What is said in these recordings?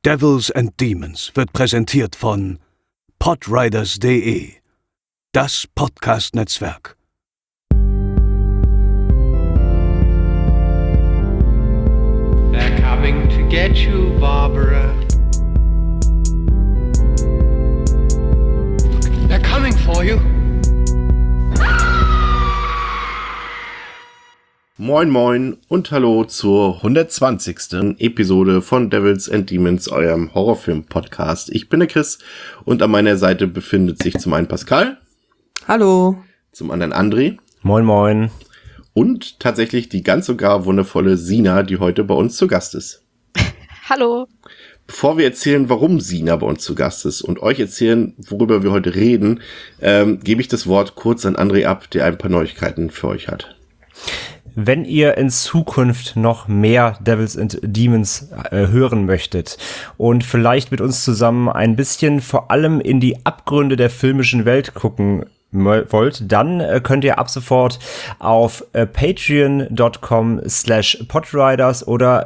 Devils and Demons wird präsentiert von podriders.de, das Podcast-Netzwerk. They're coming to get you, Barbara. They're coming for you. Moin moin und hallo zur 120. Episode von Devils and Demons, eurem Horrorfilm-Podcast. Ich bin der Chris und an meiner Seite befindet sich zum einen Pascal. Hallo. Zum anderen André. Moin moin. Und tatsächlich die ganz und gar wundervolle Sina, die heute bei uns zu Gast ist. Hallo. Bevor wir erzählen, warum Sina bei uns zu Gast ist und euch erzählen, worüber wir heute reden, gebe ich das Wort kurz an André ab, der ein paar Neuigkeiten für euch hat. Wenn ihr in Zukunft noch mehr Devils and Demons hören möchtet und vielleicht mit uns zusammen ein bisschen vor allem in die Abgründe der filmischen Welt gucken wollt, dann könnt ihr ab sofort auf patreon.com/podriders oder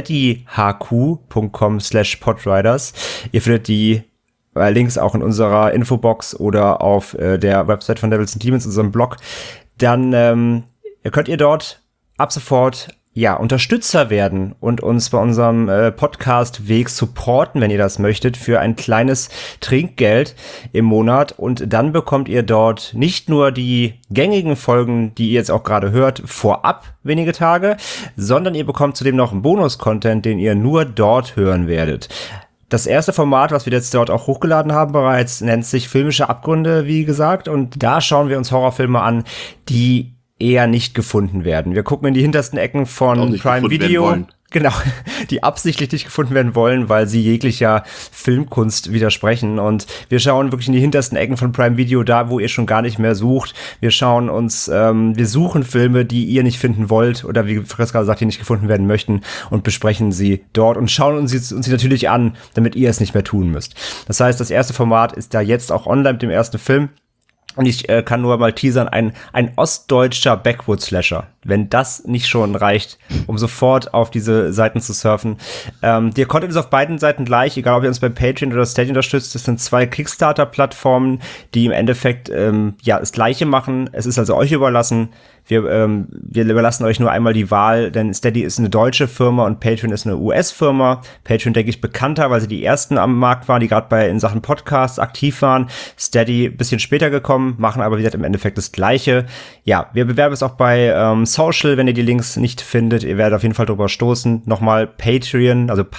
steadyhq.com/podriders. Ihr findet die Links auch in unserer Infobox oder auf der Website von Devils and Demons, unserem Blog. Dann könnt ihr dort ab sofort Unterstützer werden und uns bei unserem Podcast-Weg supporten, wenn ihr das möchtet, für ein kleines Trinkgeld im Monat. Und dann bekommt ihr dort nicht nur die gängigen Folgen, die ihr jetzt auch gerade hört, vorab wenige Tage, sondern ihr bekommt zudem noch einen Bonus-Content, den ihr nur dort hören werdet. Das erste Format, was wir jetzt dort auch hochgeladen haben bereits, nennt sich Filmische Abgründe, wie gesagt. Und da schauen wir uns Horrorfilme an, die eher nicht gefunden werden. Wir gucken in die hintersten Ecken von Prime Video. Genau, die absichtlich nicht gefunden werden wollen, weil sie jeglicher Filmkunst widersprechen. Und wir schauen wirklich in die hintersten Ecken von Prime Video, da wo ihr schon gar nicht mehr sucht. Wir schauen uns, wir suchen Filme, die ihr nicht finden wollt oder wie Chris gerade sagt, die nicht gefunden werden möchten und besprechen sie dort und schauen uns sie natürlich an, damit ihr es nicht mehr tun müsst. Das heißt, das erste Format ist da jetzt auch online mit dem ersten Film. Und ich kann nur mal teasern, ein ostdeutscher Backwoods-Slasher. Wenn das nicht schon reicht, um sofort auf diese Seiten zu surfen. Der Content ist auf beiden Seiten gleich, egal ob ihr uns bei Patreon oder Steady unterstützt. Das sind 2 Kickstarter-Plattformen, die im Endeffekt das Gleiche machen. Es ist also euch überlassen. Wir überlassen euch nur einmal die Wahl, denn Steady ist eine deutsche Firma und Patreon ist eine US-Firma. Patreon, denke ich, bekannter, weil sie die ersten am Markt waren, die gerade in Sachen Podcasts aktiv waren. Steady ein bisschen später gekommen, machen aber, wie gesagt, im Endeffekt das Gleiche. Ja, wir bewerben es auch bei Social, wenn ihr die Links nicht findet. Ihr werdet auf jeden Fall drüber stoßen. Nochmal Patreon, also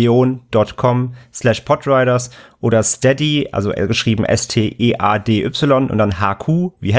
patreon.com/podriders oder Steady, also geschrieben STEADY und dann HQ wie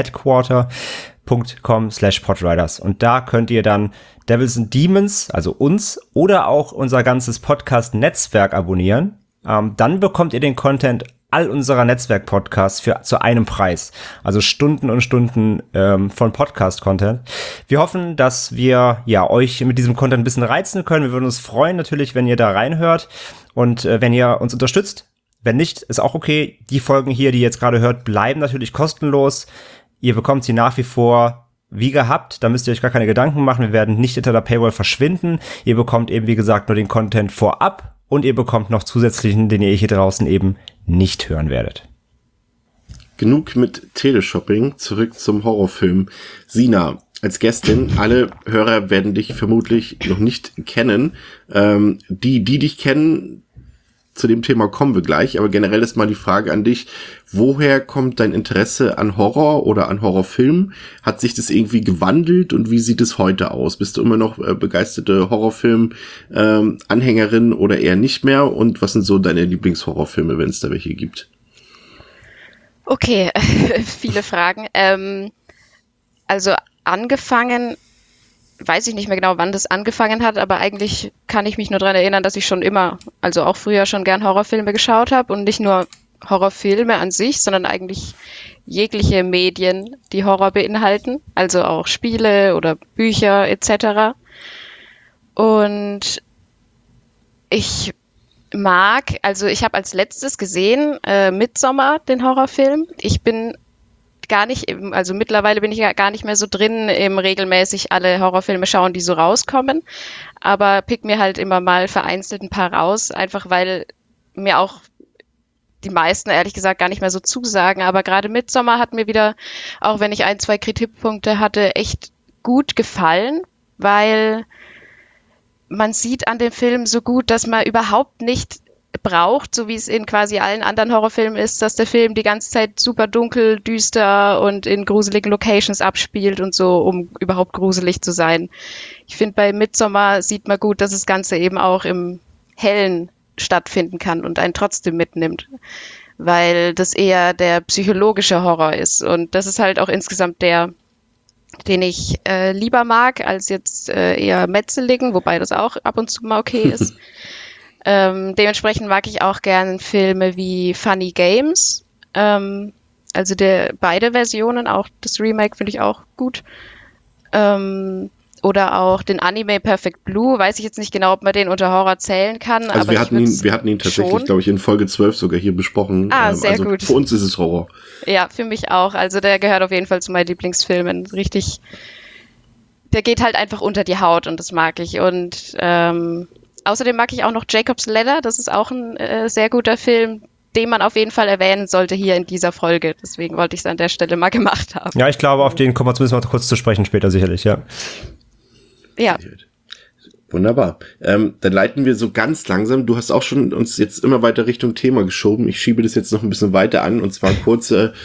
Headquarter.com/podriders. Und da könnt ihr dann Devils and Demons, also uns, oder auch unser ganzes Podcast-Netzwerk abonnieren. Dann bekommt ihr den Content all unserer Netzwerk-Podcasts zu einem Preis. Also Stunden und Stunden von Podcast-Content. Wir hoffen, dass wir euch mit diesem Content ein bisschen reizen können. Wir würden uns freuen natürlich, wenn ihr da reinhört und wenn ihr uns unterstützt. Wenn nicht, ist auch okay. Die Folgen hier, die ihr jetzt gerade hört, bleiben natürlich kostenlos. Ihr bekommt sie nach wie vor wie gehabt. Da müsst ihr euch gar keine Gedanken machen. Wir werden nicht hinter der Paywall verschwinden. Ihr bekommt eben, wie gesagt, nur den Content vorab. Und ihr bekommt noch zusätzlichen, den ihr hier draußen eben nicht hören werdet. Genug mit Teleshopping, zurück zum Horrorfilm. Sina, als Gästin, alle Hörer werden dich vermutlich noch nicht kennen. Die dich kennen, zu dem Thema kommen wir gleich, aber generell ist mal die Frage an dich, woher kommt dein Interesse an Horror oder an Horrorfilmen? Hat sich das irgendwie gewandelt und wie sieht es heute aus? Bist du immer noch begeisterte Horrorfilm-Anhängerin oder eher nicht mehr? Und was sind so deine Lieblingshorrorfilme, wenn es da welche gibt? Okay, viele Fragen. Also angefangen, weiß ich nicht mehr genau, wann das angefangen hat, aber eigentlich kann ich mich nur daran erinnern, dass ich schon immer, also auch früher schon gern Horrorfilme geschaut habe und nicht nur Horrorfilme an sich, sondern eigentlich jegliche Medien, die Horror beinhalten, also auch Spiele oder Bücher etc. Und ich habe als letztes gesehen Midsommar, den Horrorfilm. Ich bin gar nicht, also mittlerweile bin ich ja gar nicht mehr so drin im regelmäßig alle Horrorfilme schauen, die so rauskommen, aber pick mir halt immer mal vereinzelt ein paar raus, einfach weil mir auch die meisten ehrlich gesagt gar nicht mehr so zusagen, aber gerade Midsommar hat mir wieder, auch wenn ich 1, 2 Kritikpunkte hatte, echt gut gefallen, weil man sieht an dem Film so gut, dass man überhaupt nicht braucht, so wie es in quasi allen anderen Horrorfilmen ist, dass der Film die ganze Zeit super dunkel, düster und in gruseligen Locations abspielt und so, um überhaupt gruselig zu sein. Ich finde, bei Midsommar sieht man gut, dass das Ganze eben auch im Hellen stattfinden kann und einen trotzdem mitnimmt, weil das eher der psychologische Horror ist. Und das ist halt auch insgesamt der, den ich lieber mag, als jetzt eher Metzeligen, wobei das auch ab und zu mal okay ist. Dementsprechend mag ich auch gerne Filme wie Funny Games, also beide Versionen, auch das Remake finde ich auch gut. Oder auch den Anime Perfect Blue, weiß ich jetzt nicht genau, ob man den unter Horror zählen kann. Also aber wir hatten ihn tatsächlich, glaube ich, in Folge 12 sogar hier besprochen. Sehr also gut. Für uns ist es Horror. Ja, für mich auch. Also der gehört auf jeden Fall zu meinen Lieblingsfilmen. Richtig, der geht halt einfach unter die Haut und das mag ich. Und außerdem mag ich auch noch Jacob's Ladder. Das ist auch ein sehr guter Film, den man auf jeden Fall erwähnen sollte hier in dieser Folge. Deswegen wollte ich es an der Stelle mal gemacht haben. Ja, ich glaube, auf den kommen wir zumindest mal kurz zu sprechen später sicherlich, ja. Ja. Wunderbar. Dann leiten wir so ganz langsam. Du hast auch schon uns jetzt immer weiter Richtung Thema geschoben. Ich schiebe das jetzt noch ein bisschen weiter an, und zwar kurze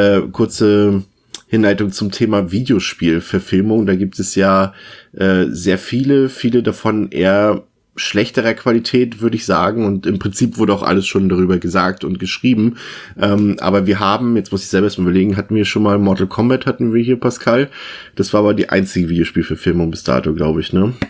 Hinleitung zum Thema Videospielverfilmung. Da gibt es ja sehr viele davon eher schlechterer Qualität, würde ich sagen, und im Prinzip wurde auch alles schon darüber gesagt und geschrieben, aber wir haben, jetzt muss ich selber erstmal überlegen, hatten wir schon mal Mortal Kombat, hatten wir hier, Pascal, das war aber die einzige Videospielverfilmung bis dato, glaube ich, ne?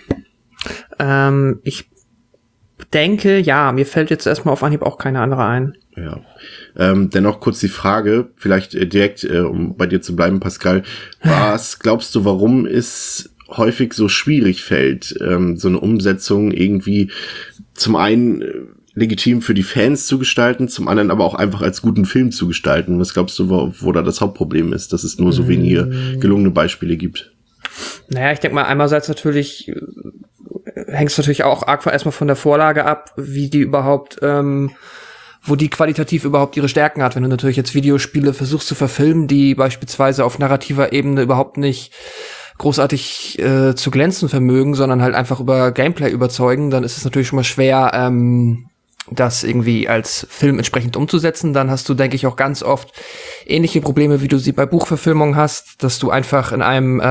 Ich denke, ja, mir fällt jetzt erstmal auf Anhieb auch keine andere ein. Ja. Dennoch kurz die Frage, vielleicht direkt, um bei dir zu bleiben, Pascal, was glaubst du, warum es häufig so schwierig fällt, so eine Umsetzung irgendwie zum einen legitim für die Fans zu gestalten, zum anderen aber auch einfach als guten Film zu gestalten? Was glaubst du, wo da das Hauptproblem ist, dass es nur so wenige gelungene Beispiele gibt? Naja, ich denke mal, einerseits natürlich hängt es natürlich auch arg erstmal von der Vorlage ab, wie die überhaupt, wo die qualitativ überhaupt ihre Stärken hat. Wenn du natürlich jetzt Videospiele versuchst zu verfilmen, die beispielsweise auf narrativer Ebene überhaupt nicht großartig zu glänzen vermögen, sondern halt einfach über Gameplay überzeugen, dann ist es natürlich schon mal schwer, das irgendwie als Film entsprechend umzusetzen. Dann hast du, denke ich, auch ganz oft ähnliche Probleme, wie du sie bei Buchverfilmungen hast, dass du einfach in einem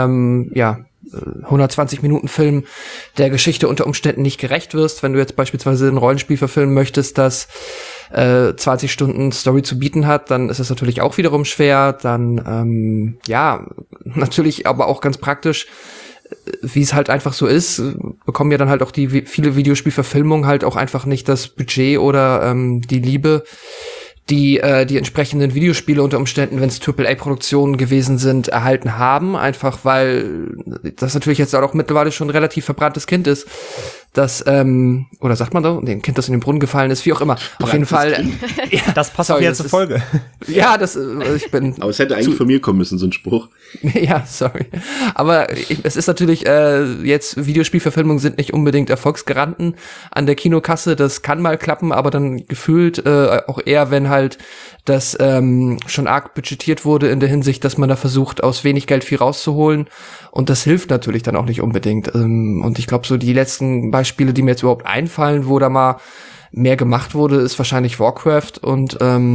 120-Minuten-Film der Geschichte unter Umständen nicht gerecht wirst. Wenn du jetzt beispielsweise ein Rollenspiel verfilmen möchtest, das 20 Stunden Story zu bieten hat, dann ist es natürlich auch wiederum schwer. Dann, natürlich aber auch ganz praktisch, wie es halt einfach so ist, bekommen ja dann halt auch viele Videospielverfilmungen halt auch einfach nicht das Budget oder die Liebe, die entsprechenden Videospiele unter Umständen, wenn es AAA-Produktionen gewesen sind, erhalten haben, einfach weil das natürlich jetzt auch mittlerweile schon ein relativ verbranntes Kind ist, das, oder sagt man so, ein Kind, das in den Brunnen gefallen ist, wie auch immer. Auf jeden Fall. Ja, das passt auch jetzt zur Folge. Ja, ich bin. Aber es hätte eigentlich von mir kommen müssen, so ein Spruch. Ja, sorry. Aber es ist natürlich, jetzt Videospielverfilmungen sind nicht unbedingt Erfolgsgaranten an der Kinokasse. Das kann mal klappen, aber dann gefühlt auch eher, wenn halt das schon arg budgetiert wurde in der Hinsicht, dass man da versucht, aus wenig Geld viel rauszuholen. Und das hilft natürlich dann auch nicht unbedingt. Und ich glaube, so die letzten Beispiele, die mir jetzt überhaupt einfallen, wo da mal mehr gemacht wurde, ist wahrscheinlich Warcraft und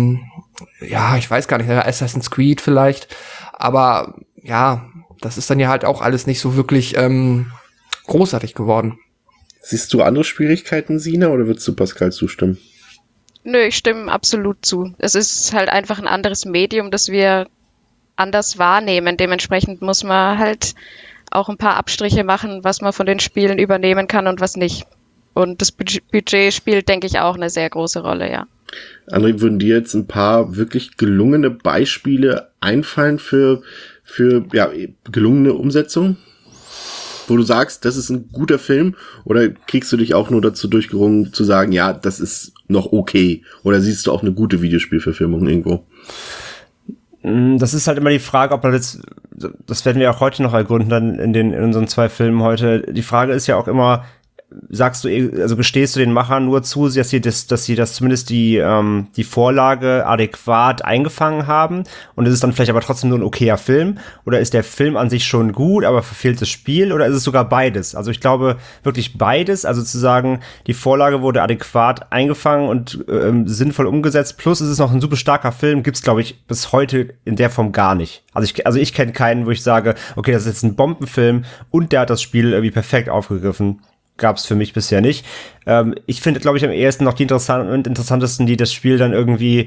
ich weiß gar nicht, Assassin's Creed vielleicht. Aber ja, das ist dann ja halt auch alles nicht so wirklich großartig geworden. Siehst du andere Schwierigkeiten, Sina, oder würdest du Pascal zustimmen? Nö, ich stimme absolut zu. Es ist halt einfach ein anderes Medium, das wir anders wahrnehmen. Dementsprechend muss man halt auch ein paar Abstriche machen, was man von den Spielen übernehmen kann und was nicht. Und das Budget spielt, denke ich, auch eine sehr große Rolle, ja. André, würden dir jetzt ein paar wirklich gelungene Beispiele einfallen für gelungene Umsetzung? Wo du sagst, das ist ein guter Film, oder kriegst du dich auch nur dazu durchgerungen zu sagen, ja, das ist noch okay, oder siehst du auch eine gute Videospielverfilmung irgendwo? Das ist halt immer die Frage, ob man jetzt, das werden wir auch heute noch ergründen, dann in unseren 2 Filmen heute. Die Frage ist ja auch immer, sagst du, also gestehst du den Machern nur zu, dass sie das zumindest die Vorlage adäquat eingefangen haben und ist es dann vielleicht aber trotzdem nur ein okayer Film? Oder ist der Film an sich schon gut, aber verfehlt das Spiel? Oder ist es sogar beides? Also ich glaube wirklich beides, also zu sagen, die Vorlage wurde adäquat eingefangen und sinnvoll umgesetzt, plus ist es noch ein super starker Film, gibt's glaube ich bis heute in der Form gar nicht. Also ich kenne keinen, wo ich sage, okay, das ist jetzt ein Bombenfilm und der hat das Spiel irgendwie perfekt aufgegriffen. Gab es für mich bisher nicht. Ich finde, glaube ich, am ehesten noch die interessantesten, die das Spiel dann irgendwie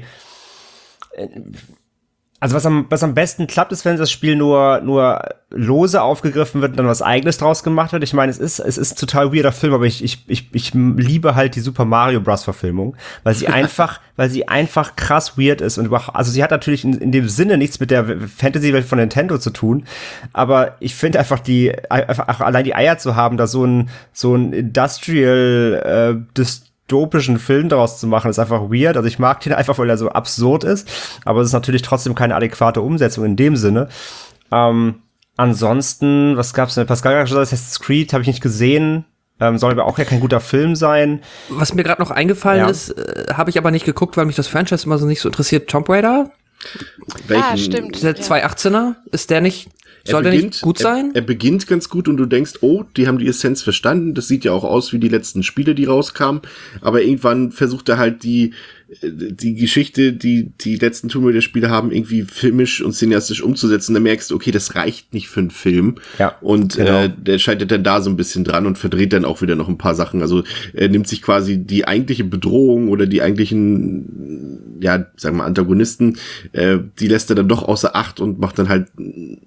also was am besten klappt, ist, wenn das Spiel nur lose aufgegriffen wird und dann was Eigenes draus gemacht wird. Ich meine, es ist ein total weirder Film, aber ich liebe halt die Super Mario Bros. Verfilmung, weil sie einfach krass weird ist und also sie hat natürlich in dem Sinne nichts mit der Fantasy-Welt von Nintendo zu tun, aber ich finde einfach allein die Eier zu haben, da so ein Industrial dystopischen Film daraus zu machen, ist einfach weird. Also ich mag den einfach, weil er so absurd ist, aber es ist natürlich trotzdem keine adäquate Umsetzung in dem Sinne. Ansonsten, was gab's denn? Pascal hat gesagt, Assassin's Creed habe ich nicht gesehen. Soll aber auch ja kein guter Film sein. Was mir gerade noch eingefallen ist, habe ich aber nicht geguckt, weil mich das Franchise immer so nicht so interessiert. Tomb Raider? Welchen? Stimmt. Der 218er? Ist der nicht... Soll der nicht gut sein? Er beginnt ganz gut und du denkst, oh, die haben die Essenz verstanden. Das sieht ja auch aus wie die letzten Spiele, die rauskamen. Aber irgendwann versucht er halt die Geschichte, die letzten Tomb Raider Spiele haben, irgendwie filmisch und cineastisch umzusetzen. Da merkst du, okay, das reicht nicht für einen Film. Ja, und genau. Der scheitert dann da so ein bisschen dran und verdreht dann auch wieder noch ein paar Sachen. Also er nimmt sich quasi die eigentliche Bedrohung oder die eigentlichen, ja, sagen wir mal, Antagonisten, die lässt er dann doch außer Acht und macht dann halt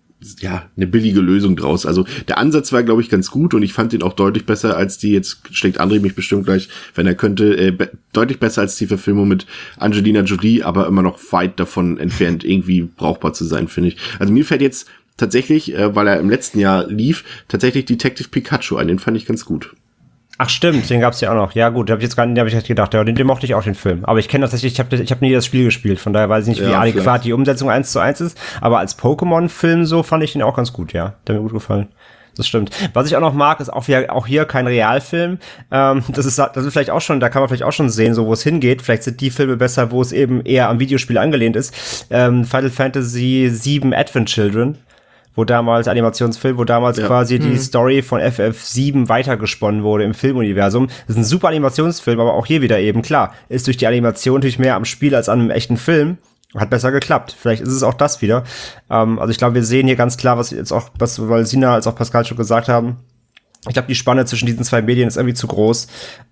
eine billige Lösung draus. Also der Ansatz war, glaube ich, ganz gut und ich fand den auch deutlich besser als die, jetzt schlägt André mich bestimmt gleich, wenn er könnte, deutlich besser als die Verfilmung mit Angelina Jolie, aber immer noch weit davon entfernt, irgendwie brauchbar zu sein, finde ich. Also mir fällt jetzt tatsächlich, weil er im letzten Jahr lief, tatsächlich Detective Pikachu ein, den fand ich ganz gut. Ach stimmt, den gab's ja auch noch. Ja gut, hab ich jetzt gedacht, ja, den mochte ich auch, den Film. Aber ich kenne tatsächlich, ich hab nie das Spiel gespielt, von daher weiß ich nicht, wie adäquat die Umsetzung 1:1 ist. Aber als Pokémon-Film so fand ich den auch ganz gut, ja. Der hat mir gut gefallen. Das stimmt. Was ich auch noch mag, ist auch hier kein Realfilm. Das ist vielleicht auch schon, da kann man vielleicht auch schon sehen, so wo es hingeht. Vielleicht sind die Filme besser, wo es eben eher am Videospiel angelehnt ist. Final Fantasy VII Advent Children. Animationsfilm, wo damals quasi die Story von FF7 weitergesponnen wurde im Filmuniversum. Das ist ein super Animationsfilm, aber auch hier wieder eben, klar, ist durch die Animation natürlich mehr am Spiel als an einem echten Film. Hat besser geklappt. Vielleicht ist es auch das wieder. Also ich glaube, wir sehen hier ganz klar, weil Sina als auch Pascal schon gesagt haben, ich glaube, die Spanne zwischen diesen 2 Medien ist irgendwie zu groß,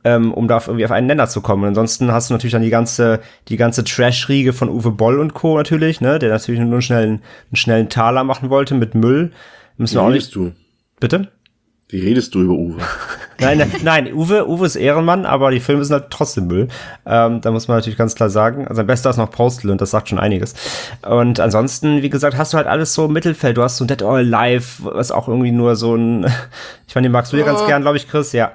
um da irgendwie auf einen Nenner zu kommen. Und ansonsten hast du natürlich dann die ganze Trash-Riege von Uwe Boll und Co. natürlich, ne, der natürlich nur einen schnellen Taler machen wollte mit Müll. Müssen wir auch nicht. Du? Bitte? Wie redest du über Uwe? Nein, Uwe ist Ehrenmann, aber die Filme sind halt trotzdem Müll. Da muss man natürlich ganz klar sagen. Also am besten ist noch Postal und das sagt schon einiges. Und ansonsten, wie gesagt, hast du halt alles so im Mittelfeld. Du hast so ein Dead or Alive, was auch irgendwie nur so ein, ich meine, den magst du ja ganz gern, glaube ich, Chris, ja.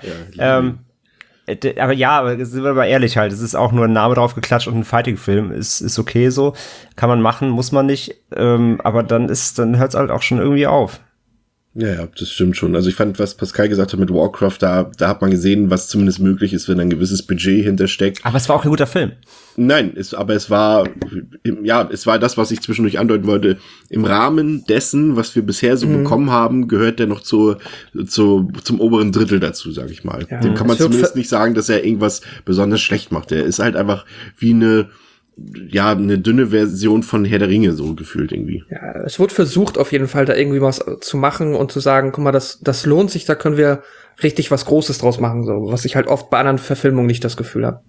Aber sind wir mal ehrlich halt, es ist auch nur ein Name drauf geklatscht und ein Fighting-Film. Ist okay so. Kann man machen, muss man nicht. Aber dann hört es halt auch schon irgendwie auf. Ja, das stimmt schon. Also ich fand, was Pascal gesagt hat mit Warcraft, da hat man gesehen, was zumindest möglich ist, wenn ein gewisses Budget hintersteckt. Aber es war auch ein guter Film. Nein, es war das, was ich zwischendurch andeuten wollte. Im Rahmen dessen, was wir bisher so bekommen haben, gehört der noch zum oberen Drittel dazu, sag ich mal. Ja, dem kann man zumindest nicht sagen, dass er irgendwas besonders schlecht macht. Der ist halt einfach wie eine dünne Version von Herr der Ringe, so gefühlt irgendwie. Ja, es wird versucht auf jeden Fall, da irgendwie was zu machen und zu sagen, guck mal, das lohnt sich, da können wir richtig was Großes draus machen, so, was ich halt oft bei anderen Verfilmungen nicht das Gefühl habe.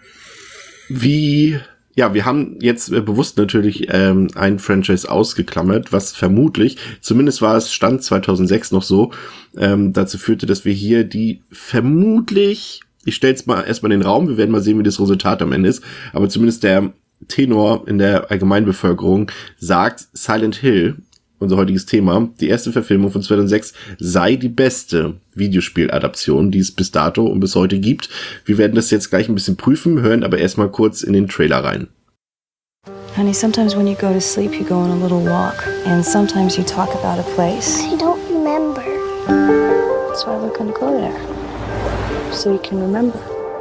Wir haben jetzt bewusst natürlich ein Franchise ausgeklammert, was vermutlich, zumindest war es Stand 2006 noch so, dazu führte, dass wir hier die vermutlich, ich stell's mal erstmal in den Raum, wir werden mal sehen, wie das Resultat am Ende ist, aber zumindest der Tenor in der Allgemeinbevölkerung sagt, Silent Hill, unser heutiges Thema, die erste Verfilmung von 2006, sei die beste Videospieladaption, die es bis dato und bis heute gibt. Wir werden das jetzt gleich ein bisschen prüfen, hören aber erstmal kurz in den Trailer rein. Honey, sometimes when you go to sleep, you go on a little walk. And sometimes you talk about a place. I don't remember. That's why we're gonna go there. So you can remember.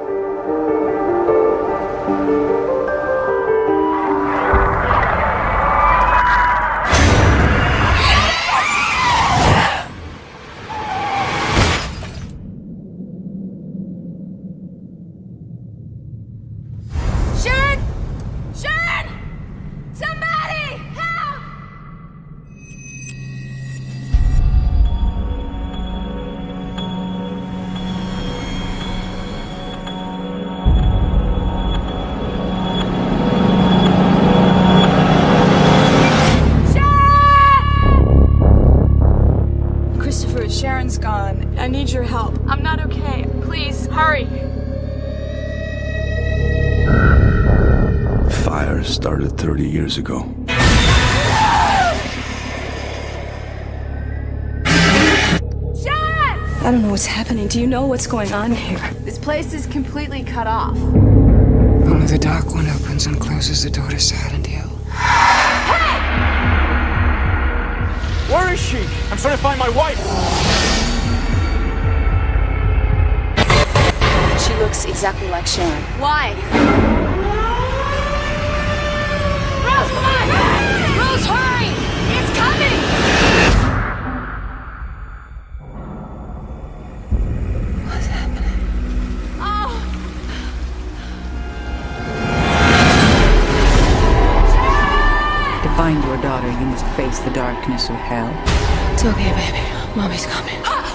Sharon's gone. I need your help. I'm not okay. Please, hurry. Fire started 30 years ago. Sharon! I don't know what's happening. Do you know what's going on here? This place is completely cut off. Only the dark one opens and closes the door to Silent Hill. Where is she? I'm trying to find my wife. She looks exactly like Sharon. Why? Rose, come on! Rose, hurry! It's coming! What's happening? Oh! To find your daughter, you must face the darkness of hell. It's okay, baby. Mommy's coming.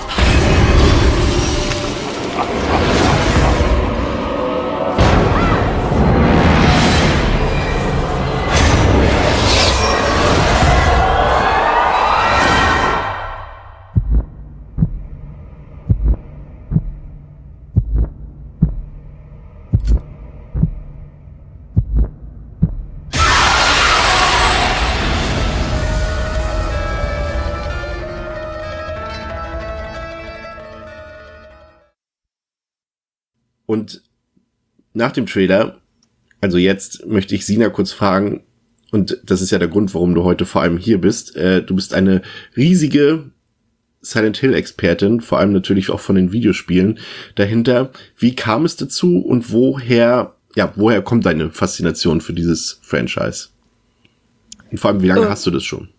Und nach dem Trailer, also jetzt möchte ich Sina kurz fragen, und das ist ja der Grund, warum du heute vor allem hier bist. Du bist eine riesige Silent Hill-Expertin, vor allem natürlich auch von den Videospielen dahinter. Wie kam es dazu und woher kommt deine Faszination für dieses Franchise? Und vor allem, wie lange hast du das schon?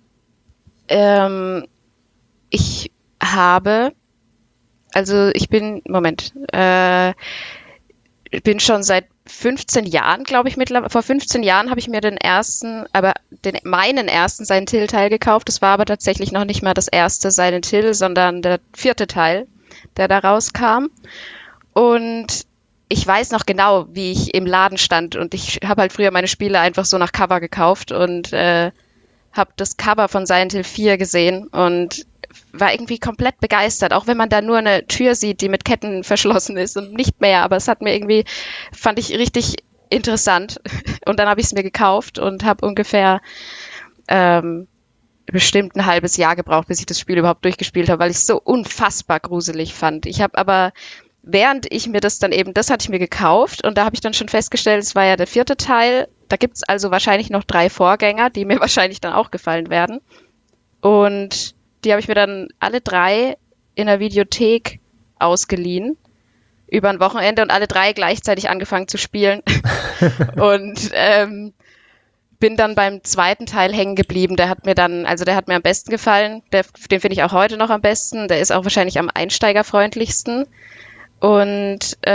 Ich bin schon seit 15 Jahren, glaube ich, vor 15 Jahren habe ich mir meinen ersten Silent Hill Teil gekauft. Das war aber tatsächlich noch nicht mal das erste Silent Hill, sondern der 4. Teil, der da rauskam. Und ich weiß noch genau, wie ich im Laden stand, und ich habe halt früher meine Spiele einfach so nach Cover gekauft und habe das Cover von Silent Hill 4 gesehen und war irgendwie komplett begeistert, auch wenn man da nur eine Tür sieht, die mit Ketten verschlossen ist und nicht mehr, aber es fand ich richtig interessant, und dann habe ich es mir gekauft und habe ungefähr bestimmt ein halbes Jahr gebraucht, bis ich das Spiel überhaupt durchgespielt habe, weil ich es so unfassbar gruselig fand. Ich habe aber, während ich mir das hatte ich mir gekauft, und da habe ich dann schon festgestellt, es war ja der 4. Teil, da gibt es also wahrscheinlich noch 3 Vorgänger, die mir wahrscheinlich dann auch gefallen werden, und die habe ich mir dann alle 3 in der Videothek ausgeliehen über ein Wochenende und alle 3 gleichzeitig angefangen zu spielen. Und bin dann beim 2. Teil hängen geblieben. Der hat mir am besten gefallen. Den finde ich auch heute noch am besten. Der ist auch wahrscheinlich am einsteigerfreundlichsten. Und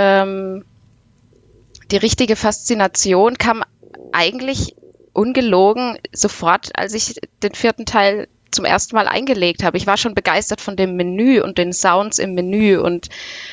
die richtige Faszination kam eigentlich ungelogen sofort, als ich den 4. Teil zum ersten Mal eingelegt habe. Ich war schon begeistert von dem Menü und den Sounds im Menü, und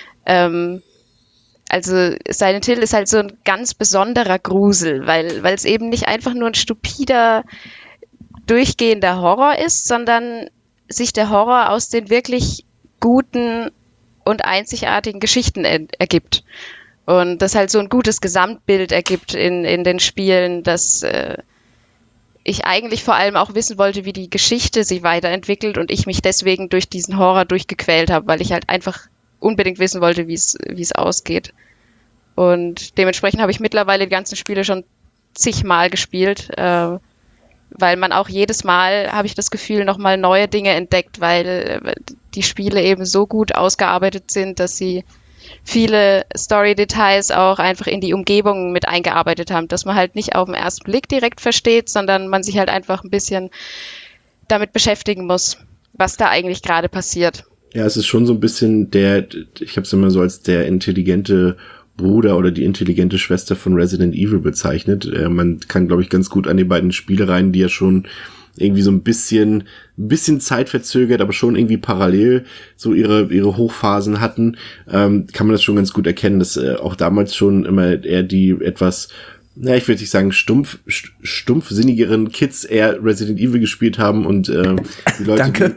also Silent Hill ist halt so ein ganz besonderer Grusel, weil es eben nicht einfach nur ein stupider, durchgehender Horror ist, sondern sich der Horror aus den wirklich guten und einzigartigen Geschichten ergibt. Und das halt so ein gutes Gesamtbild ergibt in den Spielen, dass ich eigentlich vor allem auch wissen wollte, wie die Geschichte sich weiterentwickelt, und ich mich deswegen durch diesen Horror durchgequält habe, weil ich halt einfach unbedingt wissen wollte, wie es ausgeht. Und dementsprechend habe ich mittlerweile die ganzen Spiele schon zigmal gespielt, weil man auch jedes Mal, habe ich das Gefühl, nochmal neue Dinge entdeckt, weil die Spiele eben so gut ausgearbeitet sind, dass sie viele Story-Details auch einfach in die Umgebung mit eingearbeitet haben, dass man halt nicht auf den ersten Blick direkt versteht, sondern man sich halt einfach ein bisschen damit beschäftigen muss, was da eigentlich gerade passiert. Ja, es ist schon so ein bisschen ich habe es immer so als der intelligente Bruder oder die intelligente Schwester von Resident Evil bezeichnet. Man kann, glaube ich, ganz gut an die beiden Spielereien, die ja schon irgendwie so ein bisschen zeitverzögert, aber schon irgendwie parallel so ihre Hochphasen hatten, kann man das schon ganz gut erkennen, dass auch damals schon immer eher die etwas, ich würde nicht sagen stumpfsinnigeren Kids eher Resident Evil gespielt haben und die Leute, Danke.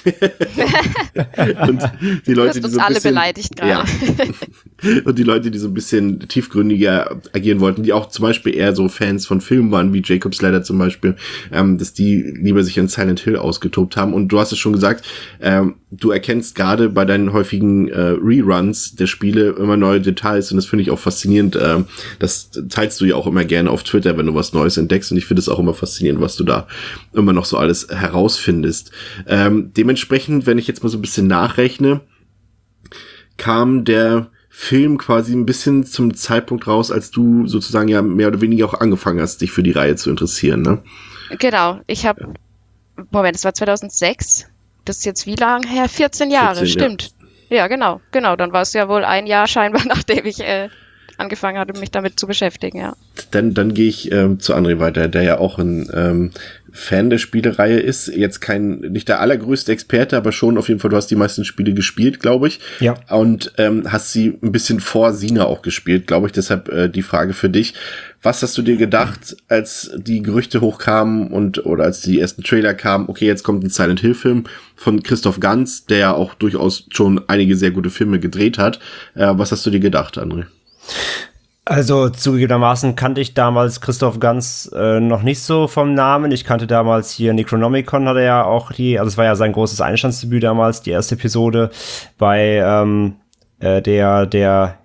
und die Leute, die so ein alle bisschen, beleidigt gerade. ja. Und die Leute, die so ein bisschen tiefgründiger agieren wollten, die auch zum Beispiel eher so Fans von Filmen waren, wie Jacob's Ladder zum Beispiel, dass die lieber sich an Silent Hill ausgetobt haben. Und du hast es schon gesagt, du erkennst gerade bei deinen häufigen Reruns der Spiele immer neue Details und das finde ich auch faszinierend. Das teilst du ja auch immer gerne auf Twitter, wenn du was Neues entdeckst und ich finde es auch immer faszinierend, was du da immer noch so alles herausfindest. Dementsprechend, wenn ich jetzt mal so ein bisschen nachrechne, kam der Film quasi ein bisschen zum Zeitpunkt raus, als du sozusagen ja mehr oder weniger auch angefangen hast, dich für die Reihe zu interessieren, ne? Genau, das war 2006. Das ist jetzt wie lang her? 14 Jahre, 14, stimmt. Ja, genau. Dann war es ja wohl ein Jahr scheinbar, nachdem ich angefangen hatte, mich damit zu beschäftigen, ja. Dann gehe ich zu André weiter, der ja auch ein Fan der Spielereihe ist. Jetzt nicht der allergrößte Experte, aber schon auf jeden Fall, du hast die meisten Spiele gespielt, glaube ich. Ja. Und hast sie ein bisschen vor Sina auch gespielt, glaube ich. Deshalb die Frage für dich. Was hast du dir gedacht, als die Gerüchte hochkamen oder als die ersten Trailer kamen, okay, jetzt kommt ein Silent Hill Film von Christoph Gans, der ja auch durchaus schon einige sehr gute Filme gedreht hat. Was hast du dir gedacht, André? Also zugegebenermaßen kannte ich damals Christoph Gans noch nicht so vom Namen. Ich kannte damals hier Necronomicon, hatte ja auch es war ja sein großes Einstandsdebüt damals, die erste Episode bei der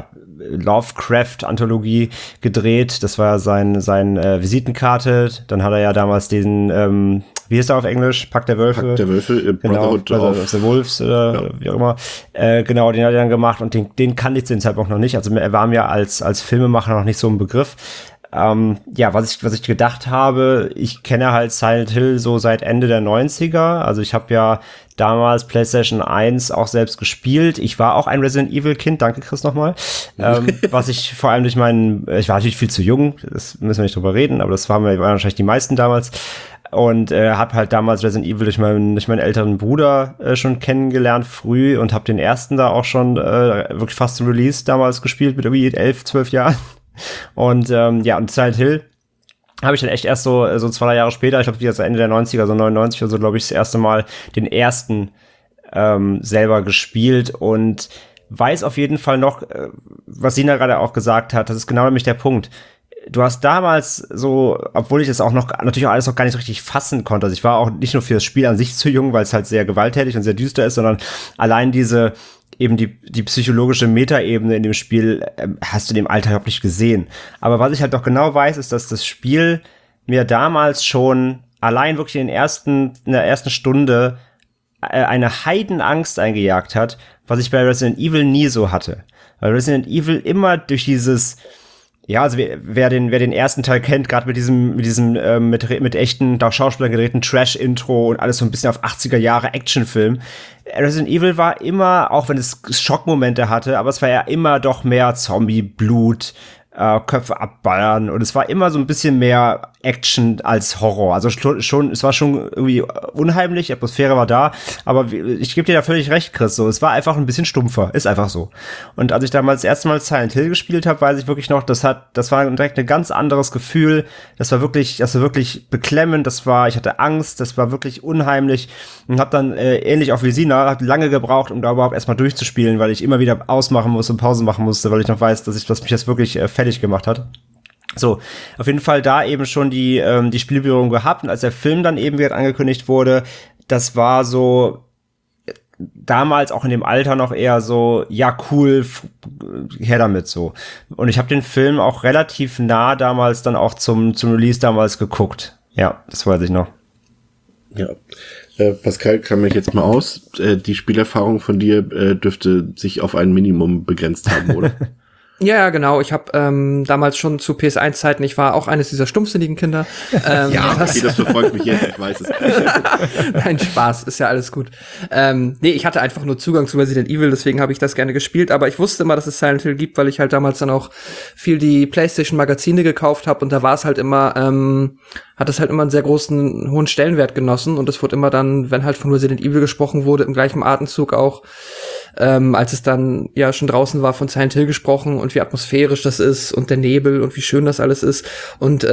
Lovecraft-Anthologie gedreht. Das war sein Visitenkarte. Dann hat er ja damals diesen, wie heißt er auf Englisch? Pakt der Wölfe. Pakt der Wölfe, Brotherhood of the Wolves oder wie auch immer. Genau, den hat er dann gemacht und den kannte ich zu dem Zeitpunkt noch nicht. Also er war mir als Filmemacher noch nicht so ein Begriff. Was ich gedacht habe, ich kenne halt Silent Hill so seit Ende der 90er. Also ich habe ja damals PlayStation 1 auch selbst gespielt. Ich war auch ein Resident Evil Kind, danke Chris nochmal. Was ich vor allem ich war natürlich viel zu jung, das müssen wir nicht drüber reden, aber das waren wahrscheinlich die meisten damals. Und habe halt damals Resident Evil durch meinen älteren Bruder schon kennengelernt früh und habe den ersten da auch schon wirklich fast zum Release damals gespielt mit irgendwie 11, 12 Jahren. Und und Silent Hill habe ich dann echt erst so 2-3 Jahre später, ich glaube, wie das Ende der 90er, so 99 oder so, glaube ich, das erste Mal den ersten selber gespielt und weiß auf jeden Fall noch, was Sina gerade auch gesagt hat, das ist genau nämlich der Punkt. Du hast damals so, obwohl ich das auch natürlich auch alles noch gar nicht so richtig fassen konnte, also ich war auch nicht nur für das Spiel an sich zu jung, weil es halt sehr gewalttätig und sehr düster ist, sondern allein eben die psychologische Metaebene in dem Spiel hast du in dem Alter überhaupt nicht gesehen. Aber was ich halt doch genau weiß, ist, dass das Spiel mir damals schon allein wirklich in der ersten Stunde eine Heidenangst eingejagt hat, was ich bei Resident Evil nie so hatte. Weil Resident Evil immer durch dieses, ja, also wer den ersten Teil kennt, gerade mit diesem mit echten Schauspielern gedrehten Trash-Intro und alles so ein bisschen auf 80er Jahre Actionfilm. Resident Evil war immer, auch wenn es Schockmomente hatte, aber es war ja immer doch mehr Zombie, Blut, Köpfe abballern und es war immer so ein bisschen mehr Action als Horror. Also es war schon irgendwie unheimlich, die Atmosphäre war da, aber ich gebe dir da völlig recht, Chris, so, es war einfach ein bisschen stumpfer, ist einfach so. Und als ich damals das erste Mal Silent Hill gespielt habe, weiß ich wirklich noch, das war direkt ein ganz anderes Gefühl, das war wirklich beklemmend, ich hatte Angst, das war wirklich unheimlich und habe dann ähnlich auch wie Sina lange gebraucht, um da überhaupt erstmal durchzuspielen, weil ich immer wieder ausmachen musste und Pause machen musste, weil ich noch weiß, dass mich das wirklich fertig gemacht hat. So, auf jeden Fall da eben schon die Spielberührung gehabt und als der Film dann eben wieder angekündigt wurde, das war so, damals auch in dem Alter noch eher so, ja cool, her damit so. Und ich habe den Film auch relativ nah damals dann auch zum Release damals geguckt. Ja, das weiß ich noch. Ja. Pascal, klammer ich jetzt mal aus. Die Spielerfahrung von dir dürfte sich auf ein Minimum begrenzt haben, oder? Ja, genau. Ich habe damals schon zu PS1-Zeiten, ich war auch eines dieser stumpfsinnigen Kinder. Das verfolgt mich jetzt, ich weiß es. Nein, Spaß, ist ja alles gut. Ich hatte einfach nur Zugang zu Resident Evil, deswegen habe ich das gerne gespielt, aber ich wusste immer, dass es Silent Hill gibt, weil ich halt damals dann auch viel die PlayStation-Magazine gekauft habe und da war es halt immer, hat es halt immer einen sehr hohen Stellenwert genossen und es wurde immer dann, wenn halt von Resident Evil gesprochen wurde, im gleichen Atemzug auch, als es dann ja schon draußen war, von Silent Hill gesprochen und wie atmosphärisch das ist und der Nebel und wie schön das alles ist und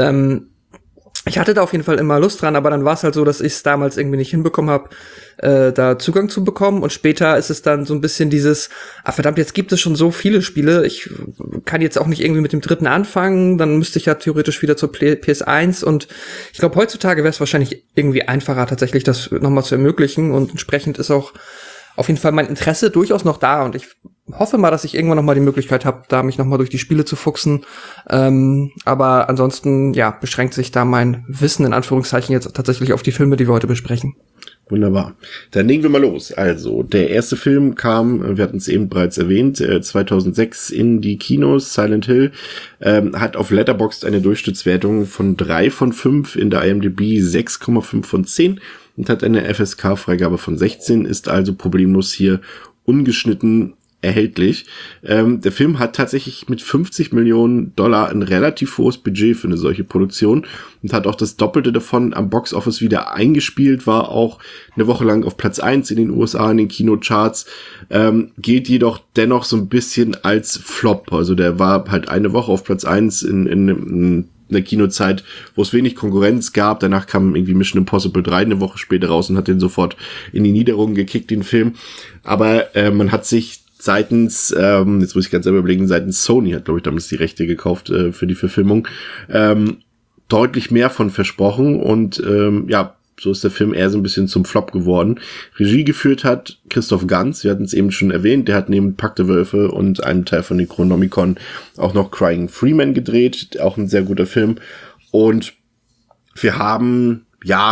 ich hatte da auf jeden Fall immer Lust dran, aber dann war es halt so, dass ich es damals irgendwie nicht hinbekommen habe, da Zugang zu bekommen und später ist es dann so ein bisschen dieses, verdammt, jetzt gibt es schon so viele Spiele, ich kann jetzt auch nicht irgendwie mit dem 3. anfangen, dann müsste ich ja theoretisch wieder zur PS1 und ich glaube, heutzutage wäre es wahrscheinlich irgendwie einfacher, tatsächlich das nochmal zu ermöglichen und entsprechend ist auch auf jeden Fall mein Interesse durchaus noch da und ich hoffe mal, dass ich irgendwann noch mal die Möglichkeit habe, da mich noch mal durch die Spiele zu fuchsen. Aber ansonsten, ja, beschränkt sich da mein Wissen in Anführungszeichen jetzt tatsächlich auf die Filme, die wir heute besprechen. Wunderbar. Dann legen wir mal los. Also, der erste Film kam, wir hatten es eben bereits erwähnt, 2006 in die Kinos. Silent Hill hat auf Letterboxd eine Durchschnittswertung von 3 von 5, in der IMDb 6,5 von 10 und hat eine FSK-Freigabe von 16, ist also problemlos hier ungeschnitten erhältlich. Der Film hat tatsächlich mit $50 Millionen ein relativ hohes Budget für eine solche Produktion und hat auch das Doppelte davon am Boxoffice wieder eingespielt, war auch eine Woche lang auf Platz 1 in den USA in den Kinocharts, gilt jedoch dennoch so ein bisschen als Flop. Also der war halt eine Woche auf Platz 1 in der Kinozeit, wo es wenig Konkurrenz gab. Danach kam irgendwie Mission Impossible 3 eine Woche später raus und hat den sofort in die Niederung gekickt, den Film. Aber man hat sich seitens, jetzt muss ich ganz selber überlegen, seitens Sony hat, glaube ich, damals die Rechte gekauft für die Verfilmung, deutlich mehr von versprochen und so ist der Film eher so ein bisschen zum Flop geworden. Regie geführt hat Christoph Gans, wir hatten es eben schon erwähnt, der hat neben Pack der Wölfe und einem Teil von Necronomicon auch noch Crying Freeman gedreht, auch ein sehr guter Film. Und wir haben,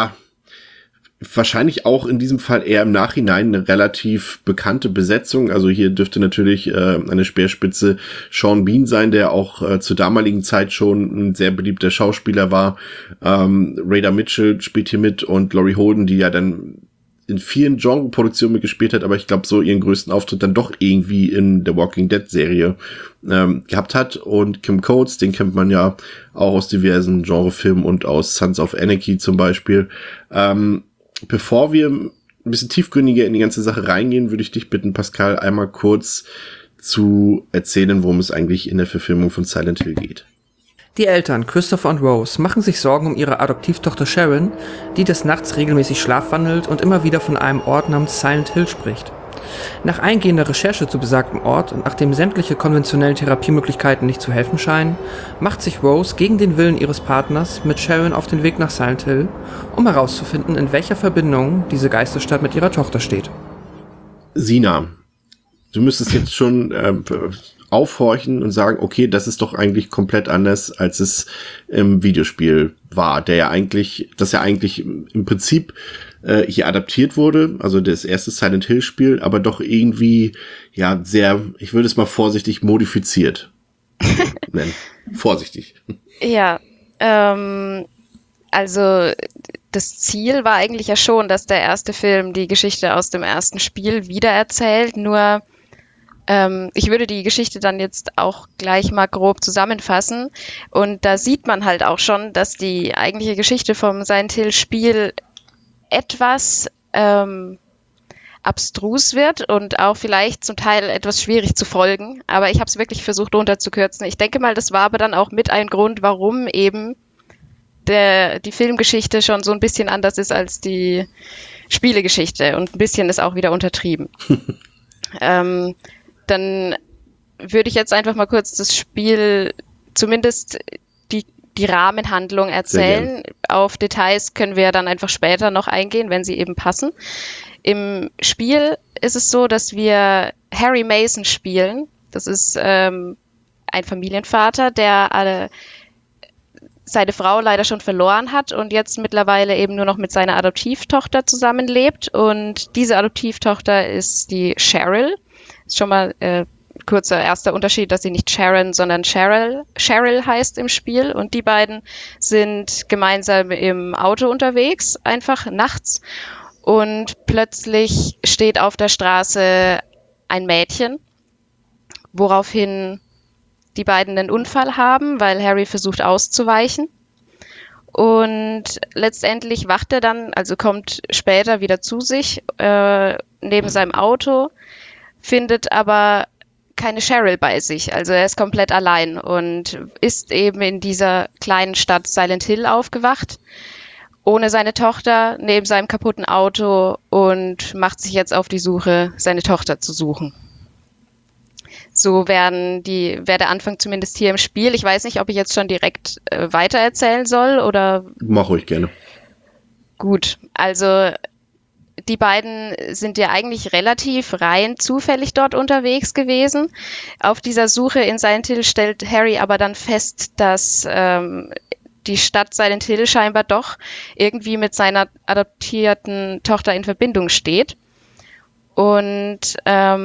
wahrscheinlich auch in diesem Fall eher im Nachhinein eine relativ bekannte Besetzung. Also hier dürfte natürlich eine Speerspitze Sean Bean sein, der auch zur damaligen Zeit schon ein sehr beliebter Schauspieler war. Rada Mitchell spielt hier mit und Laurie Holden, die ja dann in vielen Genre-Produktionen mitgespielt hat, aber ich glaube so ihren größten Auftritt dann doch irgendwie in der Walking Dead-Serie gehabt hat. Und Kim Coates, den kennt man ja auch aus diversen Genrefilmen und aus Sons of Anarchy zum Beispiel. Bevor wir ein bisschen tiefgründiger in die ganze Sache reingehen, würde ich dich bitten, Pascal, einmal kurz zu erzählen, worum es eigentlich in der Verfilmung von Silent Hill geht. Die Eltern, Christopher und Rose, machen sich Sorgen um ihre Adoptivtochter Sharon, die des Nachts regelmäßig schlafwandelt und immer wieder von einem Ort namens Silent Hill spricht. Nach eingehender Recherche zu besagtem Ort und nachdem sämtliche konventionellen Therapiemöglichkeiten nicht zu helfen scheinen, macht sich Rose gegen den Willen ihres Partners mit Sharon auf den Weg nach Silent Hill, um herauszufinden, in welcher Verbindung diese Geisterstadt mit ihrer Tochter steht. Sina, du müsstest jetzt schon aufhorchen und sagen, okay, das ist doch eigentlich komplett anders, als es im Videospiel war, das ja eigentlich im Prinzip hier adaptiert wurde, also das erste Silent Hill Spiel, aber doch irgendwie, sehr, ich würde es mal vorsichtig modifiziert nennen. Vorsichtig. Ja, also das Ziel war eigentlich ja schon, dass der erste Film die Geschichte aus dem ersten Spiel wiedererzählt, nur ich würde die Geschichte dann jetzt auch gleich mal grob zusammenfassen und da sieht man halt auch schon, dass die eigentliche Geschichte vom Silent Hill Spiel etwas abstrus wird und auch vielleicht zum Teil etwas schwierig zu folgen, aber ich habe es wirklich versucht runterzukürzen. Ich denke mal, das war aber dann auch mit ein Grund, warum eben die Filmgeschichte schon so ein bisschen anders ist als die Spielegeschichte und ein bisschen ist auch wieder untertrieben. Dann würde ich jetzt einfach mal kurz das Spiel, zumindest die Rahmenhandlung erzählen. Auf Details können wir dann einfach später noch eingehen, wenn sie eben passen. Im Spiel ist es so, dass wir Harry Mason spielen. Das ist ein Familienvater, der seine Frau leider schon verloren hat und jetzt mittlerweile eben nur noch mit seiner Adoptivtochter zusammenlebt. Und diese Adoptivtochter ist die Cheryl. Ist schon mal kurzer erster Unterschied, dass sie nicht Sharon, sondern Cheryl heißt im Spiel. Und die beiden sind gemeinsam im Auto unterwegs, einfach nachts. Und plötzlich steht auf der Straße ein Mädchen, woraufhin die beiden einen Unfall haben, weil Harry versucht auszuweichen. Und letztendlich wacht er dann, also kommt später wieder zu sich, neben seinem Auto, findet aber keine Cheryl bei sich. Also er ist komplett allein und ist eben in dieser kleinen Stadt Silent Hill aufgewacht, ohne seine Tochter, neben seinem kaputten Auto und macht sich jetzt auf die Suche, seine Tochter zu suchen. So wäre der Anfang zumindest hier im Spiel. Ich weiß nicht, ob ich jetzt schon direkt weitererzählen soll oder... Mach ruhig gerne. Gut, also die beiden sind ja eigentlich relativ rein zufällig dort unterwegs gewesen. Auf dieser Suche in Silent Hill stellt Harry aber dann fest, dass die Stadt Silent Hill scheinbar doch irgendwie mit seiner adoptierten Tochter in Verbindung steht. Und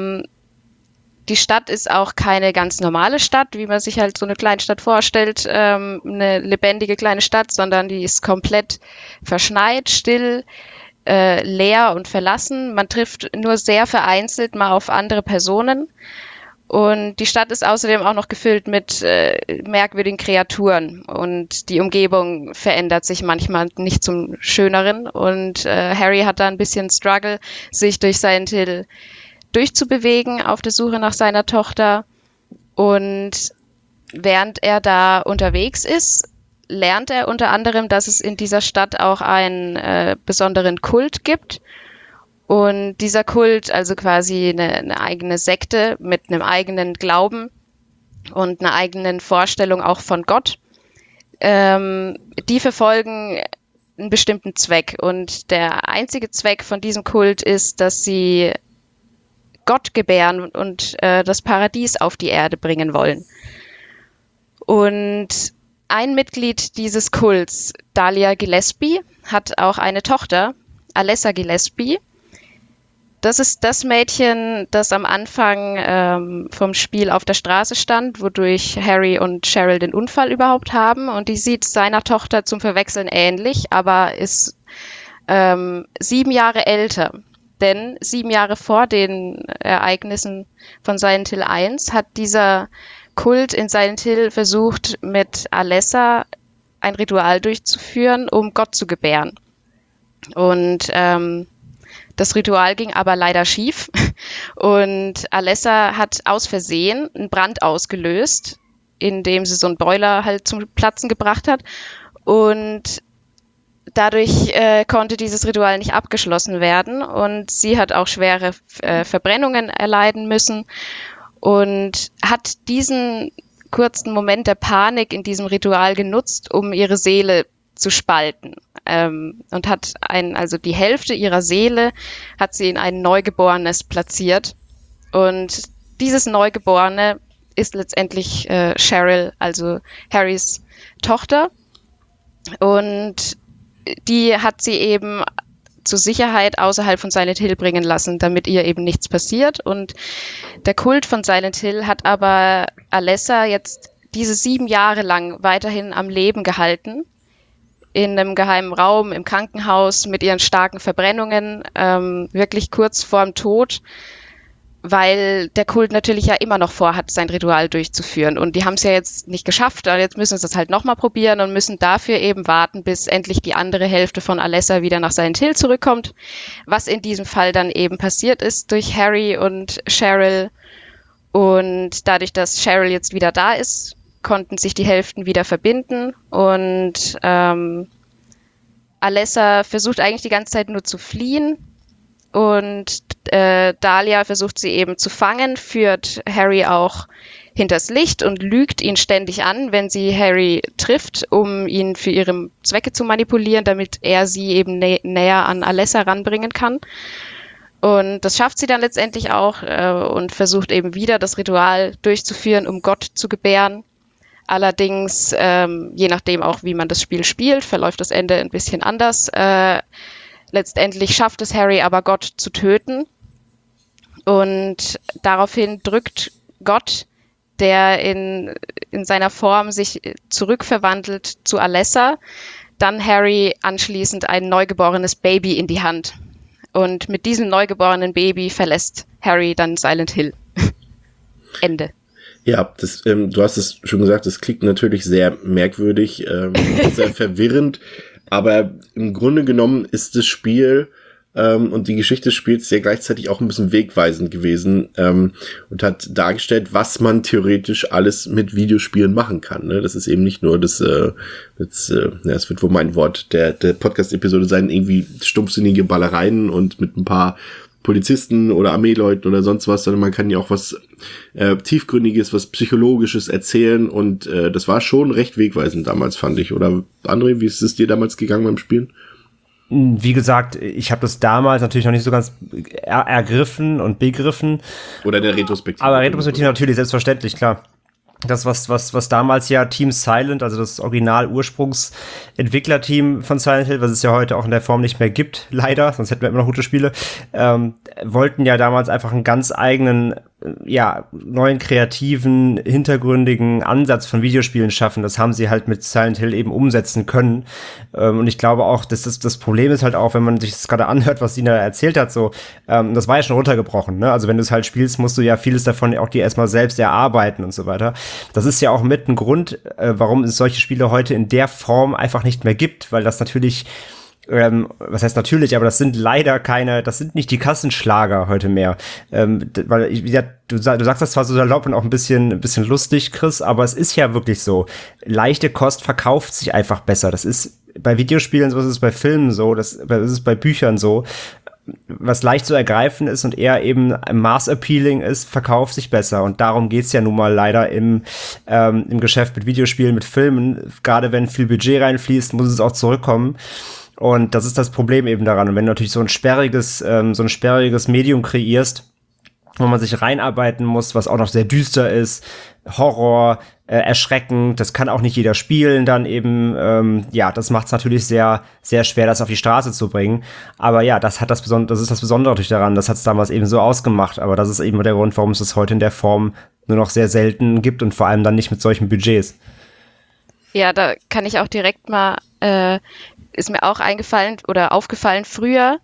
die Stadt ist auch keine ganz normale Stadt, wie man sich halt so eine Kleinstadt vorstellt, eine lebendige kleine Stadt, sondern die ist komplett verschneit, still, leer und verlassen. Man trifft nur sehr vereinzelt mal auf andere Personen. Und die Stadt ist außerdem auch noch gefüllt mit merkwürdigen Kreaturen. Und die Umgebung verändert sich manchmal nicht zum Schöneren. Und Harry hat da ein bisschen Struggle, sich durch Silent Hill durchzubewegen auf der Suche nach seiner Tochter. Und während er da unterwegs ist, lernt er unter anderem, dass es in dieser Stadt auch einen besonderen Kult gibt. Und dieser Kult, also quasi eine eigene Sekte mit einem eigenen Glauben und einer eigenen Vorstellung auch von Gott, die verfolgen einen bestimmten Zweck. Und der einzige Zweck von diesem Kult ist, dass sie Gott gebären und das Paradies auf die Erde bringen wollen. Und ein Mitglied dieses Kults, Dahlia Gillespie, hat auch eine Tochter, Alessa Gillespie. Das ist das Mädchen, das am Anfang vom Spiel auf der Straße stand, wodurch Harry und Cheryl den Unfall überhaupt haben. Und die sieht seiner Tochter zum Verwechseln ähnlich, aber ist 7 Jahre älter. Denn 7 Jahre vor den Ereignissen von Silent Hill 1 hat dieser Kult in Silent Hill versucht, mit Alessa ein Ritual durchzuführen, um Gott zu gebären. Und das Ritual ging aber leider schief und Alessa hat aus Versehen einen Brand ausgelöst, indem sie so einen Boiler halt zum Platzen gebracht hat. Und dadurch konnte dieses Ritual nicht abgeschlossen werden und sie hat auch schwere Verbrennungen erleiden müssen und hat diesen kurzen Moment der Panik in diesem Ritual genutzt, um ihre Seele zu spalten. Und hat also die Hälfte ihrer Seele hat sie in ein Neugeborenes platziert. Und dieses Neugeborene ist letztendlich Cheryl, also Harrys Tochter. Und die hat sie eben zur Sicherheit außerhalb von Silent Hill bringen lassen, damit ihr eben nichts passiert. Und der Kult von Silent Hill hat aber Alessa jetzt diese 7 Jahre lang weiterhin am Leben gehalten. In einem geheimen Raum, im Krankenhaus, mit ihren starken Verbrennungen, wirklich kurz vorm Tod, weil der Kult natürlich ja immer noch vorhat, sein Ritual durchzuführen. Und die haben es ja jetzt nicht geschafft, und jetzt müssen sie es halt nochmal probieren und müssen dafür eben warten, bis endlich die andere Hälfte von Alessa wieder nach Silent Hill zurückkommt, was in diesem Fall dann eben passiert ist durch Harry und Cheryl. Und dadurch, dass Cheryl jetzt wieder da ist, konnten sich die Hälften wieder verbinden und Alessa versucht eigentlich die ganze Zeit nur zu fliehen und Dahlia versucht sie eben zu fangen, führt Harry auch hinters Licht und lügt ihn ständig an, wenn sie Harry trifft, um ihn für ihre Zwecke zu manipulieren, damit er sie eben näher an Alessa ranbringen kann. Und das schafft sie dann letztendlich auch und versucht eben wieder das Ritual durchzuführen, um Gott zu gebären. Allerdings, je nachdem auch, wie man das Spiel spielt, verläuft das Ende ein bisschen anders. Letztendlich schafft es Harry aber, Gott zu töten. Und daraufhin drückt Gott, der in seiner Form sich zurückverwandelt zu Alessa, dann Harry anschließend ein neugeborenes Baby in die Hand. Und mit diesem neugeborenen Baby verlässt Harry dann Silent Hill. Ende. Ja, du hast es schon gesagt, das klingt natürlich sehr merkwürdig, sehr verwirrend, aber im Grunde genommen ist das Spiel und die Geschichte des Spiels ja gleichzeitig auch ein bisschen wegweisend gewesen und hat dargestellt, was man theoretisch alles mit Videospielen machen kann. Ne? Das ist eben nicht nur das wird wohl mein Wort der Podcast-Episode sein, irgendwie stumpfsinnige Ballereien und mit ein paar Polizisten oder Armeeleuten oder sonst was, sondern man kann ja auch was Tiefgründiges, was Psychologisches erzählen und das war schon recht wegweisend damals, fand ich. Oder André, wie ist es dir damals gegangen beim Spielen? Wie gesagt, ich habe das damals natürlich noch nicht so ganz ergriffen und begriffen. Oder in der Retrospektive. Aber Retrospektive natürlich, selbstverständlich, klar. Das, was damals ja Team Silent, also das Original-Ursprungs-Entwicklerteam von Silent Hill, was es ja heute auch in der Form nicht mehr gibt, leider, sonst hätten wir immer noch gute Spiele, wollten ja damals einfach einen ganz eigenen, neuen, kreativen, hintergründigen Ansatz von Videospielen schaffen. Das haben sie halt mit Silent Hill eben umsetzen können. Und ich glaube auch, dass das Problem ist halt auch, wenn man sich das gerade anhört, was Sina erzählt hat, so, das war ja schon runtergebrochen, ne? Also wenn du es halt spielst, musst du ja vieles davon auch dir erstmal selbst erarbeiten und so weiter. Das ist ja auch mit ein Grund, warum es solche Spiele heute in der Form einfach nicht mehr gibt, weil das natürlich, was heißt natürlich, aber das sind leider das sind nicht die Kassenschlager heute mehr. Weil, du sagst das zwar so salopp und auch ein bisschen lustig, Chris, aber es ist ja wirklich so. Leichte Kost verkauft sich einfach besser. Das ist bei Videospielen so, das ist bei Filmen so, das ist bei Büchern so. Was leicht zu ergreifen ist und eher eben Mass-Appealing ist, verkauft sich besser. Und darum geht's ja nun mal leider im Geschäft mit Videospielen, mit Filmen. Gerade wenn viel Budget reinfließt, muss es auch zurückkommen. Und das ist das Problem eben daran. Und wenn du natürlich so ein sperriges Medium kreierst, wo man sich reinarbeiten muss, was auch noch sehr düster ist, Horror, erschreckend, das kann auch nicht jeder spielen, dann eben, das macht es natürlich sehr, sehr schwer, das auf die Straße zu bringen. Aber ja, das ist das Besondere natürlich daran, das hat es damals eben so ausgemacht, aber das ist eben der Grund, warum es das heute in der Form nur noch sehr selten gibt und vor allem dann nicht mit solchen Budgets. Ja, da kann ich auch direkt mal, ist mir auch aufgefallen, früher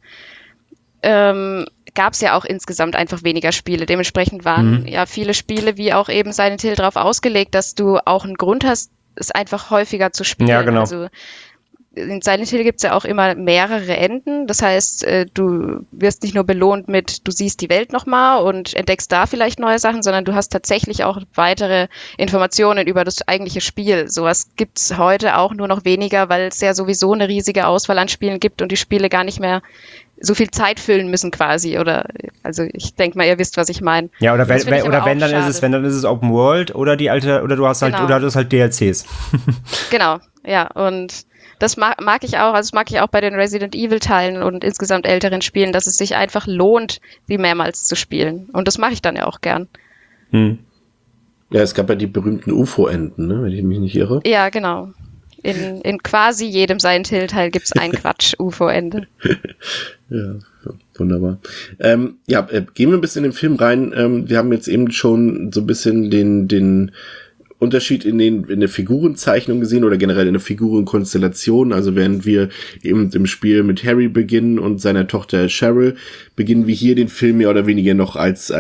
gab es ja auch insgesamt einfach weniger Spiele. Dementsprechend waren ja viele Spiele, wie auch eben Silent Hill, darauf ausgelegt, dass du auch einen Grund hast, es einfach häufiger zu spielen. Ja, genau. Also in Silent Hill gibt es ja auch immer mehrere Enden. Das heißt, du wirst nicht nur belohnt mit, du siehst die Welt nochmal und entdeckst da vielleicht neue Sachen, sondern du hast tatsächlich auch weitere Informationen über das eigentliche Spiel. Sowas gibt es heute auch nur noch weniger, weil es ja sowieso eine riesige Auswahl an Spielen gibt und die Spiele gar nicht mehr so viel Zeit füllen müssen quasi, also ich denke mal, ihr wisst, was ich meine. Ja, oder wenn dann ist es Open World oder du hast halt DLCs. Genau, ja, und das mag ich auch, also das mag ich auch bei den Resident Evil Teilen und insgesamt älteren Spielen, dass es sich einfach lohnt, sie mehrmals zu spielen. Und das mache ich dann ja auch gern. Ja, es gab ja die berühmten UFO-Enden, ne, wenn ich mich nicht irre. Ja, genau. In quasi jedem Silent Hill Teil gibt's ein Quatsch-UFO-Ende. Ja, wunderbar. Gehen wir ein bisschen in den Film rein. Wir haben jetzt eben schon so ein bisschen den Unterschied in der Figurenzeichnung gesehen oder generell in der Figurenkonstellation. Also während wir eben im Spiel mit Harry beginnen und seiner Tochter Cheryl, beginnen wir hier den Film mehr oder weniger noch als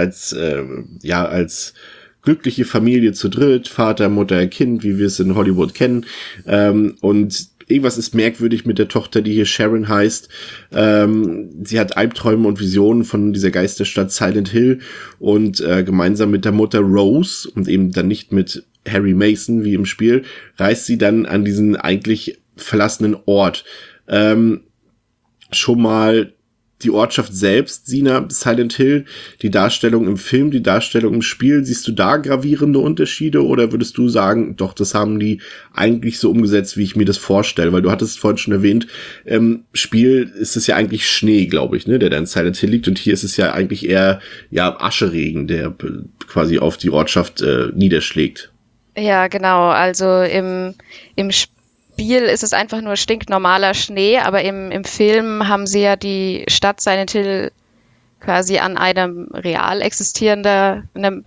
glückliche Familie zu dritt, Vater, Mutter, Kind, wie wir es in Hollywood kennen. Und irgendwas ist merkwürdig mit der Tochter, die hier Sharon heißt. Sie hat Albträume und Visionen von dieser Geisterstadt Silent Hill und gemeinsam mit der Mutter Rose und eben dann nicht mit Harry Mason wie im Spiel, reist sie dann an diesen eigentlich verlassenen Ort. Schon mal die Ortschaft selbst, Sina, Silent Hill, die Darstellung im Film, die Darstellung im Spiel, siehst du da gravierende Unterschiede oder würdest du sagen, doch, das haben die eigentlich so umgesetzt, wie ich mir das vorstelle? Weil du hattest vorhin schon erwähnt, im Spiel ist es ja eigentlich Schnee, glaube ich, ne, der da in Silent Hill liegt, und hier ist es ja eigentlich eher Ascheregen, der quasi auf die Ortschaft niederschlägt. Ja, genau. Also im Spiel ist es einfach nur stinknormaler Schnee, aber im Film haben sie ja die Stadt Silent Hill quasi an einem real existierenden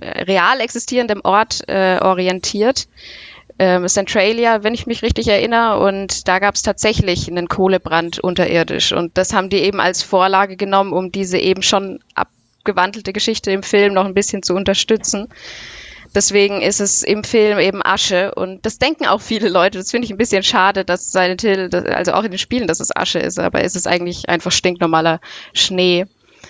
Ort orientiert. Centralia, wenn ich mich richtig erinnere, und da gab es tatsächlich einen Kohlebrand unterirdisch, und das haben die eben als Vorlage genommen, um diese eben schon abgewandelte Geschichte im Film noch ein bisschen zu unterstützen. Deswegen ist es im Film eben Asche, und das denken auch viele Leute. Das finde ich ein bisschen schade, dass Silent Hill, also auch in den Spielen, dass es Asche ist, aber es ist eigentlich einfach stinknormaler Schnee.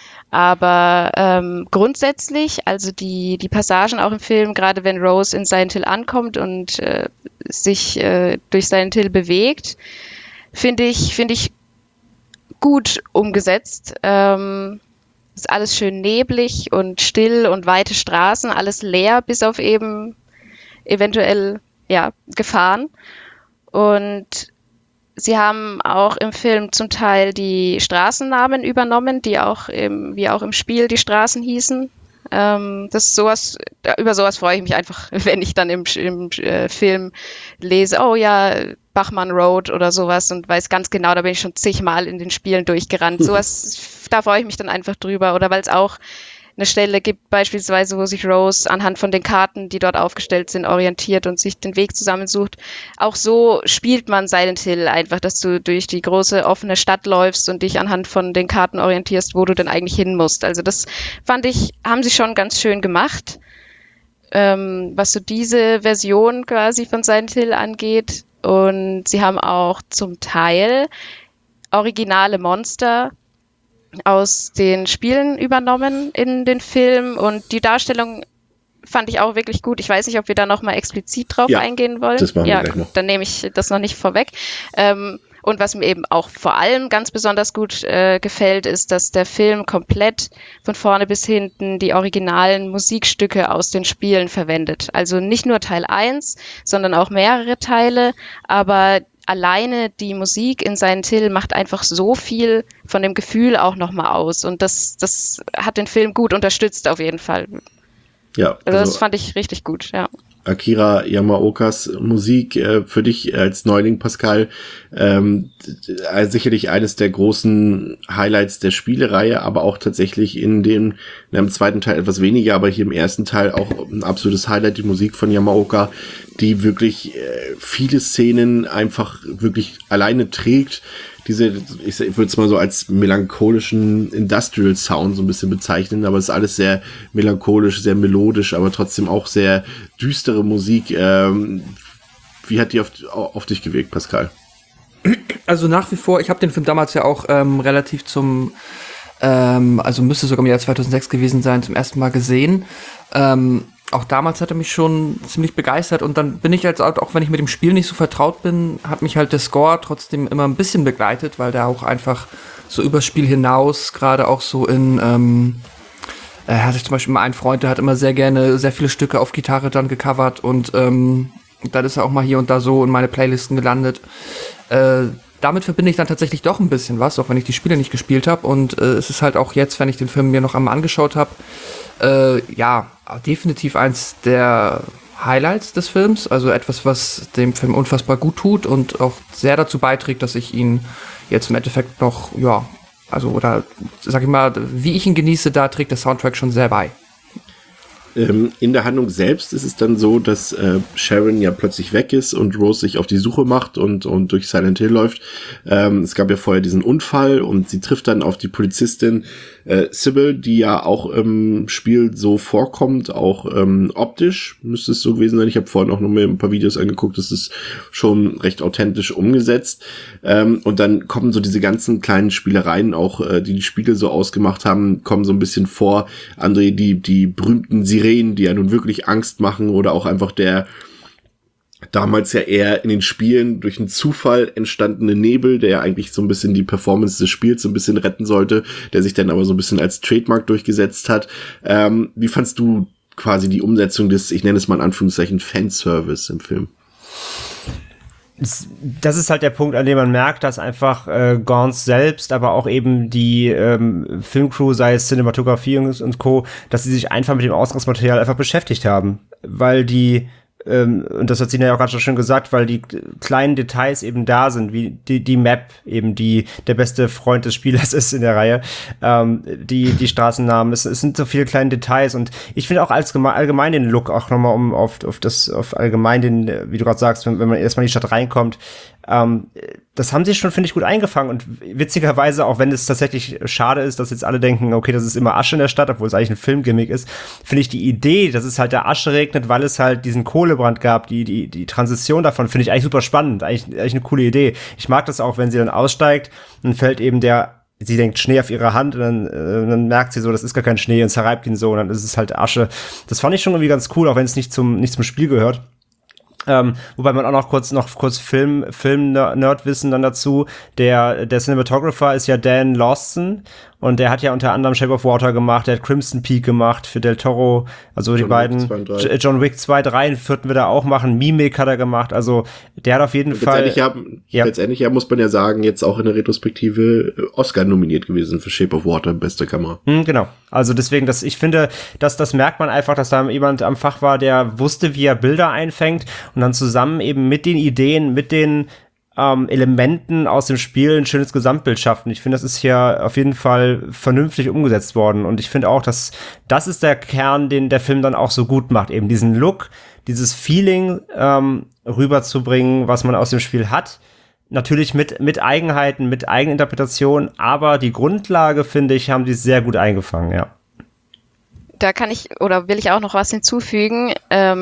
Aber grundsätzlich, also die Passagen auch im Film, gerade wenn Rose in Silent Hill ankommt und sich durch Silent Hill bewegt, finde ich gut umgesetzt. Ist alles schön neblig und still und weite Straßen, alles leer, bis auf eben eventuell Gefahren. Und sie haben auch im Film zum Teil die Straßennamen übernommen, die auch wie auch im Spiel die Straßen hießen. Über sowas freue ich mich einfach, wenn ich dann im Film lese, oh ja, Bachmann Road oder sowas, und weiß ganz genau, da bin ich schon zigmal in den Spielen durchgerannt. Sowas, da freue ich mich dann einfach drüber. Oder weil es auch eine Stelle gibt, beispielsweise, wo sich Rose anhand von den Karten, die dort aufgestellt sind, orientiert und sich den Weg zusammensucht. Auch so spielt man Silent Hill einfach, dass du durch die große offene Stadt läufst und dich anhand von den Karten orientierst, wo du denn eigentlich hin musst. Also das fand ich, haben sie schon ganz schön gemacht. Was so diese Version quasi von Silent Hill angeht. Und sie haben auch zum Teil originale Monster aus den Spielen übernommen in den Film, und die Darstellung fand ich auch wirklich gut. Ich weiß nicht, ob wir da nochmal explizit drauf eingehen wollen. Das machen wir gleich noch. Dann nehme ich das noch nicht vorweg. Und was mir eben auch vor allem ganz besonders gut gefällt, ist, dass der Film komplett von vorne bis hinten die originalen Musikstücke aus den Spielen verwendet. Also nicht nur Teil 1, sondern auch mehrere Teile, aber alleine die Musik in Silent Hill macht einfach so viel von dem Gefühl auch nochmal aus, und das hat den Film gut unterstützt auf jeden Fall. Ja, also das fand ich richtig gut, ja. Akira Yamaokas Musik für dich als Neuling, Pascal, sicherlich eines der großen Highlights der Spielereihe, aber auch tatsächlich in dem zweiten Teil etwas weniger, aber hier im ersten Teil auch ein absolutes Highlight, die Musik von Yamaoka, die wirklich viele Szenen einfach wirklich alleine trägt. Ich würde es mal so als melancholischen Industrial Sound so ein bisschen bezeichnen, aber es ist alles sehr melancholisch, sehr melodisch, aber trotzdem auch sehr düstere Musik. Wie hat die auf dich gewirkt, Pascal? Also nach wie vor, ich habe den Film damals ja auch relativ also müsste sogar im Jahr 2006 gewesen sein, zum ersten Mal gesehen. Auch damals hat er mich schon ziemlich begeistert, und dann bin ich jetzt auch wenn ich mit dem Spiel nicht so vertraut bin, hat mich halt der Score trotzdem immer ein bisschen begleitet, weil der auch einfach so übers Spiel hinaus, gerade auch so hatte ich zum Beispiel mal einen Freund, der hat immer sehr gerne sehr viele Stücke auf Gitarre dann gecovert, und dann ist er auch mal hier und da so in meine Playlisten gelandet. Damit verbinde ich dann tatsächlich doch ein bisschen was, auch wenn ich die Spiele nicht gespielt habe, und es ist halt auch jetzt, wenn ich den Film mir noch einmal angeschaut habe, definitiv eins der Highlights des Films, also etwas, was dem Film unfassbar gut tut und auch sehr dazu beiträgt, dass ich ihn jetzt im Endeffekt noch, oder sag ich mal, wie ich ihn genieße, da trägt der Soundtrack schon sehr bei. In der Handlung selbst ist es dann so, dass Sharon ja plötzlich weg ist und Rose sich auf die Suche macht und durch Silent Hill läuft. Es gab ja vorher diesen Unfall, und sie trifft dann auf die Polizistin Sybil, die ja auch im Spiel so vorkommt, auch optisch müsste es so gewesen sein. Ich habe vorhin auch noch mal ein paar Videos angeguckt, das ist schon recht authentisch umgesetzt. Und dann kommen so diese ganzen kleinen Spielereien auch, die Spiele so ausgemacht haben, kommen so ein bisschen vor. André, die berühmten Sirenen, die ja nun wirklich Angst machen, oder auch einfach der damals ja eher in den Spielen durch einen Zufall entstandene Nebel, der ja eigentlich so ein bisschen die Performance des Spiels so ein bisschen retten sollte, der sich dann aber so ein bisschen als Trademark durchgesetzt hat. Wie fandst du quasi die Umsetzung des, ich nenne es mal in Anführungszeichen, Fanservice im Film? Das ist halt der Punkt, an dem man merkt, dass einfach Gauntz selbst, aber auch eben die Filmcrew, sei es Cinematografie und Co., dass sie sich einfach mit dem Ausgangsmaterial einfach beschäftigt haben. Weil die, und das hat Sina ja auch gerade schon schön gesagt, weil die kleinen Details eben da sind, wie die Map eben, die der beste Freund des Spielers ist in der Reihe, die Straßennamen, es sind so viele kleine Details und ich finde auch allgemein den Look, auch nochmal auf allgemein den, wie du gerade sagst, wenn man erstmal in die Stadt reinkommt, das haben sie schon, finde ich, gut eingefangen und witzigerweise, auch wenn es tatsächlich schade ist, dass jetzt alle denken, okay, das ist immer Asche in der Stadt, obwohl es eigentlich ein Filmgimmick ist, finde ich die Idee, dass es halt der Asche regnet, weil es halt diesen Kohlebrand gab, die Transition davon, finde ich eigentlich super spannend, eigentlich eine coole Idee. Ich mag das auch, wenn sie dann aussteigt und fällt eben sie denkt Schnee auf ihre Hand und dann merkt sie so, das ist gar kein Schnee und zerreibt ihn so und dann ist es halt Asche. Das fand ich schon irgendwie ganz cool, auch wenn es nicht zum Spiel gehört. Wobei man auch noch kurz Film-Nerd-Wissen dann dazu. Der Cinematographer ist ja Dan Lawson und der hat ja unter anderem Shape of Water gemacht, der hat Crimson Peak gemacht für Del Toro, also die beiden, John Wick 2, 3, den 4. wird er auch machen, Mimic hat er gemacht, also der hat auf jeden Fall... Letztendlich muss man ja sagen, jetzt auch in der Retrospektive Oscar nominiert gewesen für Shape of Water, beste Kamera. Genau, also deswegen, ich finde, das merkt man einfach, dass da jemand am Fach war, der wusste, wie er Bilder einfängt und dann zusammen eben mit den Ideen, mit den Elementen aus dem Spiel ein schönes Gesamtbild schaffen. Ich finde, das ist hier auf jeden Fall vernünftig umgesetzt worden und ich finde auch, dass das ist der Kern, den der Film dann auch so gut macht, eben diesen Look, dieses Feeling rüberzubringen, was man aus dem Spiel hat. Natürlich mit Eigenheiten, mit Eigeninterpretation, aber die Grundlage, finde ich, haben die sehr gut eingefangen, ja. Da will ich auch noch was hinzufügen.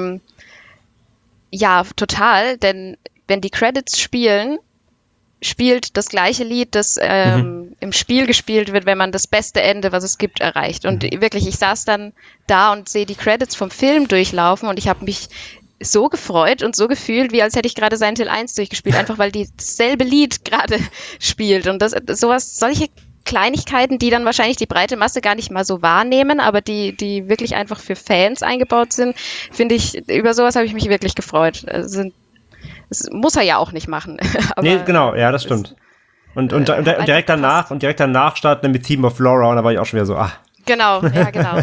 Ja, total, denn wenn die Credits spielt das gleiche Lied, das im Spiel gespielt wird, wenn man das beste Ende, was es gibt, erreicht. Und wirklich, ich saß dann da und sehe die Credits vom Film durchlaufen und ich habe mich so gefreut und so gefühlt, wie als hätte ich gerade Silent Hill 1 durchgespielt, einfach weil dasselbe Lied gerade spielt. Und solche Kleinigkeiten, die dann wahrscheinlich die breite Masse gar nicht mal so wahrnehmen, aber die wirklich einfach für Fans eingebaut sind, finde ich, über sowas habe ich mich wirklich gefreut. Das muss er ja auch nicht machen. Aber nee, genau, ja, das stimmt. Und direkt danach starten wir mit Theme of Laura und da war ich auch schon wieder so, Genau, ja, genau.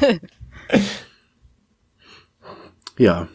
Ja,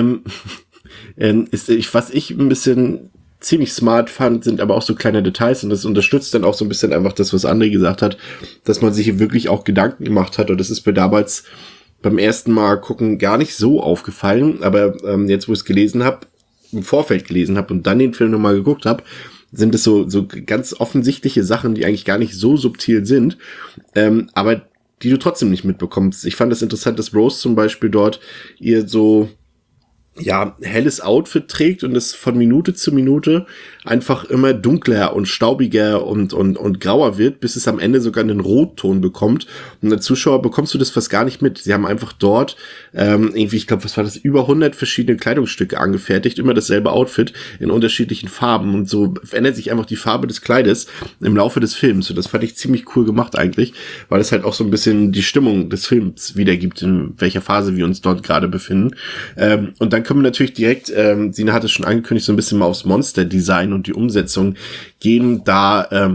was ich ein bisschen ziemlich smart fand, sind aber auch so kleine Details und das unterstützt dann auch so ein bisschen einfach das, was André gesagt hat, dass man sich hier wirklich auch Gedanken gemacht hat und das ist mir damals beim ersten Mal gucken gar nicht so aufgefallen, aber jetzt, wo ich es im Vorfeld gelesen habe und dann den Film nochmal geguckt habe, sind es so ganz offensichtliche Sachen, die eigentlich gar nicht so subtil sind, aber die du trotzdem nicht mitbekommst. Ich fand es interessant, dass Rose zum Beispiel dort ihr so helles Outfit trägt und es von Minute zu Minute einfach immer dunkler und staubiger und grauer wird, bis es am Ende sogar einen Rotton bekommt. Und als Zuschauer bekommst du das fast gar nicht mit. Sie haben einfach dort ich glaube, was war das, über 100 verschiedene Kleidungsstücke angefertigt, immer dasselbe Outfit in unterschiedlichen Farben und so verändert sich einfach die Farbe des Kleides im Laufe des Films. Und das fand ich ziemlich cool gemacht eigentlich, weil es halt auch so ein bisschen die Stimmung des Films wiedergibt, in welcher Phase wir uns dort gerade befinden. Und dann können wir natürlich direkt, Sina hat es schon angekündigt, so ein bisschen mal aufs Monster-Design und die Umsetzung gehen, da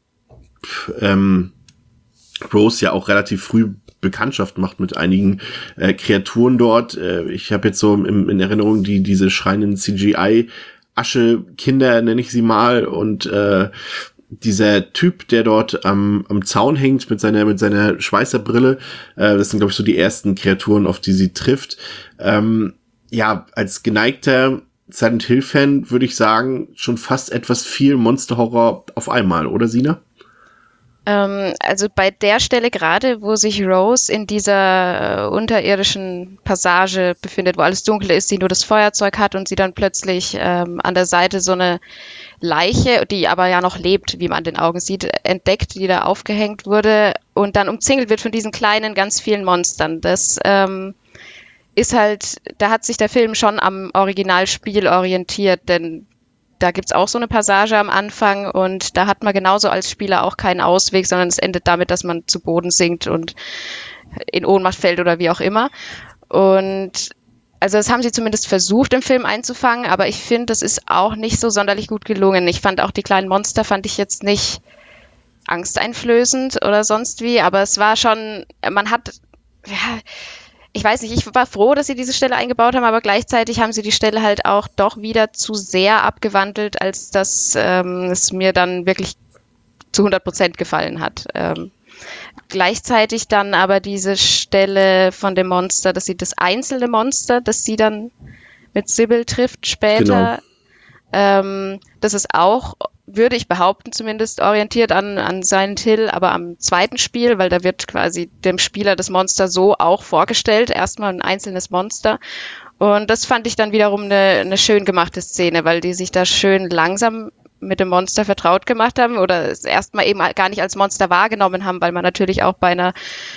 Rose ja auch relativ früh Bekanntschaft macht mit einigen Kreaturen dort. Ich habe jetzt so in Erinnerung diese schreienden CGI-Asche-Kinder, nenne ich sie mal, und dieser Typ, der dort am Zaun hängt mit seiner Schweißerbrille, das sind, glaube ich, so die ersten Kreaturen, auf die sie trifft. Als geneigter Silent Hill-Fan würde ich sagen, schon fast etwas viel Monster-Horror auf einmal, oder Sina? Also bei der Stelle gerade, wo sich Rose in dieser unterirdischen Passage befindet, wo alles dunkel ist, sie nur das Feuerzeug hat und sie dann plötzlich an der Seite so eine Leiche, die aber ja noch lebt, wie man an den Augen sieht, entdeckt, die da aufgehängt wurde und dann umzingelt wird von diesen kleinen, ganz vielen Monstern. Das ist halt, da hat sich der Film schon am Originalspiel orientiert, denn da gibt's auch so eine Passage am Anfang und da hat man genauso als Spieler auch keinen Ausweg, sondern es endet damit, dass man zu Boden sinkt und in Ohnmacht fällt oder wie auch immer. Und also das haben sie zumindest versucht im Film einzufangen, aber ich finde, das ist auch nicht so sonderlich gut gelungen. Ich fand auch die kleinen Monster fand ich jetzt nicht angsteinflößend oder sonst wie, aber es war schon, man hat, ja, ich weiß nicht, ich war froh, dass sie diese Stelle eingebaut haben, aber gleichzeitig haben sie die Stelle halt auch doch wieder zu sehr abgewandelt, als dass es mir dann wirklich zu 100% gefallen hat. Gleichzeitig dann aber diese Stelle von dem Monster, dass sie das einzelne Monster, das sie dann mit Sybil trifft später, das ist auch, würde ich behaupten, zumindest orientiert an Silent Hill, aber am zweiten Spiel, weil da wird quasi dem Spieler das Monster so auch vorgestellt, erstmal ein einzelnes Monster. Und das fand ich dann wiederum eine schön gemachte Szene, weil die sich da schön langsam mit dem Monster vertraut gemacht haben oder es erstmal eben gar nicht als Monster wahrgenommen haben, weil man natürlich auch bei einer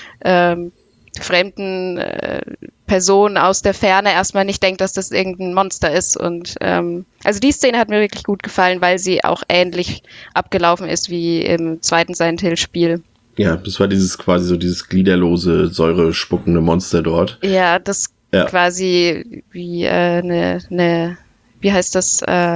fremden Person aus der Ferne erstmal nicht denkt, dass das irgendein Monster ist. Und also die Szene hat mir wirklich gut gefallen, weil sie auch ähnlich abgelaufen ist wie im zweiten Silent Hill Spiel. Ja, das war dieses quasi so dieses gliederlose, säurespuckende Monster dort. Ja, das quasi wie wie heißt das,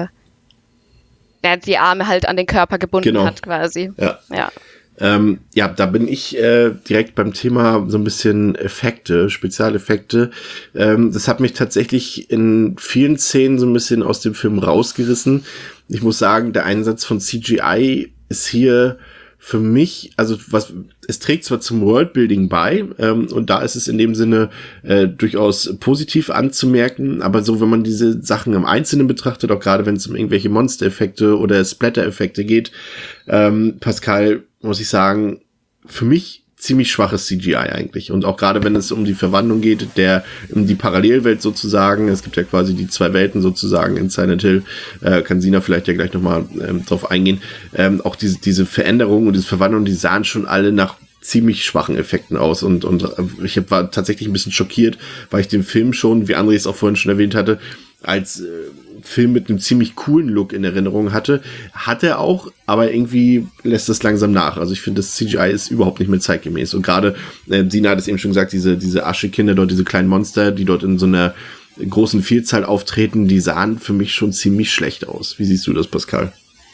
die Arme halt an den Körper gebunden hat quasi. Ja. Ja, da bin ich direkt beim Thema so ein bisschen Effekte, Spezialeffekte. Das hat mich tatsächlich in vielen Szenen so ein bisschen aus dem Film rausgerissen. Ich muss sagen, der Einsatz von CGI ist hier für mich, also es trägt zwar zum Worldbuilding bei, und da ist es in dem Sinne durchaus positiv anzumerken, aber so, wenn man diese Sachen im Einzelnen betrachtet, auch gerade wenn es um irgendwelche Monster-Effekte oder Splatter-Effekte geht, Pascal, muss ich sagen, für mich ziemlich schwaches CGI eigentlich. Und auch gerade wenn es um die Verwandlung geht, um die Parallelwelt sozusagen, es gibt ja quasi die zwei Welten sozusagen in Silent Hill, kann Sina vielleicht ja gleich nochmal drauf eingehen. Auch diese Veränderung und diese Verwandlung, die sahen schon alle nach ziemlich schwachen Effekten aus und ich war tatsächlich ein bisschen schockiert, weil ich den Film schon, wie André es auch vorhin schon erwähnt hatte, als Film mit einem ziemlich coolen Look in Erinnerung hatte. Hat er auch, aber irgendwie lässt das langsam nach. Also ich finde, das CGI ist überhaupt nicht mehr zeitgemäß. Und gerade, Sina hat es eben schon gesagt, diese Aschekinder dort, diese kleinen Monster, die dort in so einer großen Vielzahl auftreten, die sahen für mich schon ziemlich schlecht aus. Wie siehst du das, Pascal?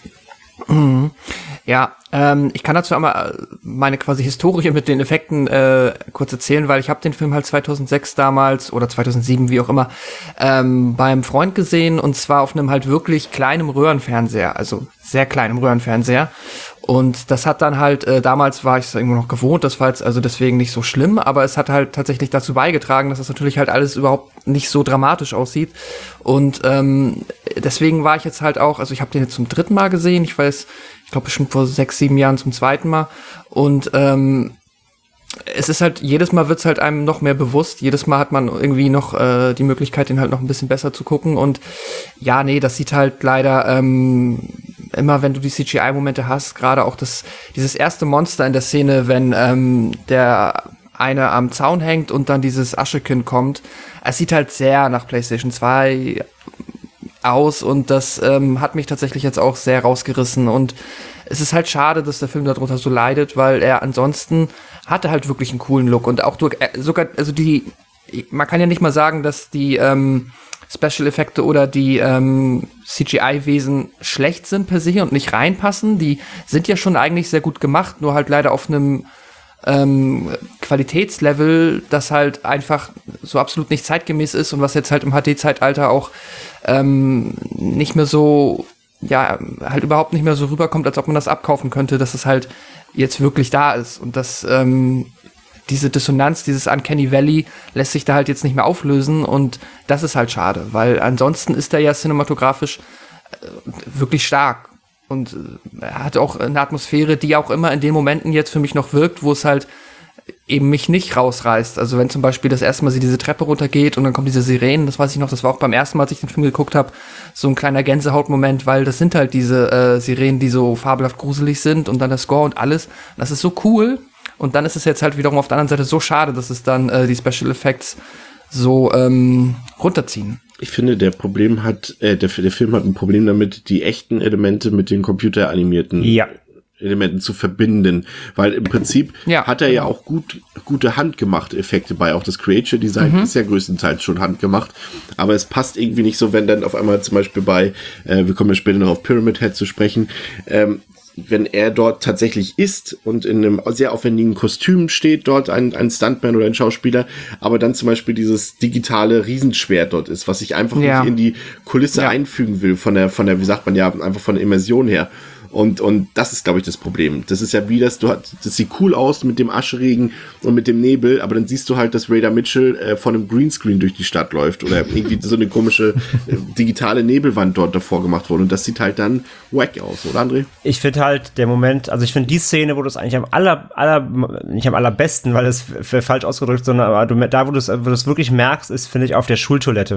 Ja, ich kann dazu einmal meine quasi Historie mit den Effekten kurz erzählen, weil ich habe den Film halt 2006 damals oder 2007, wie auch immer, beim Freund gesehen und zwar auf einem halt wirklich kleinen Röhrenfernseher, also sehr kleinem Röhrenfernseher. Und das hat dann halt, damals war ich es irgendwo noch gewohnt, das war jetzt also deswegen nicht so schlimm, aber es hat halt tatsächlich dazu beigetragen, dass das natürlich halt alles überhaupt nicht so dramatisch aussieht. Und deswegen war ich jetzt halt auch, also ich habe den jetzt zum 3. Mal gesehen, ich glaube bestimmt vor 6, 7 Jahren zum 2. Mal. Und es ist halt, jedes Mal wird's halt einem noch mehr bewusst, jedes Mal hat man irgendwie noch die Möglichkeit, den halt noch ein bisschen besser zu gucken. Und ja, nee, das sieht halt leider immer, wenn du die CGI-Momente hast, gerade auch dieses erste Monster in der Szene, wenn der eine am Zaun hängt und dann dieses Aschekind kommt. Es sieht halt sehr nach PlayStation 2 aus und das hat mich tatsächlich jetzt auch sehr rausgerissen und es ist halt schade, dass der Film darunter so leidet, weil er ansonsten hatte halt wirklich einen coolen Look und auch sogar, also man kann ja nicht mal sagen, dass die Special-Effekte oder die CGI-Wesen schlecht sind per se und nicht reinpassen. Die sind ja schon eigentlich sehr gut gemacht, nur halt leider auf einem Qualitätslevel, das halt einfach so absolut nicht zeitgemäß ist und was jetzt halt im HD-Zeitalter auch nicht mehr so, ja, halt überhaupt nicht mehr so rüberkommt, als ob man das abkaufen könnte, dass es halt jetzt wirklich da ist und dass diese Dissonanz, dieses Uncanny Valley lässt sich da halt jetzt nicht mehr auflösen und das ist halt schade, weil ansonsten ist er ja cinematografisch wirklich stark und er hat auch eine Atmosphäre, die auch immer in den Momenten jetzt für mich noch wirkt, wo es halt eben mich nicht rausreißt. Also wenn zum Beispiel das erste Mal sie diese Treppe runtergeht und dann kommen diese Sirenen, das weiß ich noch, das war auch beim ersten Mal, als ich den Film geguckt habe, so ein kleiner Gänsehautmoment, weil das sind halt diese Sirenen, die so fabelhaft gruselig sind und dann der Score und alles. Und das ist so cool und dann ist es jetzt halt wiederum auf der anderen Seite so schade, dass es dann die Special Effects so runterziehen. Ich finde, der Film hat ein Problem damit, die echten Elemente mit den computeranimierten Elementen zu verbinden, weil im Prinzip hat er ja auch gute handgemachte Effekte bei, auch das Creature Design ist ja größtenteils schon handgemacht, aber es passt irgendwie nicht so, wenn dann auf einmal zum Beispiel bei, wir kommen ja später noch auf Pyramid Head zu sprechen, wenn er dort tatsächlich ist und in einem sehr aufwendigen Kostüm steht, dort ein Stuntman oder ein Schauspieler, aber dann zum Beispiel dieses digitale Riesenschwert dort ist, was ich einfach nicht in die Kulisse einfügen will, von der, wie sagt man ja, einfach von der Immersion her. Und das ist, glaube ich, das Problem. Das ist ja wie das sieht cool aus mit dem Ascheregen und mit dem Nebel, aber dann siehst du halt, dass Radar Mitchell von einem Greenscreen durch die Stadt läuft oder irgendwie so eine komische digitale Nebelwand dort davor gemacht wurde. Und das sieht halt dann wack aus, oder André? Ich finde halt der Moment, also ich finde die Szene, wo du es eigentlich nicht am allerbesten, weil es falsch ausgedrückt, sondern aber wo du es wirklich merkst, ist, finde ich, auf der Schultoilette.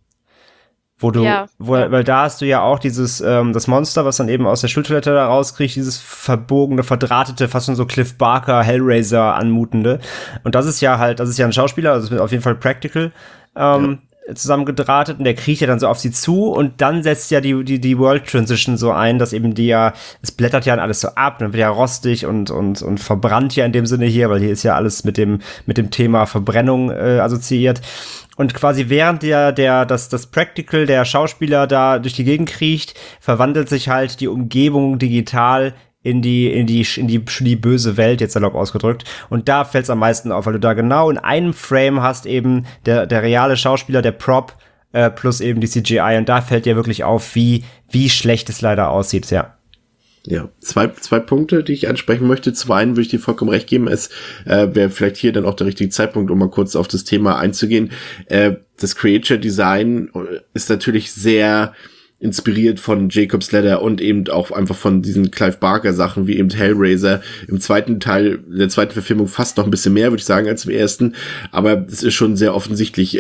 Weil da hast du ja auch dieses, das Monster, was dann eben aus der Schultoilette da rauskriegt, dieses verbogene, verdrahtete, fast schon so Cliff Barker, Hellraiser anmutende. Und das ist ja ein Schauspieler, also das ist auf jeden Fall practical, zusammengedrahtet und der kriecht ja dann so auf sie zu und dann setzt ja die World Transition so ein, dass eben es blättert ja alles so ab, dann wird ja rostig und verbrannt ja in dem Sinne hier, weil hier ist ja alles mit dem Thema Verbrennung assoziiert. Und quasi während das Practical der Schauspieler da durch die Gegend kriecht, verwandelt sich halt die Umgebung digital in die böse Welt, jetzt salopp ausgedrückt. Und da fällt's am meisten auf, weil du da genau in einem Frame hast eben der reale Schauspieler, der Prop, plus eben die CGI. Und da fällt dir wirklich auf, wie schlecht es leider aussieht, ja. Ja, zwei Punkte, die ich ansprechen möchte. Zum einen würde ich dir vollkommen recht geben, es wäre vielleicht hier dann auch der richtige Zeitpunkt, um mal kurz auf das Thema einzugehen. Das Creature Design ist natürlich sehr inspiriert von Jacob's Ladder und eben auch einfach von diesen Clive Barker Sachen wie eben Hellraiser. Im zweiten Teil, der zweiten Verfilmung fast noch ein bisschen mehr, würde ich sagen, als im ersten. Aber es ist schon sehr offensichtlich,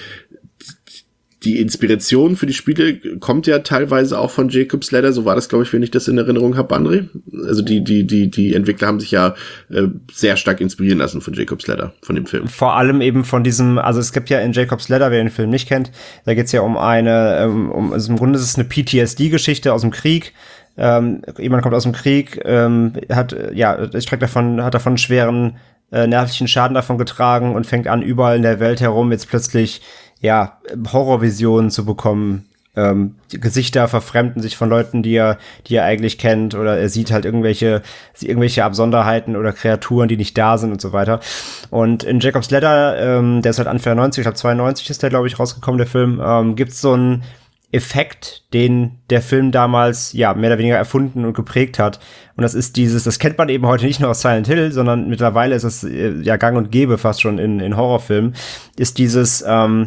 die Inspiration für die Spiele kommt ja teilweise auch von Jacob's Ladder, so war das, glaube ich, wenn ich das in Erinnerung habe, André. Also die Entwickler haben sich ja sehr stark inspirieren lassen von Jacob's Ladder, von dem Film. Vor allem eben von diesem, also es gibt ja in Jacob's Ladder, wer den Film nicht kennt, da geht's ja also im Grunde ist es eine PTSD-Geschichte aus dem Krieg. Jemand kommt aus dem Krieg, hat davon schweren nervlichen Schaden davon getragen und fängt an, überall in der Welt herum jetzt plötzlich Horrorvisionen zu bekommen. Die Gesichter verfremden sich von Leuten, die er eigentlich kennt, oder er sieht halt irgendwelche Absonderheiten oder Kreaturen, die nicht da sind und so weiter. Und in Jacob's Ladder, der ist halt Anfang 90, ich glaube 92 ist der, glaube ich, rausgekommen, der Film, gibt's so einen Effekt, den der Film damals mehr oder weniger erfunden und geprägt hat. Und das ist das kennt man eben heute nicht nur aus Silent Hill, sondern mittlerweile ist es gang und gäbe fast schon in Horrorfilmen, ist dieses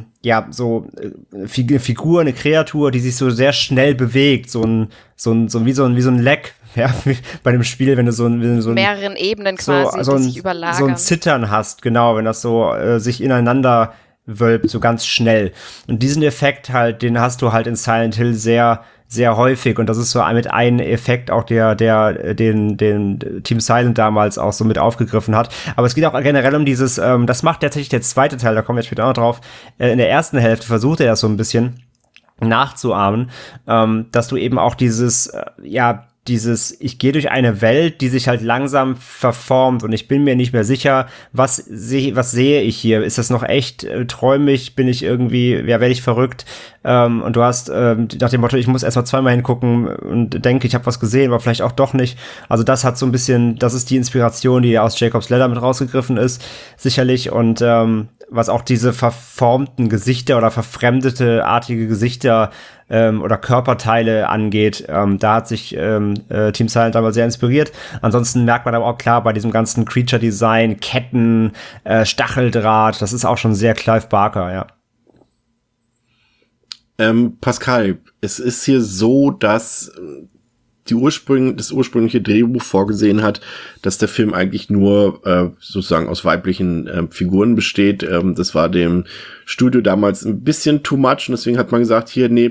Figur, eine Kreatur, die sich so sehr schnell bewegt, wie so ein Leck, wie bei dem Spiel, wenn du mehreren Ebenen quasi, die sich überlagern. So ein Zittern hast, genau, wenn das so sich ineinander wölbt, so ganz schnell. Und diesen Effekt halt, den hast du halt in Silent Hill sehr, sehr häufig. Und das ist so mit einem Effekt auch, den Team Silent damals auch so mit aufgegriffen hat. Aber es geht auch generell um dieses, das macht tatsächlich der zweite Teil, da kommen wir später auch noch drauf. In der ersten Hälfte versucht er das so ein bisschen nachzuahmen, dass du eben auch ich gehe durch eine Welt, die sich halt langsam verformt und ich bin mir nicht mehr sicher, was sehe ich hier? Ist das noch echt? Träume ich? Bin ich irgendwie, werde ich verrückt? Und du hast nach dem Motto, ich muss erstmal zweimal hingucken und denke, ich habe was gesehen, aber vielleicht auch doch nicht. Also das hat so ein bisschen, das ist die Inspiration, die aus Jacob's Ladder mit rausgegriffen ist, sicherlich. Und was auch diese verformten Gesichter oder verfremdete artige Gesichter oder Körperteile angeht, da hat sich Team Silent damals sehr inspiriert. Ansonsten merkt man aber auch klar bei diesem ganzen Creature-Design, Ketten, Stacheldraht, das ist auch schon sehr Clive Barker, ja. Pascal, es ist hier so, dass das ursprüngliche Drehbuch vorgesehen hat, dass der Film eigentlich nur sozusagen aus weiblichen Figuren besteht. Das war dem Studio damals ein bisschen too much und deswegen hat man gesagt, hier, nee,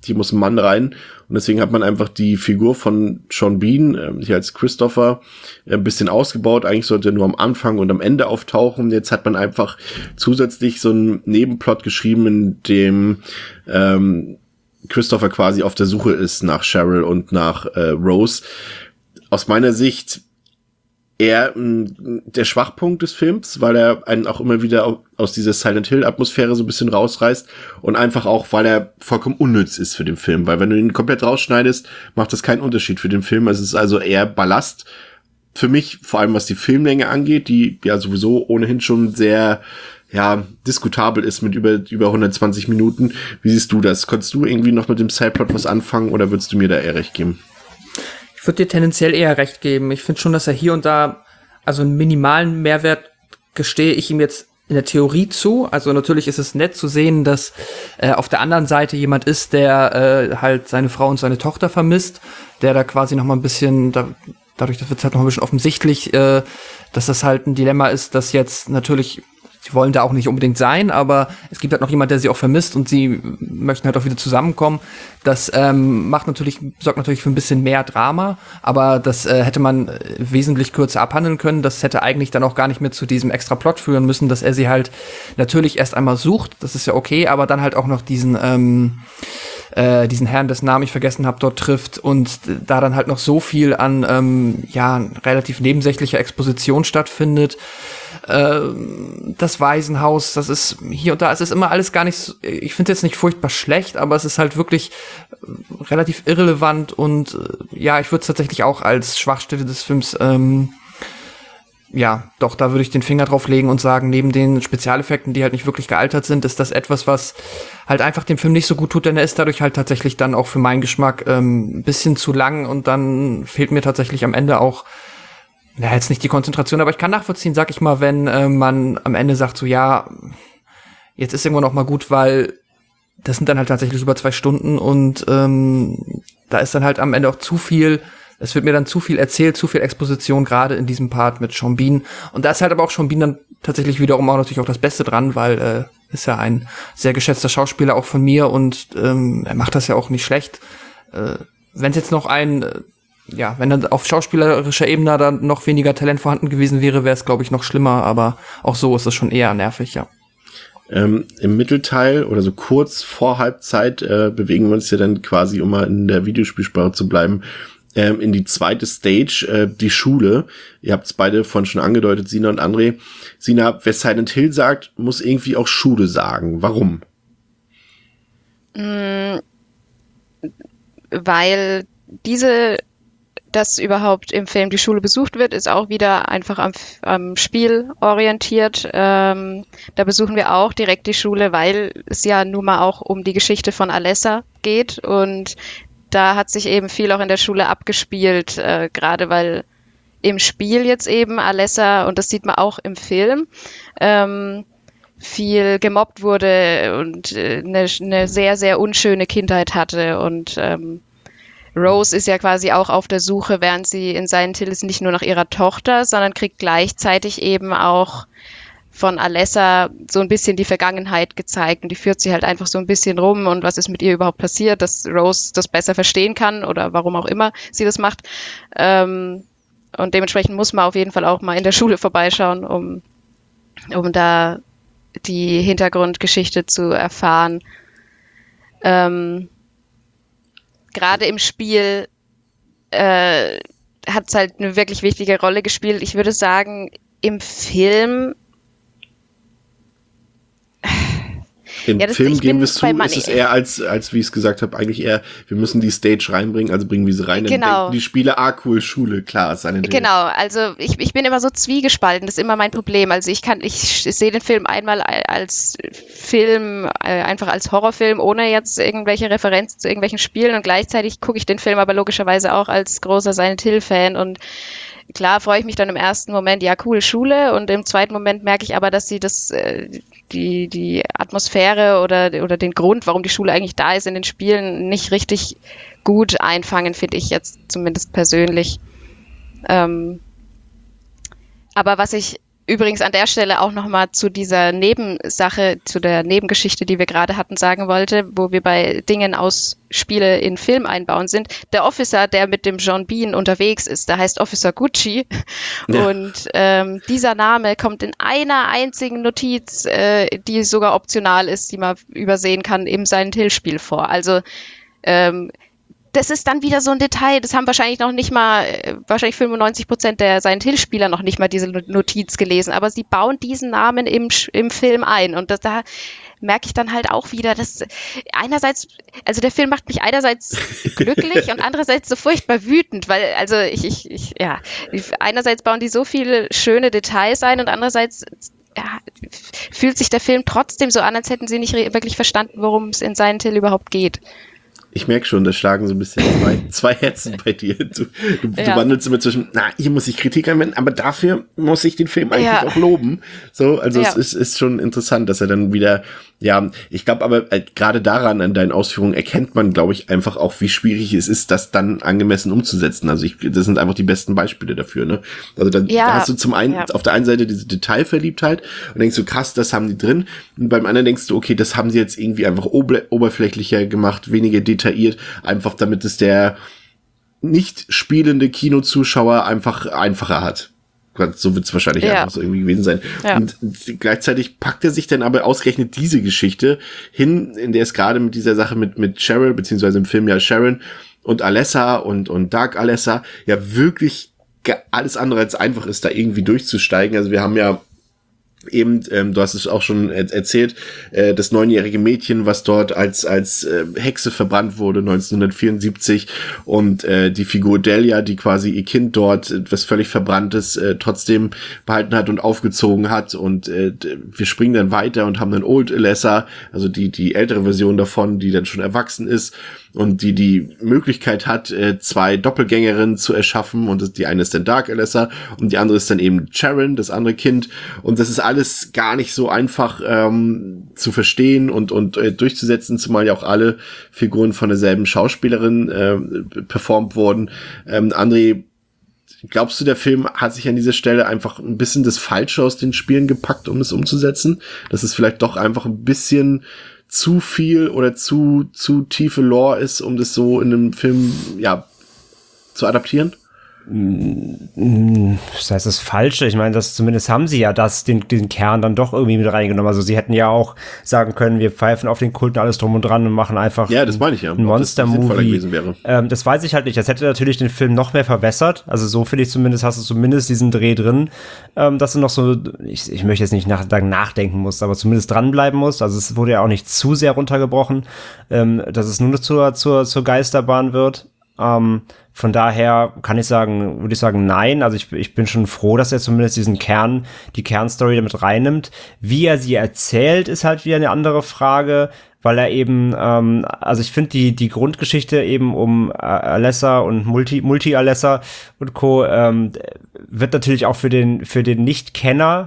hier muss ein Mann rein. Und deswegen hat man einfach die Figur von Sean Bean, hier als Christopher, ein bisschen ausgebaut. Eigentlich sollte er nur am Anfang und am Ende auftauchen. Jetzt hat man einfach zusätzlich so einen Nebenplot geschrieben, in dem Christopher quasi auf der Suche ist nach Cheryl und nach Rose. Aus meiner Sicht eher der Schwachpunkt des Films, weil er einen auch immer wieder aus dieser Silent Hill-Atmosphäre so ein bisschen rausreißt und einfach auch, weil er vollkommen unnütz ist für den Film, weil wenn du ihn komplett rausschneidest, macht das keinen Unterschied für den Film. Es ist also eher Ballast für mich, vor allem was die Filmlänge angeht, die ja sowieso ohnehin schon sehr diskutabel ist mit über 120 Minuten. Wie siehst du das? Konntest du irgendwie noch mit dem Sideplot was anfangen oder würdest du mir da eher recht geben? Ich würde dir tendenziell eher recht geben. Ich finde schon, dass er hier und da, also einen minimalen Mehrwert gestehe ich ihm jetzt in der Theorie zu. Also natürlich ist es nett zu sehen, dass auf der anderen Seite jemand ist, der halt seine Frau und seine Tochter vermisst, der da quasi noch mal ein bisschen, dadurch wird es halt noch ein bisschen offensichtlich, dass das halt ein Dilemma ist, dass jetzt natürlich, sie wollen da auch nicht unbedingt sein, aber es gibt halt noch jemand, der sie auch vermisst und sie möchten halt auch wieder zusammenkommen. Das sorgt natürlich für ein bisschen mehr Drama, aber das hätte man wesentlich kürzer abhandeln können. Das hätte eigentlich dann auch gar nicht mehr zu diesem extra Plot führen müssen, dass er sie halt natürlich erst einmal sucht, das ist ja okay, aber dann halt auch noch diesen Herrn, dessen Namen ich vergessen habe, dort trifft und da dann halt noch so viel an relativ nebensächlicher Exposition stattfindet. Das Waisenhaus, das ist hier und da, es ist immer alles gar nicht so, ich finde es jetzt nicht furchtbar schlecht, aber es ist halt wirklich relativ irrelevant und ich würde es tatsächlich auch als Schwachstelle des Films doch, da würde ich den Finger drauf legen und sagen, neben den Spezialeffekten, die halt nicht wirklich gealtert sind, ist das etwas, was halt einfach dem Film nicht so gut tut, denn er ist dadurch halt tatsächlich dann auch für meinen Geschmack ein bisschen zu lang und dann fehlt mir tatsächlich am Ende auch, jetzt nicht die Konzentration, aber ich kann nachvollziehen, sag ich mal, wenn man am Ende sagt so, jetzt ist irgendwann auch mal gut, weil das sind dann halt tatsächlich über 2 Stunden und da ist dann halt am Ende auch zu viel. Es wird mir dann zu viel erzählt, zu viel Exposition, gerade in diesem Part mit Sean Bean. Und da ist halt aber auch Sean Bean dann tatsächlich wiederum auch natürlich auch das Beste dran, weil ist ja ein sehr geschätzter Schauspieler auch von mir und er macht das ja auch nicht schlecht. Wenn es jetzt noch wenn dann auf schauspielerischer Ebene dann noch weniger Talent vorhanden gewesen wäre, wäre es, glaube ich, noch schlimmer. Aber auch so ist es schon eher nervig, ja. Im Mittelteil oder so kurz vor Halbzeit bewegen wir uns ja dann quasi, um mal in der Videospielsprache zu bleiben, in die zweite Stage, die Schule. Ihr habt es beide vorhin schon angedeutet, Sina und André. Sina, wer Silent Hill sagt, muss irgendwie auch Schule sagen. Warum? Weil dass überhaupt im Film die Schule besucht wird, ist auch wieder einfach am Spiel orientiert. Da besuchen wir auch direkt die Schule, weil es ja nun mal auch um die Geschichte von Alessa geht und da hat sich eben viel auch in der Schule abgespielt, gerade weil im Spiel jetzt eben Alessa, und das sieht man auch im Film, viel gemobbt wurde und eine sehr, sehr unschöne Kindheit hatte. Und Rose ist ja quasi auch auf der Suche, während sie in Silent Hill ist, nicht nur nach ihrer Tochter, sondern kriegt gleichzeitig eben auch von Alessa so ein bisschen die Vergangenheit gezeigt und die führt sie halt einfach so ein bisschen rum und was ist mit ihr überhaupt passiert, dass Rose das besser verstehen kann oder warum auch immer sie das macht. Und dementsprechend muss man auf jeden Fall auch mal in der Schule vorbeischauen, um da die Hintergrundgeschichte zu erfahren. Gerade im Spiel hat es halt eine wirklich wichtige Rolle gespielt. Ich würde sagen, im Film Film geben wir es zu, ist es eher als wie ich es gesagt habe, eigentlich eher, wir müssen die Stage reinbringen, also bringen wir sie rein. Genau. Dann denken die Spiele, cool, Schule, klar, ist eine Genau, also ich bin immer so zwiegespalten, das ist immer mein Problem. Also ich sehe den Film einmal als Film, einfach als Horrorfilm, ohne jetzt irgendwelche Referenzen zu irgendwelchen Spielen und gleichzeitig gucke ich den Film aber logischerweise auch als großer Silent Hill-Fan und klar freue ich mich dann im ersten Moment, ja cool, Schule, und im zweiten Moment merke ich aber, dass sie die Atmosphäre oder den Grund, warum die Schule eigentlich da ist in den Spielen, nicht richtig gut einfangen, finde ich jetzt zumindest persönlich. Aber was ich übrigens an der Stelle auch nochmal zu dieser Nebensache, zu der Nebengeschichte, die wir gerade hatten, sagen wollte, wo wir bei Dingen aus Spiele in Film einbauen sind. Der Officer, der mit dem John Bean unterwegs ist, der heißt Officer Gucci. Ja. Und dieser Name kommt in einer einzigen Notiz, die sogar optional ist, die man übersehen kann, im Silent Hill Spiel vor. Also das ist dann wieder so ein Detail, das haben wahrscheinlich noch nicht mal, wahrscheinlich 95% der Silent Hill Spieler noch nicht mal diese Notiz gelesen, aber sie bauen diesen Namen im Film ein und da merke ich dann halt auch wieder, dass einerseits, also der Film macht mich einerseits glücklich und andererseits so furchtbar wütend, weil, also einerseits bauen die so viele schöne Details ein und andererseits fühlt sich der Film trotzdem so an, als hätten sie nicht wirklich verstanden, worum es in Silent Hill überhaupt geht. Ich merke schon, da schlagen so ein bisschen zwei Herzen bei dir. Du wandelst immer zwischen, hier muss ich Kritik anwenden, aber dafür muss ich den Film eigentlich auch loben. So, also es ist schon interessant, dass er dann wieder, ich glaube aber gerade daran, an deinen Ausführungen erkennt man, glaube ich, einfach auch, wie schwierig es ist, das dann angemessen umzusetzen. Also das sind einfach die besten Beispiele dafür, ne? Also da hast du zum einen auf der einen Seite diese Detailverliebtheit und denkst du, krass, das haben die drin. Und beim anderen denkst du, okay, das haben sie jetzt irgendwie einfach oberflächlicher gemacht, weniger detailliert, einfach damit es der nicht spielende Kinozuschauer einfach einfacher hat. So wird es wahrscheinlich einfach so irgendwie gewesen sein. Ja. Und gleichzeitig packt er sich dann aber ausgerechnet diese Geschichte hin, in der es gerade mit dieser Sache mit Cheryl, beziehungsweise im Film Sharon und Alessa und Dark Alessa wirklich alles andere als einfach ist, da irgendwie durchzusteigen. Also wir haben ja eben, du hast es auch schon erzählt, das 9-jährige Mädchen, was dort als Hexe verbrannt wurde 1974 und die Figur Delia, die quasi ihr Kind dort, etwas völlig Verbranntes, trotzdem behalten hat und aufgezogen hat, und wir springen dann weiter und haben dann Old Alessa, also die ältere Version davon, die dann schon erwachsen ist und die Möglichkeit hat, 2 Doppelgängerinnen zu erschaffen, und die eine ist dann Dark Alessa und die andere ist dann eben Sharon, das andere Kind, und das ist alles gar nicht so einfach zu verstehen und durchzusetzen, zumal ja auch alle Figuren von derselben Schauspielerin performt wurden. André, glaubst du, der Film hat sich an dieser Stelle einfach ein bisschen das Falsche aus den Spielen gepackt, um es umzusetzen? Dass es vielleicht doch einfach ein bisschen zu viel oder zu tiefe Lore ist, um das so in einem Film zu adaptieren? Das heißt das Falsche. Ich meine, zumindest haben sie ja den Kern dann doch irgendwie mit reingenommen. Also sie hätten ja auch sagen können, wir pfeifen auf den Kult und alles drum und dran und machen einfach das meine ich ein Monster-Movie. Das weiß ich halt nicht. Das hätte natürlich den Film noch mehr verwässert. Also so finde ich zumindest, hast du zumindest diesen Dreh drin, dass du noch so, ich möchte jetzt nicht nachdenken musst, aber zumindest dranbleiben musst. Also es wurde ja auch nicht zu sehr runtergebrochen, dass es nur zur Geisterbahn wird. Von daher würde ich sagen, nein. Also ich bin schon froh, dass er zumindest die Kernstory damit reinnimmt. Wie er sie erzählt, ist halt wieder eine andere Frage, weil er eben, also ich finde die Grundgeschichte eben um Alessa und Multi-Alessa und Co. Wird natürlich auch für den Nicht-Kenner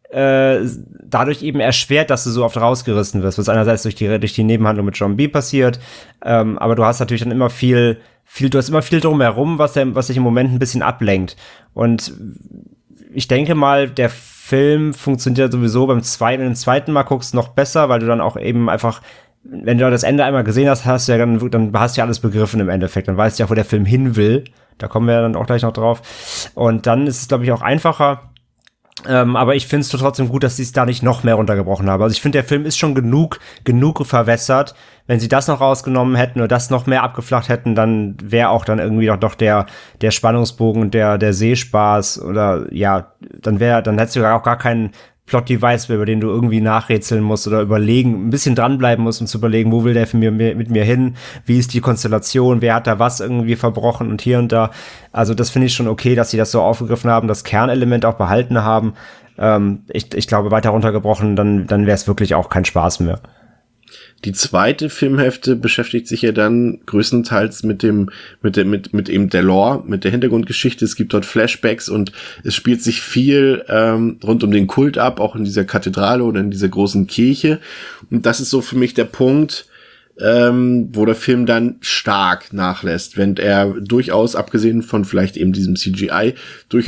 dadurch eben erschwert, dass du so oft rausgerissen wirst, was einerseits durch die Nebenhandlung mit John B. passiert, aber du hast natürlich dann immer viel drumherum, was dich im Moment ein bisschen ablenkt. Und ich denke mal, der Film funktioniert sowieso wenn du den zweiten Mal guckst, noch besser, weil du dann auch eben einfach, wenn du das Ende einmal gesehen hast, dann hast du ja alles begriffen im Endeffekt. Dann weißt du ja, wo der Film hin will. Da kommen wir ja dann auch gleich noch drauf. Und dann ist es, glaube ich, auch einfacher. Aber ich finde es trotzdem gut, dass sie es da nicht noch mehr runtergebrochen haben. Also ich finde, der Film ist schon genug verwässert. Wenn sie das noch rausgenommen hätten oder das noch mehr abgeflacht hätten, dann wäre auch dann irgendwie doch der Spannungsbogen und der Sehspaß oder dann hättest du auch gar keinen Plot-Device mehr, über den du irgendwie nachrätseln musst oder ein bisschen dranbleiben musst, um zu überlegen, wo will der Film mit mir hin, wie ist die Konstellation, wer hat da was irgendwie verbrochen und hier und da. Also das finde ich schon okay, dass sie das so aufgegriffen haben, das Kernelement auch behalten haben. Ich glaube, weiter runtergebrochen, dann wäre es wirklich auch kein Spaß mehr. Die zweite Filmhälfte beschäftigt sich ja dann größtenteils mit eben der Lore, mit der Hintergrundgeschichte. Es gibt dort Flashbacks und es spielt sich viel rund um den Kult ab, auch in dieser Kathedrale oder in dieser großen Kirche. Und das ist so für mich der Punkt, wo der Film dann stark nachlässt, wenn er durchaus, abgesehen von vielleicht eben diesem CGI, durchaus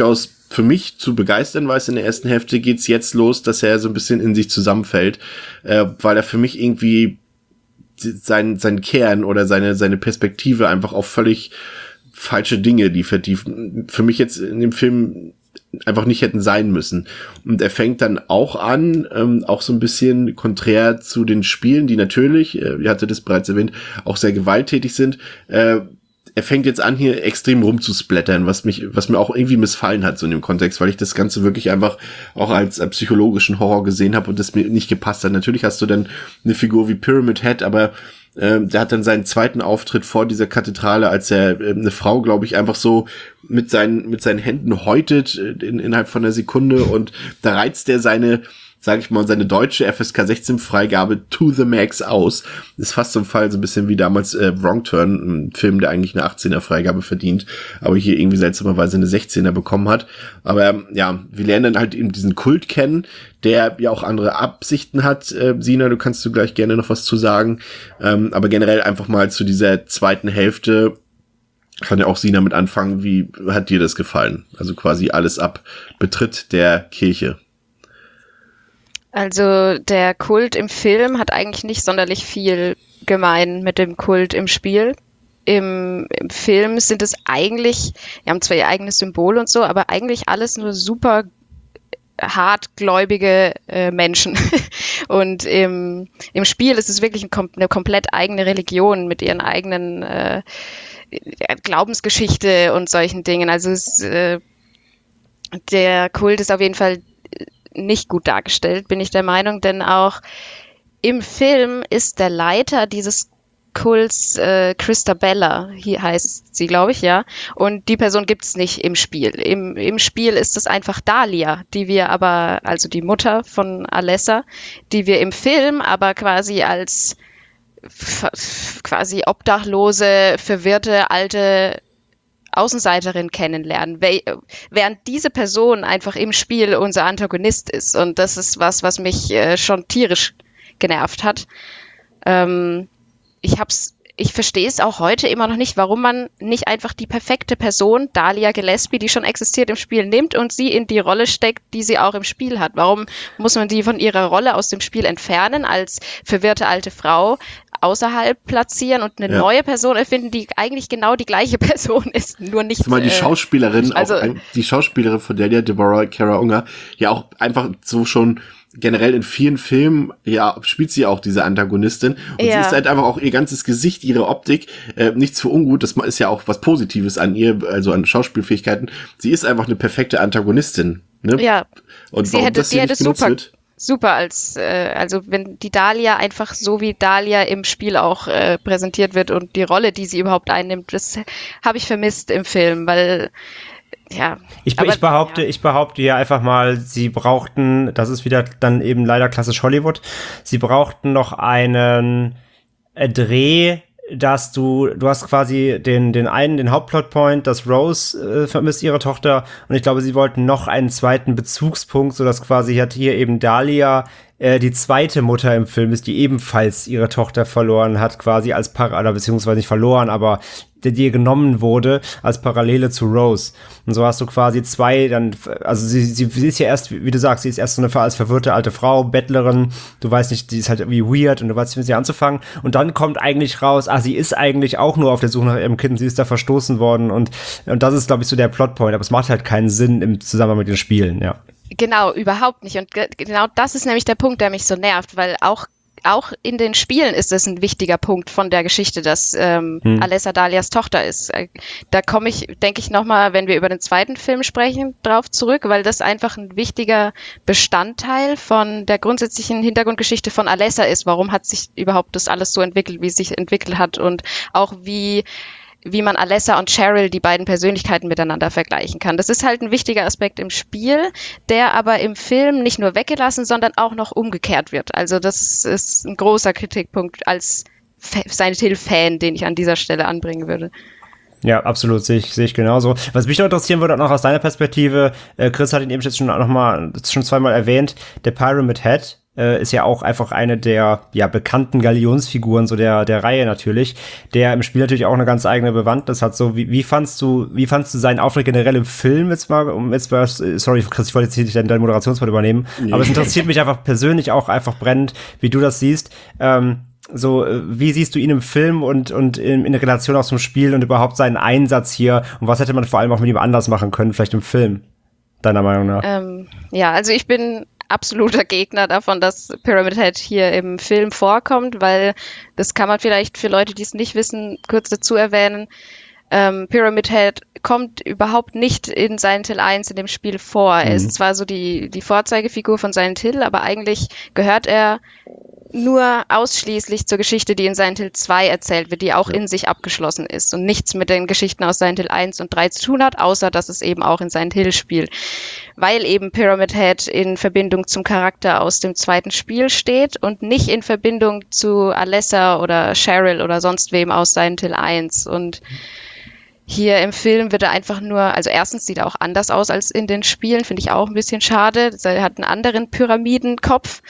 für mich zu begeistern weiß in der ersten Hälfte, geht's jetzt los, dass er so ein bisschen in sich zusammenfällt, weil er für mich irgendwie seinen Kern oder seine Perspektive einfach auf völlig falsche Dinge, die für mich jetzt in dem Film einfach nicht hätten sein müssen. Und er fängt dann auch an, auch so ein bisschen konträr zu den Spielen, die natürlich, ihr hattet es bereits erwähnt, auch sehr gewalttätig sind. Er fängt jetzt an, hier extrem rumzusplattern, was mir auch irgendwie missfallen hat, so in dem Kontext, weil ich das Ganze wirklich einfach auch als psychologischen Horror gesehen habe und das mir nicht gepasst hat. Natürlich hast du dann eine Figur wie Pyramid Head, aber der hat dann seinen zweiten Auftritt vor dieser Kathedrale, als er eine Frau, glaube ich, einfach so mit seinen Händen häutet innerhalb von einer Sekunde, und da reizt er seine deutsche FSK 16 Freigabe to the max aus. Ist fast so ein Fall, so ein bisschen wie damals Wrong Turn, ein Film, der eigentlich eine 18er Freigabe verdient, aber hier irgendwie seltsamerweise eine 16er bekommen hat. Aber ja, wir lernen dann halt eben diesen Kult kennen, der ja auch andere Absichten hat. Sina, du kannst gleich gerne noch was zu sagen. Aber generell einfach mal zu dieser zweiten Hälfte kann ja auch Sina mit anfangen. Wie hat dir das gefallen? Also quasi alles ab Betritt der Kirche. Also der Kult im Film hat eigentlich nicht sonderlich viel gemein mit dem Kult im Spiel. Im Film sind es eigentlich, die haben zwar ihr eigenes Symbol und so, aber eigentlich alles nur super hartgläubige Menschen. Und im Spiel ist es wirklich eine komplett eigene Religion mit ihren eigenen Glaubensgeschichte und solchen Dingen. Also der Kult ist auf jeden Fall nicht gut dargestellt, bin ich der Meinung, denn auch im Film ist der Leiter dieses Kults Christabella, hier heißt sie, glaube ich, ja, und die Person gibt's nicht im Spiel. Im Spiel ist es einfach Dahlia, also die Mutter von Alessa, die wir im Film aber quasi als quasi obdachlose, verwirrte, alte Außenseiterin kennenlernen, während diese Person einfach im Spiel unser Antagonist ist. Und das ist was mich schon tierisch genervt hat. Ich verstehe es auch heute immer noch nicht, warum man nicht einfach die perfekte Person, Dahlia Gillespie, die schon existiert im Spiel, nimmt und sie in die Rolle steckt, die sie auch im Spiel hat. Warum muss man die von ihrer Rolle aus dem Spiel entfernen, als verwirrte alte Frau außerhalb platzieren und eine neue Person erfinden, die eigentlich genau die gleiche Person ist, nur nicht. Zumal die Schauspielerin, die Schauspielerin von Delia Deborah Kara Unger, ja auch einfach so schon generell in vielen Filmen, ja, spielt sie auch diese Antagonistin. Und sie ist halt einfach auch ihr ganzes Gesicht, ihre Optik, nichts für ungut. Das ist ja auch was Positives an ihr, also an Schauspielfähigkeiten. Sie ist einfach eine perfekte Antagonistin. Ne? Ja. Und warum das hier nicht genutzt wird? Super, also wenn die Dahlia einfach so wie Dahlia im Spiel auch präsentiert wird und die Rolle, die sie überhaupt einnimmt, das habe ich vermisst im Film, weil Ich behaupte hier einfach mal, sie brauchten, das ist wieder dann eben leider klassisch Hollywood, sie brauchten noch einen Dreh, dass du hast quasi den Hauptplotpoint, dass Rose vermisst ihre Tochter, und ich glaube, sie wollten noch einen zweiten Bezugspunkt, sodass quasi hier eben Dahlia die zweite Mutter im Film ist, die ebenfalls ihre Tochter verloren hat, quasi als beziehungsweise nicht verloren, aber die ihr genommen wurde als Parallele zu Rose. Und so hast du quasi zwei, also sie ist ja erst, wie du sagst, sie ist erst so als verwirrte alte Frau, Bettlerin, du weißt nicht, die ist halt irgendwie weird und du weißt nicht, mit sie anzufangen. Und dann kommt eigentlich raus, sie ist eigentlich auch nur auf der Suche nach ihrem Kind, sie ist da verstoßen worden, und das ist, glaube ich, so der Plotpoint, aber es macht halt keinen Sinn im Zusammenhang mit den Spielen, ja. Genau, überhaupt nicht. Und genau das ist nämlich der Punkt, der mich so nervt, weil auch in den Spielen ist es ein wichtiger Punkt von der Geschichte, dass Alessa Dahlias Tochter ist. Da komme ich, denke ich, nochmal, wenn wir über den zweiten Film sprechen, drauf zurück, weil das einfach ein wichtiger Bestandteil von der grundsätzlichen Hintergrundgeschichte von Alessa ist. Warum hat sich überhaupt das alles so entwickelt, wie es sich entwickelt hat, und auch wie man Alessa und Cheryl, die beiden Persönlichkeiten, miteinander vergleichen kann. Das ist halt ein wichtiger Aspekt im Spiel, der aber im Film nicht nur weggelassen, sondern auch noch umgekehrt wird. Also das ist ein großer Kritikpunkt als Silent Hill-Fan, den ich an dieser Stelle anbringen würde. Ja, absolut, sehe ich genauso. Was mich noch interessieren würde, auch noch aus deiner Perspektive, Chris hat ihn eben jetzt schon zweimal erwähnt, der Pyramid Head. ist ja auch einfach eine der bekannten Galionsfiguren so der Reihe natürlich, der im Spiel natürlich auch eine ganz eigene Bewandtnis hat. So wie fandst du seinen Auftritt generell im Film sorry Chris, ich wollte jetzt hier nicht deinen Moderationspart übernehmen, aber es interessiert mich einfach persönlich auch einfach brennend, wie du das siehst. Wie siehst du ihn im Film und in Relation auch zum Spiel und überhaupt seinen Einsatz hier und was hätte man vor allem auch mit ihm anders machen können, vielleicht im Film, deiner Meinung nach? Also ich bin absoluter Gegner davon, dass Pyramid Head hier im Film vorkommt, weil das kann man vielleicht für Leute, die es nicht wissen, kurz dazu erwähnen. Pyramid Head kommt überhaupt nicht in Silent Hill 1 in dem Spiel vor. Er ist zwar so die Vorzeigefigur von Silent Hill, aber eigentlich gehört er nur ausschließlich zur Geschichte, die in Silent Hill 2 erzählt wird, die auch in sich abgeschlossen ist und nichts mit den Geschichten aus Silent Hill 1 und 3 zu tun hat, außer dass es eben auch in Silent Hill spielt. Weil eben Pyramid Head in Verbindung zum Charakter aus dem zweiten Spiel steht und nicht in Verbindung zu Alessa oder Cheryl oder sonst wem aus Silent Hill 1. Und hier im Film wird er einfach nur, also erstens sieht er auch anders aus als in den Spielen, finde ich auch ein bisschen schade. Er hat einen anderen Pyramidenkopf.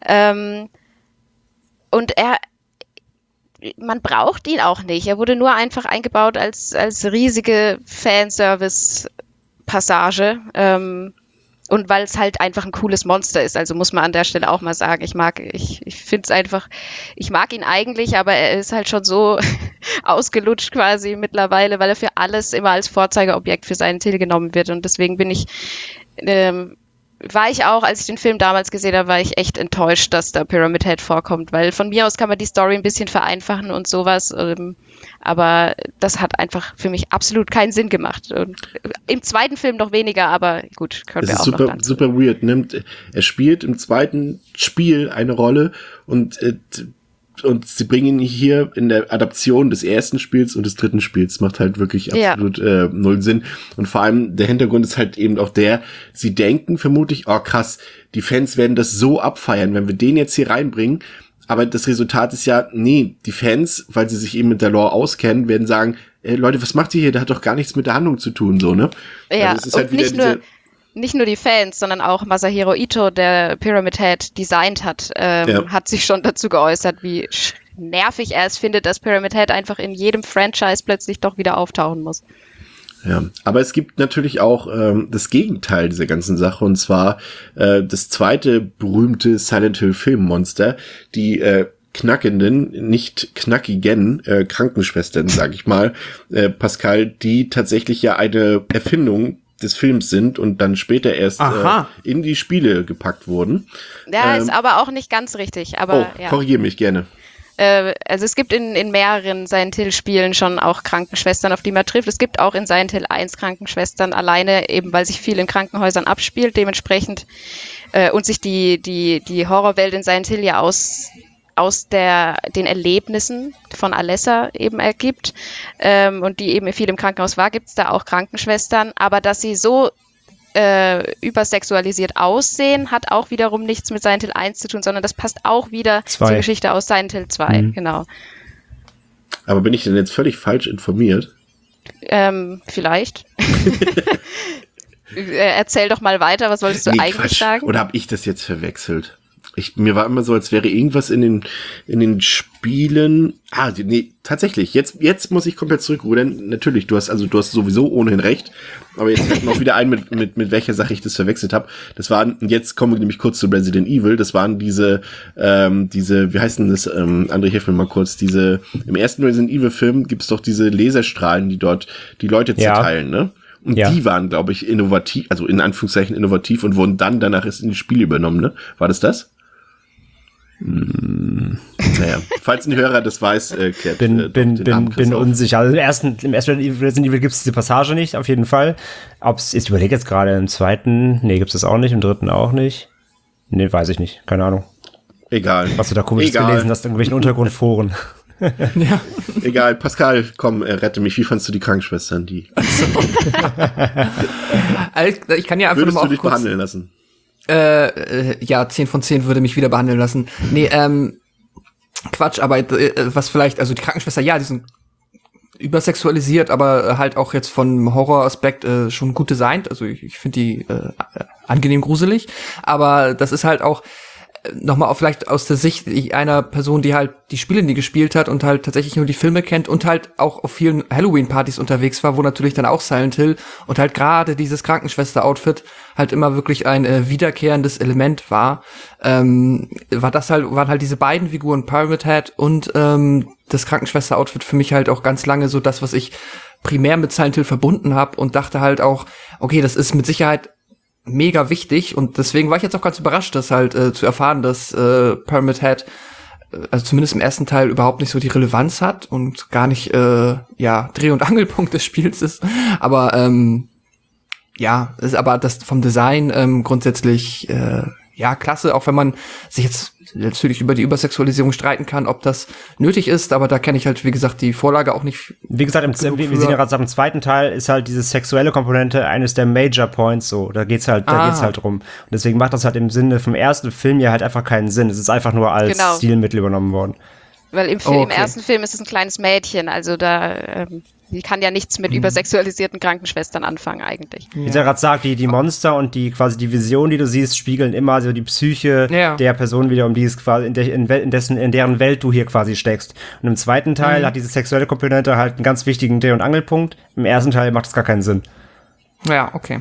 Und man braucht ihn auch nicht. Er wurde nur einfach eingebaut als riesige Fanservice-Passage. Und weil es halt einfach ein cooles Monster ist. Also muss man an der Stelle auch mal sagen, ich mag ihn eigentlich, aber er ist halt schon so ausgelutscht quasi mittlerweile, weil er für alles immer als Vorzeigeobjekt für Silent Hill genommen wird. Und deswegen war ich auch, als ich den Film damals gesehen habe, war ich echt enttäuscht, dass da Pyramid Head vorkommt, weil von mir aus kann man die Story ein bisschen vereinfachen und sowas, aber das hat einfach für mich absolut keinen Sinn gemacht. Und im zweiten Film noch weniger, aber gut, können wir auch noch dann. Super weird. Er spielt im zweiten Spiel eine Rolle und sie bringen ihn hier in der Adaption des ersten Spiels und des dritten Spiels. Macht halt wirklich absolut null Sinn. Und vor allem der Hintergrund ist halt eben auch sie denken vermutlich, oh krass, die Fans werden das so abfeiern, wenn wir den jetzt hier reinbringen. Aber das Resultat ist ja, nee, die Fans, weil sie sich eben mit der Lore auskennen, werden sagen, Leute, was macht ihr hier? Der hat doch gar nichts mit der Handlung zu tun, so, ne? Ja, also es ist halt wieder nicht nur die Fans, sondern auch Masahiro Ito, der Pyramid Head designt hat, hat sich schon dazu geäußert, wie nervig er es findet, dass Pyramid Head einfach in jedem Franchise plötzlich doch wieder auftauchen muss. Ja, aber es gibt natürlich auch das Gegenteil dieser ganzen Sache, und zwar das zweite berühmte Silent Hill Filmmonster, die knackenden, nicht knackigen Krankenschwestern, sag ich mal, Pascal, die tatsächlich ja eine Erfindung des Films sind und dann später erst in die Spiele gepackt wurden. Ja, ist aber auch nicht ganz richtig. Aber korrigiere mich gerne. Also es gibt in mehreren Silent Hill Spielen schon auch Krankenschwestern, auf die man trifft. Es gibt auch in Silent Hill 1 Krankenschwestern, alleine eben, weil sich viel in Krankenhäusern abspielt, dementsprechend und sich die Horrorwelt in Silent Hill ja aus den Erlebnissen von Alessa eben ergibt und die eben viel im Krankenhaus war, gibt es da auch Krankenschwestern, aber dass sie so übersexualisiert aussehen, hat auch wiederum nichts mit Silent Hill 1 zu tun, sondern das passt auch wieder zur Geschichte aus Silent Hill 2, genau. Aber bin ich denn jetzt völlig falsch informiert? Vielleicht. Erzähl doch mal weiter, was wolltest du eigentlich sagen? Oder habe ich das jetzt verwechselt? Mir war immer so, als wäre irgendwas in den Spielen. Tatsächlich. Jetzt muss ich komplett zurückrudern. Natürlich, du hast sowieso ohnehin recht. Aber jetzt fällt mir auch wieder ein, mit welcher Sache ich das verwechselt habe. Jetzt kommen wir nämlich kurz zu Resident Evil. Das waren diese, wie heißt denn das? André, hilf mir mal kurz. Im ersten Resident Evil Film gibt's doch diese Laserstrahlen, die dort die Leute zerteilen, ne? Und die waren, glaube ich, innovativ, also in Anführungszeichen innovativ und wurden dann danach erst in die Spiele übernommen, ne? War das? Naja, falls ein Hörer das weiß, klärt bin unsicher. Also im ersten Resident Evil gibt es diese Passage nicht, auf jeden Fall. Ich überlege jetzt gerade, im zweiten, gibt es das auch nicht, im dritten auch nicht. Weiß ich nicht, keine Ahnung. Egal. Was du da komisch gelesen hast in irgendwelchen Untergrundforen. Ja. Egal, Pascal, komm, rette mich. Wie fandst du die Krankenschwestern, die? Ich kann ja einfach Würdest mal du dich behandeln lassen? Ja, 10 von 10 würde mich wieder behandeln lassen. Quatsch, aber was vielleicht, also die Krankenschwester, die sind übersexualisiert, aber halt auch jetzt vom Horroraspekt schon gut designt. Also ich finde die angenehm gruselig. Aber das ist halt auch, nochmal vielleicht aus der Sicht einer Person, die halt die Spiele nie gespielt hat und halt tatsächlich nur die Filme kennt und halt auch auf vielen Halloween-Partys unterwegs war, wo natürlich dann auch Silent Hill und halt gerade dieses Krankenschwester-Outfit halt immer wirklich ein wiederkehrendes Element war, waren halt diese beiden Figuren, Pyramid Head und das Krankenschwester-Outfit für mich halt auch ganz lange so das, was ich primär mit Silent Hill verbunden habe und dachte halt auch, okay, das ist mit Sicherheit mega wichtig und deswegen war ich jetzt auch ganz überrascht, das halt zu erfahren, dass Pyramid Head also zumindest im ersten Teil überhaupt nicht so die Relevanz hat und gar nicht Dreh- und Angelpunkt des Spiels ist, aber ist aber das vom Design grundsätzlich klasse, auch wenn man sich jetzt natürlich über die Übersexualisierung streiten kann, ob das nötig ist, aber da kenne ich halt, wie gesagt, die Vorlage auch nicht. Wie gesagt, wir sehen ja gerade, im zweiten Teil ist halt diese sexuelle Komponente eines der Major Points, so, da geht's halt drum. Und deswegen macht das halt im Sinne vom ersten Film ja halt einfach keinen Sinn. Es ist einfach nur als Stilmittel übernommen worden. Weil im ersten Film ist es ein kleines Mädchen, also da die kann ja nichts mit übersexualisierten Krankenschwestern anfangen eigentlich. Wie sie gerade sagt, die Monster und die quasi die Vision, die du siehst, spiegeln immer so die Psyche der Person wieder, um die es quasi in deren Welt du hier quasi steckst. Und im zweiten Teil hat diese sexuelle Komponente halt einen ganz wichtigen Dreh- und Angelpunkt. Im ersten Teil macht es gar keinen Sinn. Ja, okay.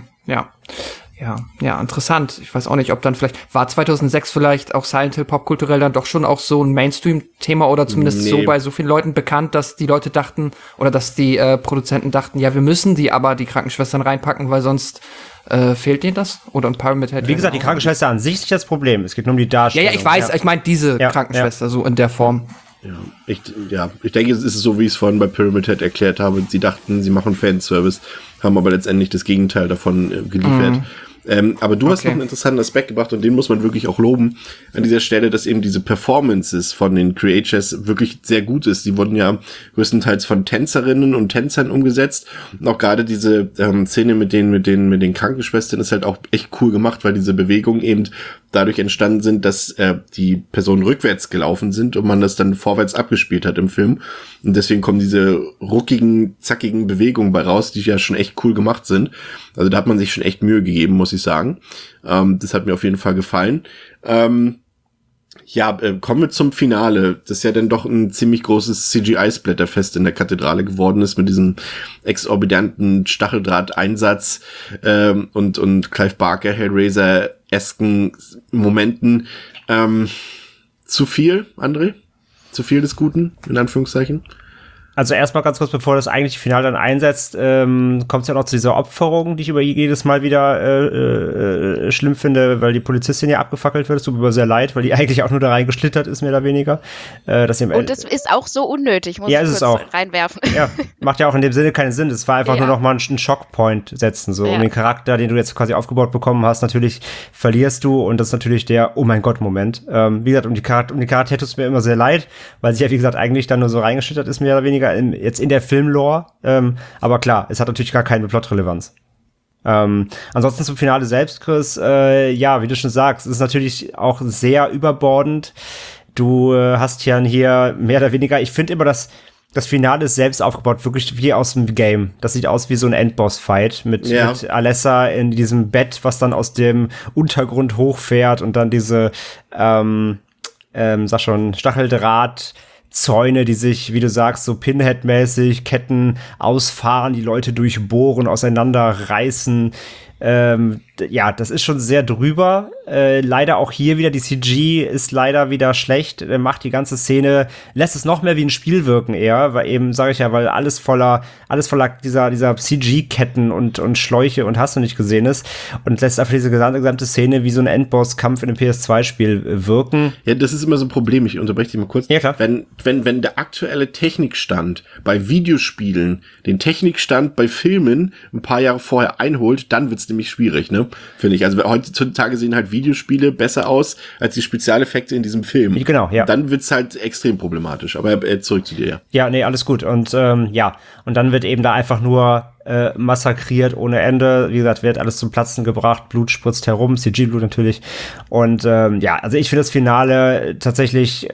Ja, interessant. Ich weiß auch nicht, ob dann war 2006 vielleicht auch Silent Hill popkulturell dann doch schon auch so ein Mainstream-Thema oder zumindest so bei so vielen Leuten bekannt, dass die Leute dachten oder dass die Produzenten dachten, ja, wir müssen die Krankenschwestern reinpacken, weil sonst fehlt denen das? Oder ein Pyramid Head? Wie gesagt, die Krankenschwester an sich ist nicht das Problem. Es geht nur um die Darstellung. Ja, ich weiß. Ich meine diese Krankenschwester so in der Form. Ich denke, es ist so, wie ich es vorhin bei Pyramid Head erklärt habe. Sie dachten, sie machen Fanservice, haben aber letztendlich das Gegenteil davon geliefert. Aber du hast noch einen interessanten Aspekt gebracht und den muss man wirklich auch loben an dieser Stelle, dass eben diese Performances von den Creatures wirklich sehr gut ist. Die wurden ja größtenteils von Tänzerinnen und Tänzern umgesetzt und auch gerade diese Szene mit den Krankenschwestern ist halt auch echt cool gemacht, weil diese Bewegungen eben dadurch entstanden sind, dass die Personen rückwärts gelaufen sind und man das dann vorwärts abgespielt hat im Film. Und deswegen kommen diese ruckigen, zackigen Bewegungen bei raus, die ja schon echt cool gemacht sind. Also da hat man sich schon echt Mühe gegeben, muss ich sagen. Das hat mir auf jeden Fall gefallen. Kommen wir zum Finale. Das ist ja dann doch ein ziemlich großes CGI-Splatterfest in der Kathedrale geworden ist mit diesem exorbitanten Stacheldraht-Einsatz und Clive Barker, Hellraiser-esken Momenten. Zu viel, André? Zu viel des Guten, in Anführungszeichen? Also erstmal ganz kurz, bevor das eigentliche Finale dann einsetzt, kommt es ja noch zu dieser Opferung, die ich jedes Mal wieder schlimm finde, weil die Polizistin ja abgefackelt wird. Es tut mir aber sehr leid, weil die eigentlich auch nur da reingeschlittert ist, mehr oder weniger. Und das ist auch so unnötig, muss ich kurz reinwerfen. Ja, macht ja auch in dem Sinne keinen Sinn. Das war einfach nur noch mal einen Schockpoint setzen, so um den Charakter, den du jetzt quasi aufgebaut bekommen hast. Natürlich verlierst du und das ist natürlich der Oh-mein-Gott-Moment. Wie gesagt, um die Charaktere tut es mir immer sehr leid, weil sie ja, wie gesagt, eigentlich dann nur so reingeschlittert ist, mehr oder weniger. Jetzt in der Filmlore, aber klar, es hat natürlich gar keine Plotrelevanz. Ansonsten zum Finale selbst, Chris, wie du schon sagst, es ist natürlich auch sehr überbordend. Du hast ja hier mehr oder weniger, ich finde immer, dass das Finale ist selbst aufgebaut, wirklich wie aus dem Game. Das sieht aus wie so ein Endboss-Fight mit Alessa in diesem Bett, was dann aus dem Untergrund hochfährt und dann diese, Stacheldraht Zäune, die sich, wie du sagst, so Pinhead-mäßig, Ketten ausfahren, die Leute durchbohren, auseinanderreißen. Das ist schon sehr drüber. Leider auch hier wieder, die CG ist leider wieder schlecht, macht die ganze Szene, lässt es noch mehr wie ein Spiel wirken eher, weil eben, sage ich ja, weil alles voller dieser CG-Ketten und Schläuche und hast du nicht gesehen ist und lässt einfach diese gesamte Szene wie so ein Endboss-Kampf in einem PS2-Spiel wirken. Ja, das ist immer so ein Problem, ich unterbreche dich mal kurz. Ja, klar. Wenn der aktuelle Technikstand bei Videospielen den Technikstand bei Filmen ein paar Jahre vorher einholt, dann wird's nämlich schwierig, ne? Finde ich. Also heutzutage sehen halt Videospiele besser aus als die Spezialeffekte in diesem Film. Genau, ja. Dann wird's halt extrem problematisch. Aber zurück zu dir, ja. Ja, nee, alles gut. Und und dann wird eben da einfach nur massakriert ohne Ende. Wie gesagt, wird alles zum Platzen gebracht, Blut spritzt herum, CG-Blut natürlich. Und also ich finde das Finale tatsächlich,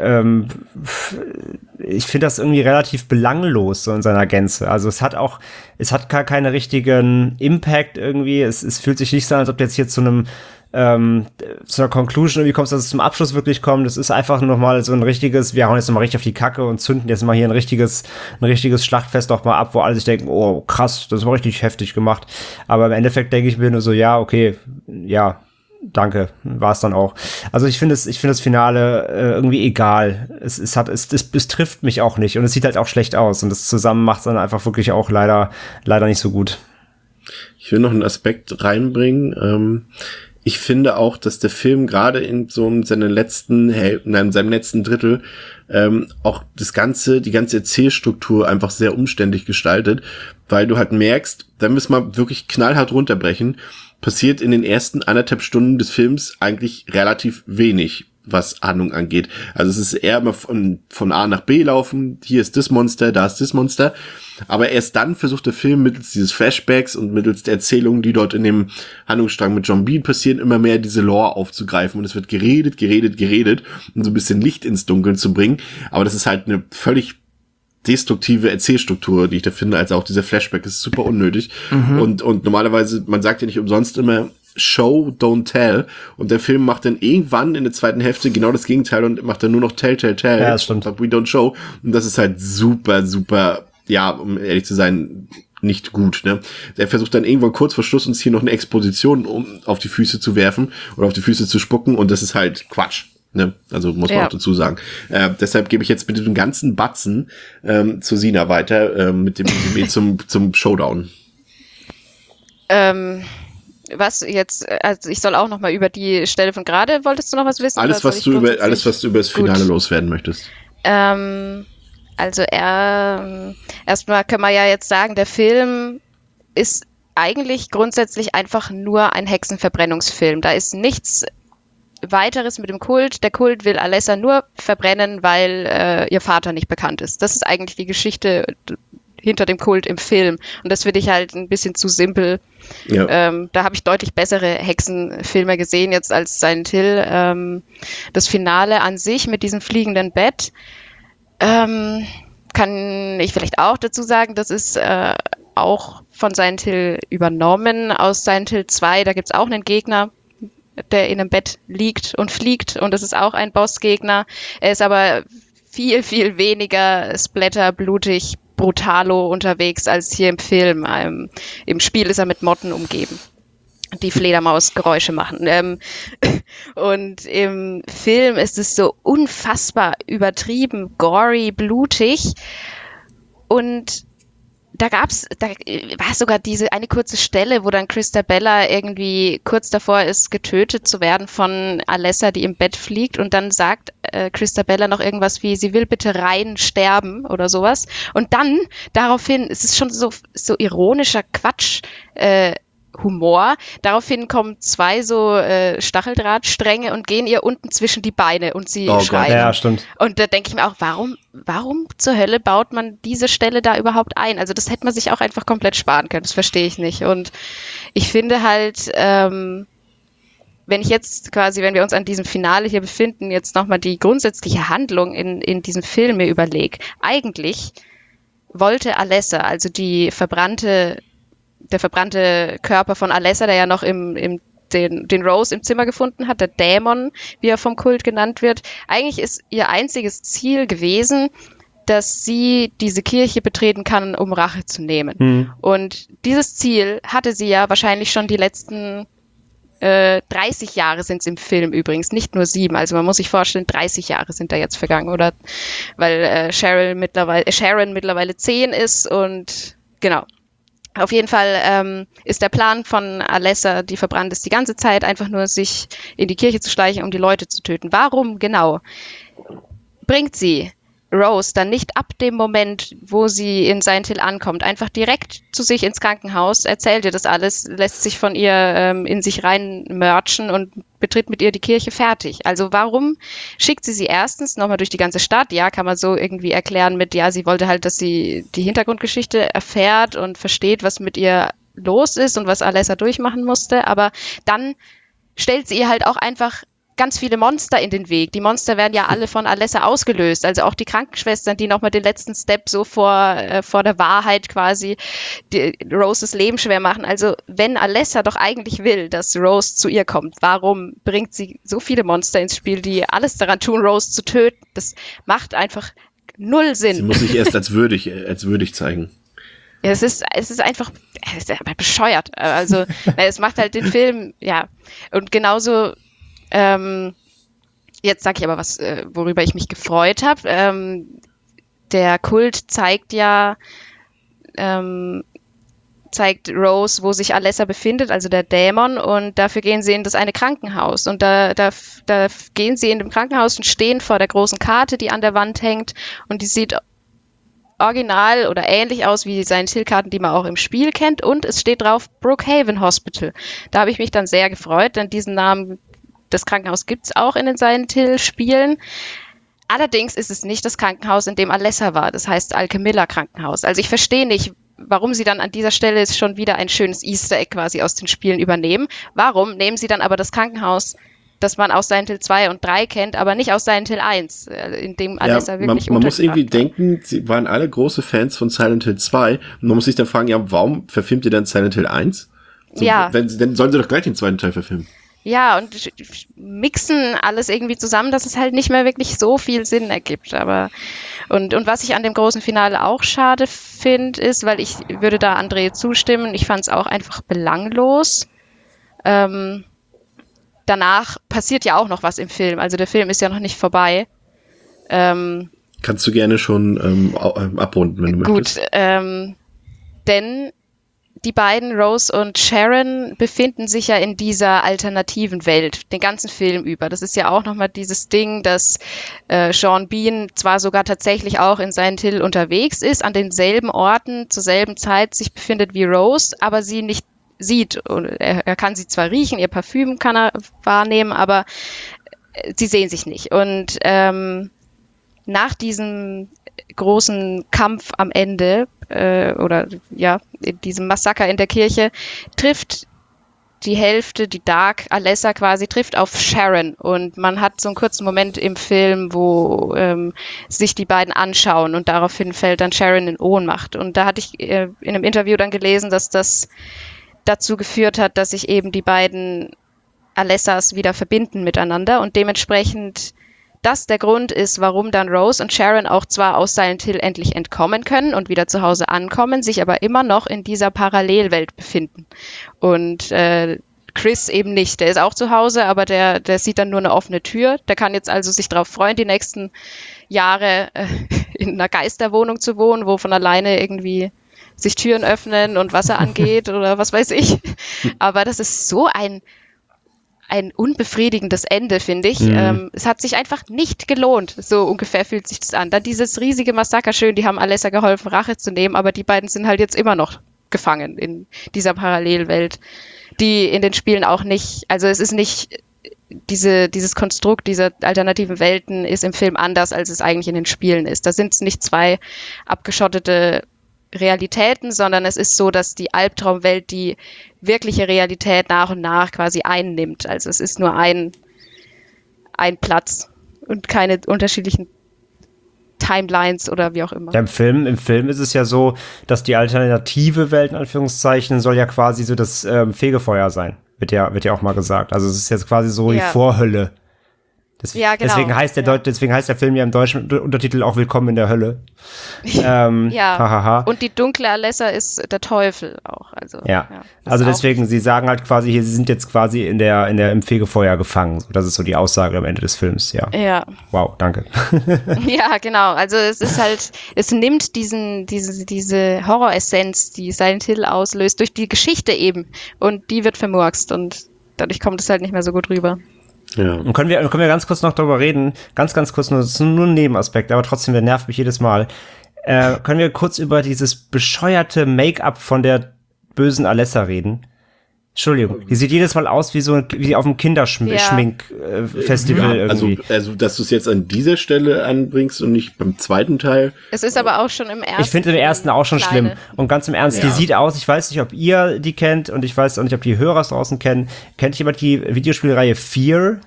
ich finde das irgendwie relativ belanglos so in seiner Gänze. Also es hat gar keinen richtigen Impact irgendwie. Es fühlt sich nicht so an, als ob du jetzt hier zu einem zu einer Conclusion, irgendwie kommst, dass es zum Abschluss wirklich kommt. Das ist einfach nochmal so ein richtiges, wir hauen jetzt nochmal richtig auf die Kacke und zünden jetzt mal hier ein richtiges Schlachtfest noch mal ab, wo alle sich denken, oh krass, das war richtig heftig gemacht. Aber im Endeffekt denke ich mir nur so, ja, okay, ja, danke, war es dann auch. Also ich finde das Finale irgendwie egal. Es trifft mich auch nicht und es sieht halt auch schlecht aus und das zusammen macht es dann einfach wirklich auch leider nicht so gut. Ich will noch einen Aspekt reinbringen. Ich finde auch, dass der Film gerade in seinem letzten Drittel auch die ganze Erzählstruktur einfach sehr umständlich gestaltet, weil du halt merkst, wenn wir es mal wirklich knallhart runterbrechen, passiert in den ersten 1,5 Stunden des Films eigentlich relativ wenig, was Handlung angeht. Also es ist eher immer von A nach B laufen, hier ist das Monster, da ist das Monster, aber erst dann versucht der Film mittels dieses Flashbacks und mittels der Erzählungen, die dort in dem Handlungsstrang mit John Bean passieren, immer mehr diese Lore aufzugreifen und es wird geredet, um so ein bisschen Licht ins Dunkeln zu bringen, aber das ist halt eine völlig destruktive Erzählstruktur, die ich da finde, als auch dieser Flashback ist super unnötig und normalerweise, man sagt ja nicht umsonst immer Show, don't tell. Und der Film macht dann irgendwann in der zweiten Hälfte genau das Gegenteil und macht dann nur noch tell. Ja, das stimmt. But we don't show. Und das ist halt super, ja, um ehrlich zu sein, nicht gut, ne? Der versucht dann irgendwann kurz vor Schluss uns hier noch eine Exposition auf die Füße zu werfen oder auf die Füße zu spucken und das ist halt Quatsch. Ne? Also muss man auch dazu sagen. Deshalb gebe ich jetzt mit diesem ganzen Batzen zu Sina weiter mit dem Resümee zum Showdown. Was jetzt, also ich soll auch noch mal über die Stelle von gerade, wolltest du noch was wissen? Alles, was du über das Finale loswerden möchtest. Also erstmal können wir ja jetzt sagen, der Film ist eigentlich grundsätzlich einfach nur ein Hexenverbrennungsfilm. Da ist nichts Weiteres mit dem Kult. Der Kult will Alessa nur verbrennen, weil ihr Vater nicht bekannt ist. Das ist eigentlich die Geschichte hinter dem Kult im Film. Und das finde ich halt ein bisschen zu simpel. Ja. Da habe ich deutlich bessere Hexenfilme gesehen jetzt als Silent Hill. Das Finale an sich mit diesem fliegenden Bett kann ich vielleicht auch dazu sagen, das ist auch von Silent Hill übernommen. Aus Silent Hill 2, da gibt es auch einen Gegner, der in einem Bett liegt und fliegt und das ist auch ein Bossgegner. Er ist aber viel, viel weniger splatter, blutig, brutalo unterwegs als hier im Film. Im Spiel ist er mit Motten umgeben, die Fledermausgeräusche machen. Und im Film ist es so unfassbar übertrieben, gory, blutig. Und da war sogar diese eine kurze Stelle, wo dann Christabella irgendwie kurz davor ist, getötet zu werden von Alessa, die im Bett fliegt. Und dann sagt Christabella noch irgendwas wie, sie will bitte rein sterben oder sowas. Und dann daraufhin, es ist schon so ironischer Quatsch, Humor. Daraufhin kommen 2 so Stacheldrahtstränge und gehen ihr unten zwischen die Beine und sie schreit. Ja, stimmt. Und da denke ich mir auch, warum zur Hölle baut man diese Stelle da überhaupt ein? Also das hätte man sich auch einfach komplett sparen können. Das verstehe ich nicht. Und ich finde halt, wenn wir uns an diesem Finale hier befinden, jetzt nochmal die grundsätzliche Handlung in diesem Film mir überlege. Eigentlich wollte Alessa, also der verbrannte Körper von Alessa, der ja noch den Rose im Zimmer gefunden hat, der Dämon, wie er vom Kult genannt wird. Eigentlich ist ihr einziges Ziel gewesen, dass sie diese Kirche betreten kann, um Rache zu nehmen. Und dieses Ziel hatte sie ja wahrscheinlich schon die letzten 30 Jahre sind es im Film übrigens, nicht nur 7. Also man muss sich vorstellen, 30 Jahre sind da jetzt vergangen, oder? Weil Sharon mittlerweile 10 ist und genau. Auf jeden Fall ist der Plan von Alessa, die verbrannt ist, die ganze Zeit einfach nur sich in die Kirche zu schleichen, um die Leute zu töten. Warum genau bringt sie Rose dann nicht ab dem Moment, wo sie in Silent Hill ankommt, einfach direkt zu sich ins Krankenhaus, erzählt ihr das alles, lässt sich von ihr in sich rein merchen und betritt mit ihr die Kirche, fertig. Also warum schickt sie erstens nochmal durch die ganze Stadt? Ja, kann man so irgendwie erklären mit, ja, sie wollte halt, dass sie die Hintergrundgeschichte erfährt und versteht, was mit ihr los ist und was Alessa durchmachen musste, aber dann stellt sie ihr halt auch einfach ganz viele Monster in den Weg. Die Monster werden ja alle von Alessa ausgelöst. Also auch die Krankenschwestern, die nochmal den letzten Step so vor der Wahrheit quasi Roses Leben schwer machen. Also wenn Alessa doch eigentlich will, dass Rose zu ihr kommt, warum bringt sie so viele Monster ins Spiel, die alles daran tun, Rose zu töten? Das macht einfach null Sinn. Sie muss sich erst als würdig zeigen. Ja, es ist einfach bescheuert. Also es macht halt den Film, ja. Und genauso jetzt sage ich aber was, worüber ich mich gefreut habe. Der Kult zeigt Rose, wo sich Alessa befindet, also der Dämon, und dafür gehen sie in das eine Krankenhaus. Und da gehen sie in dem Krankenhaus und stehen vor der großen Karte, die an der Wand hängt, und die sieht original oder ähnlich aus wie Silent Hill-Karten, die man auch im Spiel kennt, und es steht drauf Brookhaven Hospital. Da habe ich mich dann sehr gefreut, denn diesen Namen, das Krankenhaus gibt es auch in den Silent Hill-Spielen. Allerdings ist es nicht das Krankenhaus, in dem Alessa war. Das heißt Alchemilla Krankenhaus. Also ich verstehe nicht, warum sie dann an dieser Stelle schon wieder ein schönes Easter Egg quasi aus den Spielen übernehmen. Warum nehmen sie dann aber das Krankenhaus, das man aus Silent Hill 2 und 3 kennt, aber nicht aus Silent Hill 1, in dem Alessa wirklich man muss irgendwie war. denken, sie waren alle große Fans von Silent Hill 2 und man muss sich dann fragen, ja, warum verfilmt ihr dann Silent Hill 1? So, ja. Dann sollen sie doch gleich den zweiten Teil verfilmen. Ja, und mixen alles irgendwie zusammen, dass es halt nicht mehr wirklich so viel Sinn ergibt. Aber und was ich an dem großen Finale auch schade finde, ist, weil ich würde da André zustimmen, ich fand es auch einfach belanglos. Danach passiert ja auch noch was im Film. Also der Film ist ja noch nicht vorbei. Kannst du gerne schon abrunden, wenn du möchtest. Gut, denn die beiden, Rose und Sharon, befinden sich ja in dieser alternativen Welt, den ganzen Film über. Das ist ja auch nochmal dieses Ding, dass Sean Bean zwar sogar tatsächlich auch in Silent Hill unterwegs ist, an denselben Orten, zur selben Zeit sich befindet wie Rose, aber sie nicht sieht. Und er kann sie zwar riechen, ihr Parfüm kann er wahrnehmen, aber sie sehen sich nicht. Und nach diesem großen Kampf am Ende oder ja, in diesem Massaker in der Kirche trifft die Hälfte, die Dark Alessa quasi, trifft auf Sharon, und man hat so einen kurzen Moment im Film, wo sich die beiden anschauen, und daraufhin fällt dann Sharon in Ohnmacht. Und da hatte ich in einem Interview dann gelesen, dass das dazu geführt hat, dass sich eben die beiden Alessas wieder verbinden miteinander, und dementsprechend das der Grund ist, warum dann Rose und Sharon auch zwar aus Silent Hill endlich entkommen können und wieder zu Hause ankommen, sich aber immer noch in dieser Parallelwelt befinden. Und Chris eben nicht. Der ist auch zu Hause, aber der sieht dann nur eine offene Tür. Der kann jetzt also sich darauf freuen, die nächsten Jahre in einer Geisterwohnung zu wohnen, wo von alleine irgendwie sich Türen öffnen und Wasser angeht oder was weiß ich. Aber das ist so ein unbefriedigendes Ende, finde ich. Es hat sich einfach nicht gelohnt. So ungefähr fühlt sich das an. Dann dieses riesige Massaker, schön, die haben Alessa geholfen, Rache zu nehmen, aber die beiden sind halt jetzt immer noch gefangen in dieser Parallelwelt, die in den Spielen auch nicht, also es ist nicht, dieses Konstrukt dieser alternativen Welten ist im Film anders, als es eigentlich in den Spielen ist. Da sind es nicht zwei abgeschottete Realitäten, sondern es ist so, dass die Albtraumwelt die wirkliche Realität nach und nach quasi einnimmt. Also es ist nur ein Platz und keine unterschiedlichen Timelines oder wie auch immer. Ja, im Film ist es ja so, dass die alternative Welt, in Anführungszeichen, soll ja quasi so das Fegefeuer sein. Wird ja auch mal gesagt. Also es ist jetzt quasi so die Vorhölle. Ja, genau. Deswegen heißt der Film ja im deutschen Untertitel auch Willkommen in der Hölle. Und die dunkle Alessa ist der Teufel auch. Also, also deswegen, sie sagen halt quasi, hier, sie sind jetzt quasi im Fegefeuer gefangen. Das ist so die Aussage am Ende des Films, ja. Wow, danke. Ja, genau. Also es ist halt, es nimmt diese Horroressenz, die Silent Hill auslöst, durch die Geschichte eben. Und die wird vermurkst und dadurch kommt es halt nicht mehr so gut rüber. Ja. Und können wir ganz kurz noch darüber reden, ganz kurz, das ist nur ein Nebenaspekt, aber trotzdem, der nervt mich jedes Mal. Können wir kurz über dieses bescheuerte Make-up von der bösen Alessa reden? Entschuldigung, die sieht jedes Mal aus wie auf einem Kinderschmink-Festival irgendwie. Also, dass du es jetzt an dieser Stelle anbringst und nicht beim zweiten Teil. Es ist aber auch schon im ersten. Ich finde im ersten auch schon schlimm. Und ganz im Ernst, die sieht aus, ich weiß nicht, ob ihr die kennt und ich weiß auch nicht, ob die Hörer es draußen kennen. Kennt jemand die Videospielreihe Fear?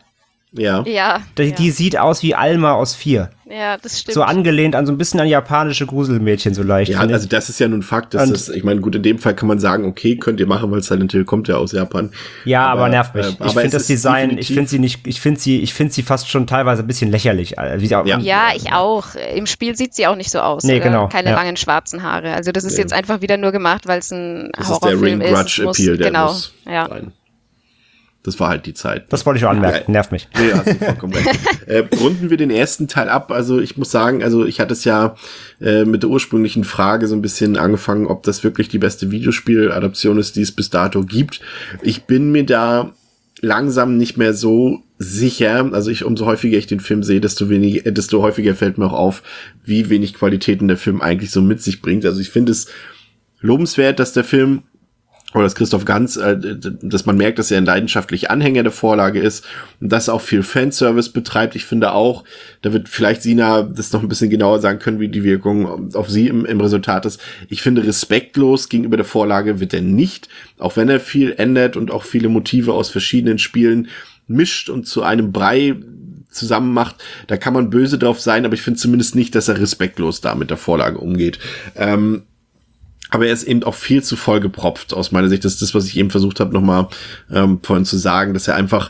Ja. Die sieht aus wie Alma aus 4. Ja, das stimmt. So angelehnt an so ein bisschen an japanische Gruselmädchen, so leicht. Ja, also das ist ja nun Fakt. Ich meine, gut, in dem Fall kann man sagen, okay, könnt ihr machen, weil Silent Hill kommt ja aus Japan. Ja, aber nervt mich. Ich finde das Design, ich finde sie fast schon teilweise ein bisschen lächerlich. Ja, ich auch. Im Spiel sieht sie auch nicht so aus. Nee, genau. Keine langen schwarzen Haare. Also das ist jetzt einfach wieder nur gemacht, weil es ein Horrorfilm ist. Das ist der Ring-Grudge-Appeal, der muss rein. Das war halt die Zeit. Das wollte ich auch anmerken. Nervt mich. Nee, hast du vollkommen recht. Runden wir den ersten Teil ab. Also ich muss sagen, ich hatte es ja mit der ursprünglichen Frage so ein bisschen angefangen, ob das wirklich die beste Videospieladaption ist, die es bis dato gibt. Ich bin mir da langsam nicht mehr so sicher. Also umso häufiger ich den Film sehe, desto häufiger fällt mir auch auf, wie wenig Qualitäten der Film eigentlich so mit sich bringt. Also ich finde es lobenswert, dass der Film oder dass Christoph Gans, dass man merkt, dass er ein leidenschaftlicher Anhänger der Vorlage ist und dass er auch viel Fanservice betreibt. Ich finde auch, da wird vielleicht Sina das noch ein bisschen genauer sagen können, wie die Wirkung auf sie im Resultat ist. Ich finde, respektlos gegenüber der Vorlage wird er nicht, auch wenn er viel ändert und auch viele Motive aus verschiedenen Spielen mischt und zu einem Brei zusammen macht. Da kann man böse drauf sein, aber ich finde zumindest nicht, dass er respektlos da mit der Vorlage umgeht. Aber er ist eben auch viel zu voll gepropft, aus meiner Sicht. Das ist das, was ich eben versucht habe, nochmal vorhin zu sagen, dass er einfach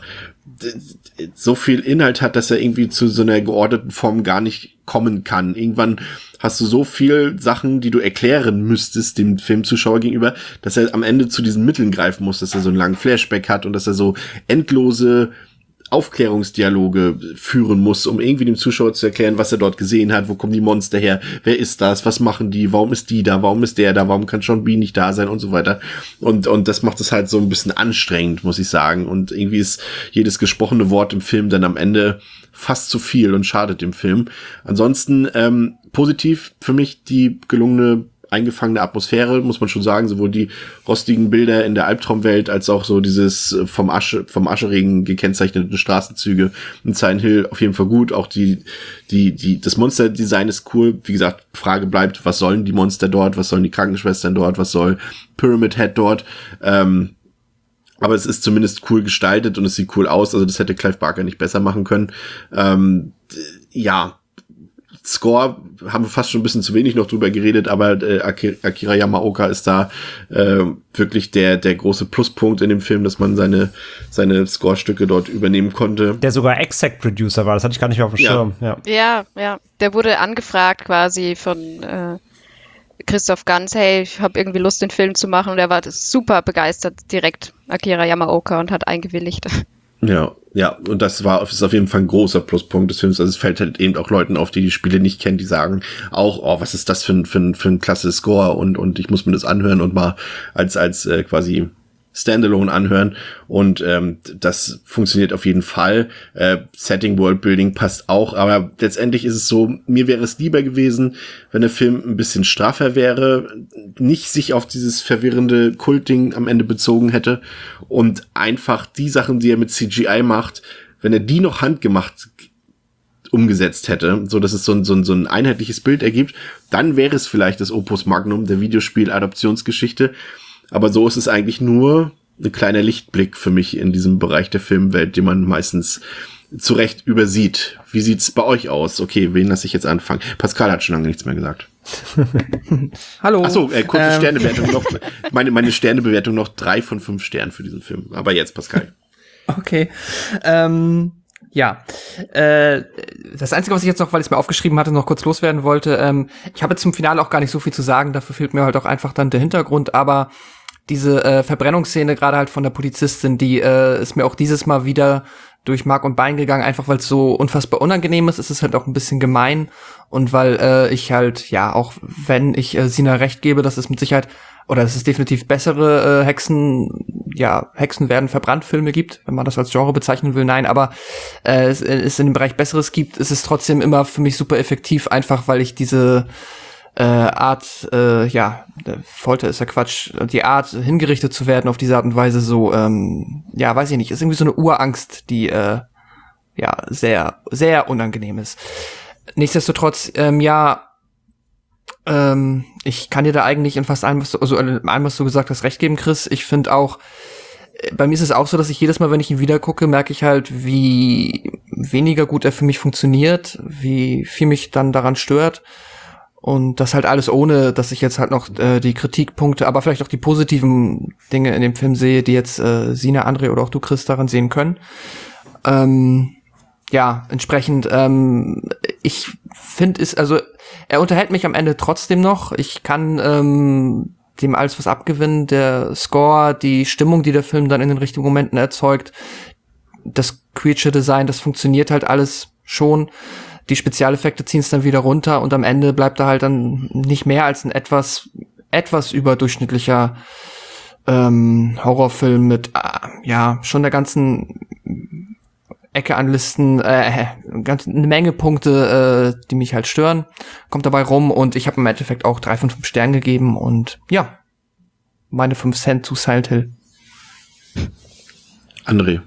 so viel Inhalt hat, dass er irgendwie zu so einer geordneten Form gar nicht kommen kann. Irgendwann hast du so viel Sachen, die du erklären müsstest dem Filmzuschauer gegenüber, dass er am Ende zu diesen Mitteln greifen muss, dass er so einen langen Flashback hat und dass er so endlose Aufklärungsdialoge führen muss, um irgendwie dem Zuschauer zu erklären, was er dort gesehen hat, wo kommen die Monster her, wer ist das, was machen die, warum ist die da, warum ist der da, warum kann Sean Bean nicht da sein und so weiter. Und das macht es halt so ein bisschen anstrengend, muss ich sagen. Und irgendwie ist jedes gesprochene Wort im Film dann am Ende fast zu viel und schadet dem Film. Ansonsten positiv für mich die gelungene eingefangene Atmosphäre, muss man schon sagen, sowohl die rostigen Bilder in der Albtraumwelt als auch so dieses vom Ascheregen gekennzeichneten Straßenzüge in Silent Hill auf jeden Fall gut. Auch das Monsterdesign ist cool. Wie gesagt, Frage bleibt, was sollen die Monster dort, was sollen die Krankenschwestern dort, was soll Pyramid Head dort? Aber es ist zumindest cool gestaltet und es sieht cool aus. Also das hätte Clive Barker nicht besser machen können. Score haben wir fast schon ein bisschen zu wenig noch drüber geredet, aber Akira Yamaoka ist da wirklich der große Pluspunkt in dem Film, dass man seine Score-Stücke dort übernehmen konnte. Der sogar Exec-Producer war, das hatte ich gar nicht mehr auf dem Schirm. Ja. Der wurde angefragt quasi von Christoph Gans, hey, ich habe irgendwie Lust, den Film zu machen, und er war super begeistert, direkt Akira Yamaoka, und hat eingewilligt. Ja, und das ist auf jeden Fall ein großer Pluspunkt des Films. Also es fällt halt eben auch Leuten auf, die Spiele nicht kennen, die sagen auch, oh, was ist das für ein klasse Score, und ich muss mir das anhören und mal als quasi Standalone anhören, und das funktioniert auf jeden Fall. Setting, Worldbuilding passt auch, aber letztendlich ist es so, mir wäre es lieber gewesen, wenn der Film ein bisschen straffer wäre, nicht sich auf dieses verwirrende Kultding am Ende bezogen hätte und einfach die Sachen, die er mit CGI macht, wenn er die noch handgemacht umgesetzt hätte, so dass es so ein einheitliches Bild ergibt, dann wäre es vielleicht das Opus Magnum der Videospiel-Adaptionsgeschichte. Aber so ist es eigentlich nur ein kleiner Lichtblick für mich in diesem Bereich der Filmwelt, den man meistens zu Recht übersieht. Wie sieht's bei euch aus? Okay, wen lasse ich jetzt anfangen? Pascal hat schon lange nichts mehr gesagt. Hallo. Achso, kurze Sternebewertung noch. Meine Sternebewertung noch 3 von 5 Sternen für diesen Film. Aber jetzt, Pascal. Okay. Ja, das Einzige, was ich jetzt noch, weil ich es mir aufgeschrieben hatte, noch kurz loswerden wollte, ich habe zum Finale auch gar nicht so viel zu sagen, dafür fehlt mir halt auch einfach dann der Hintergrund, aber diese Verbrennungsszene, gerade halt von der Polizistin, die ist mir auch dieses Mal wieder durch Mark und Bein gegangen, einfach weil es so unfassbar unangenehm ist. Es ist halt auch ein bisschen gemein, und weil ich halt, ja, auch wenn ich Sina recht gebe, dass es mit Sicherheit, oder dass es definitiv bessere Hexen werden verbrannt Filme gibt, wenn man das als Genre bezeichnen will, nein, aber es in dem Bereich Besseres gibt, ist es trotzdem immer für mich super effektiv, einfach weil ich diese Art, Folter ist ja Quatsch, die Art, hingerichtet zu werden auf diese Art und Weise so, weiß ich nicht, ist irgendwie so eine Urangst, die sehr, sehr unangenehm ist. Nichtsdestotrotz, ich kann dir da eigentlich in fast allem, was du gesagt hast, recht geben, Chris. Ich finde auch, bei mir ist es auch so, dass ich jedes Mal, wenn ich ihn wieder gucke, merke ich halt, wie weniger gut er für mich funktioniert, wie viel mich dann daran stört. Und das halt alles ohne, dass ich jetzt halt noch die Kritikpunkte, aber vielleicht auch die positiven Dinge in dem Film sehe, die jetzt Sina, André oder auch du, Chris, daran sehen können. Ja, entsprechend, ich finde es, also er unterhält mich am Ende trotzdem noch. Ich kann dem alles was abgewinnen. Der Score, die Stimmung, die der Film dann in den richtigen Momenten erzeugt, das Creature-Design, das funktioniert halt alles schon. Die Spezialeffekte ziehen es dann wieder runter und am Ende bleibt da halt dann nicht mehr als ein etwas überdurchschnittlicher Horrorfilm mit schon der ganzen Ecke an Listen, eine Menge Punkte, die mich halt stören, kommt dabei rum und ich habe im Endeffekt auch 3 von 5 Sternen gegeben und ja, meine 5 Cent zu Silent Hill. André.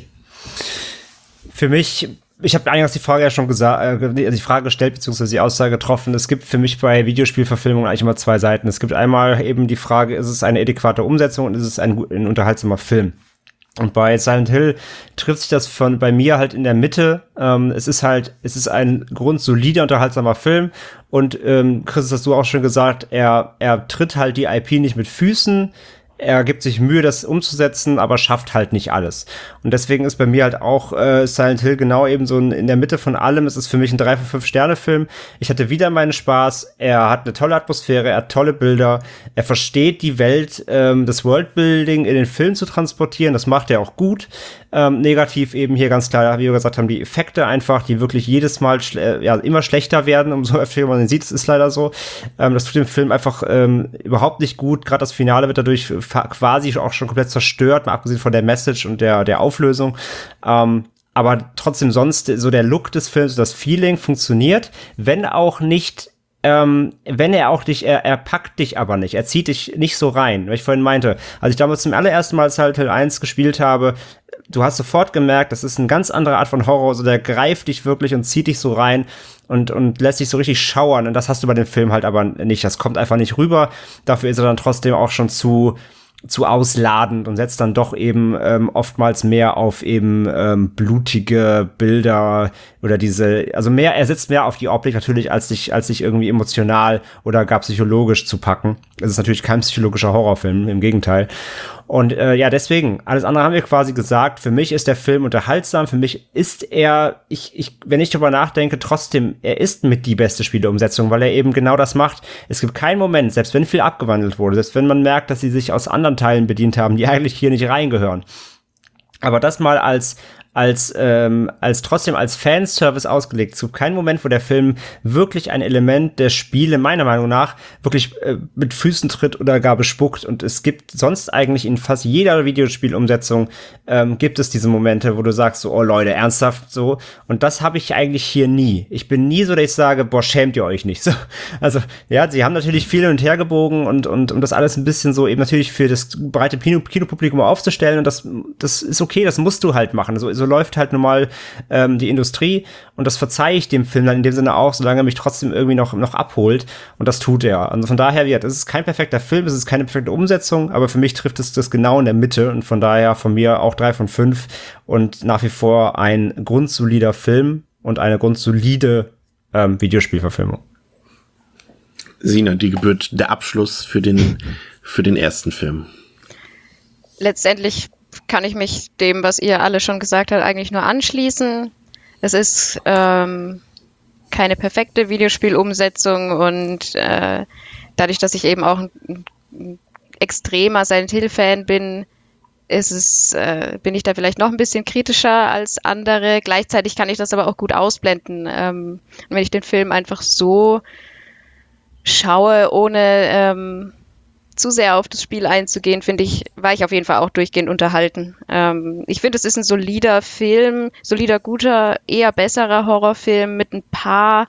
Für mich, ich habe eingangs die Frage ja schon gesagt, die Frage gestellt, beziehungsweise die Aussage getroffen. Es gibt für mich bei Videospielverfilmungen eigentlich immer 2 Seiten. Es gibt einmal eben die Frage, ist es eine adäquate Umsetzung und ist es ein unterhaltsamer Film? Und bei Silent Hill trifft sich das bei mir halt in der Mitte. Es ist ein grundsolider, unterhaltsamer Film. Und Chris, das hast du auch schon gesagt, er tritt halt die IP nicht mit Füßen. Er gibt sich Mühe, das umzusetzen, aber schafft halt nicht alles. Und deswegen ist bei mir halt auch Silent Hill genau eben so in der Mitte von allem. Es ist für mich ein 3 von 5 Sterne Film. Ich hatte wieder meinen Spaß. Er hat eine tolle Atmosphäre, er hat tolle Bilder. Er versteht die Welt, das Worldbuilding in den Film zu transportieren. Das macht er auch gut. Negativ eben hier ganz klar, wie wir gesagt haben, die Effekte einfach, die wirklich jedes Mal immer schlechter werden, umso öfter man den sieht. Das ist leider so. Das tut dem Film einfach überhaupt nicht gut. Gerade das Finale wird dadurch quasi auch schon komplett zerstört, mal abgesehen von der Message und der Auflösung. Aber trotzdem sonst so der Look des Films, das Feeling funktioniert, wenn auch nicht er packt dich aber nicht, er zieht dich nicht so rein, weil ich vorhin meinte, als ich damals zum allerersten Mal Silent Hill 1 gespielt habe, du hast sofort gemerkt, das ist eine ganz andere Art von Horror, so der greift dich wirklich und zieht dich so rein und lässt dich so richtig schauern und das hast du bei dem Film halt aber nicht, das kommt einfach nicht rüber, dafür ist er dann trotzdem auch schon zu ausladend und setzt dann doch eben oftmals mehr auf eben blutige Bilder oder er setzt mehr auf die Optik natürlich, als dich irgendwie emotional oder gar psychologisch zu packen. Es ist natürlich kein psychologischer Horrorfilm, im Gegenteil. Und deswegen, alles andere haben wir quasi gesagt. Für mich ist der Film unterhaltsam, für mich ist er, wenn ich darüber nachdenke, trotzdem, er ist mit die beste Spieleumsetzung, weil er eben genau das macht. Es gibt keinen Moment, selbst wenn viel abgewandelt wurde, selbst wenn man merkt, dass sie sich aus anderen Teilen bedient haben, die eigentlich hier nicht reingehören. Aber das mal als trotzdem als Fanservice ausgelegt. Es gibt keinen Moment, wo der Film wirklich ein Element der Spiele, meiner Meinung nach, wirklich mit Füßen tritt oder gar bespuckt. Und es gibt sonst eigentlich in fast jeder Videospielumsetzung gibt es diese Momente, wo du sagst so, oh Leute, ernsthaft so. Und das habe ich eigentlich hier nie. Ich bin nie so, dass ich sage, boah, schämt ihr euch nicht. So, also, ja, sie haben natürlich viel hin und her gebogen und das alles ein bisschen so eben natürlich für das breite Kinopublikum aufzustellen. Und das ist okay, das musst du halt machen. So läuft halt normal die Industrie und das verzeihe ich dem Film dann in dem Sinne auch, solange er mich trotzdem irgendwie noch abholt und das tut er. Also von daher, es ist kein perfekter Film, es ist keine perfekte Umsetzung, aber für mich trifft es das genau in der Mitte und von daher von mir auch 3 von 5 und nach wie vor ein grundsolider Film und eine grundsolide Videospielverfilmung. Sina, die gebührt der Abschluss für den ersten Film. Letztendlich kann ich mich dem, was ihr alle schon gesagt habt, eigentlich nur anschließen. Es ist keine perfekte Videospielumsetzung und dadurch, dass ich eben auch ein extremer Silent Hill-Fan bin, bin ich da vielleicht noch ein bisschen kritischer als andere. Gleichzeitig kann ich das aber auch gut ausblenden. Und wenn ich den Film einfach so schaue, ohne zu sehr auf das Spiel einzugehen, war ich auf jeden Fall auch durchgehend unterhalten. Ich finde, es ist ein solider Film, guter, eher besserer Horrorfilm mit ein paar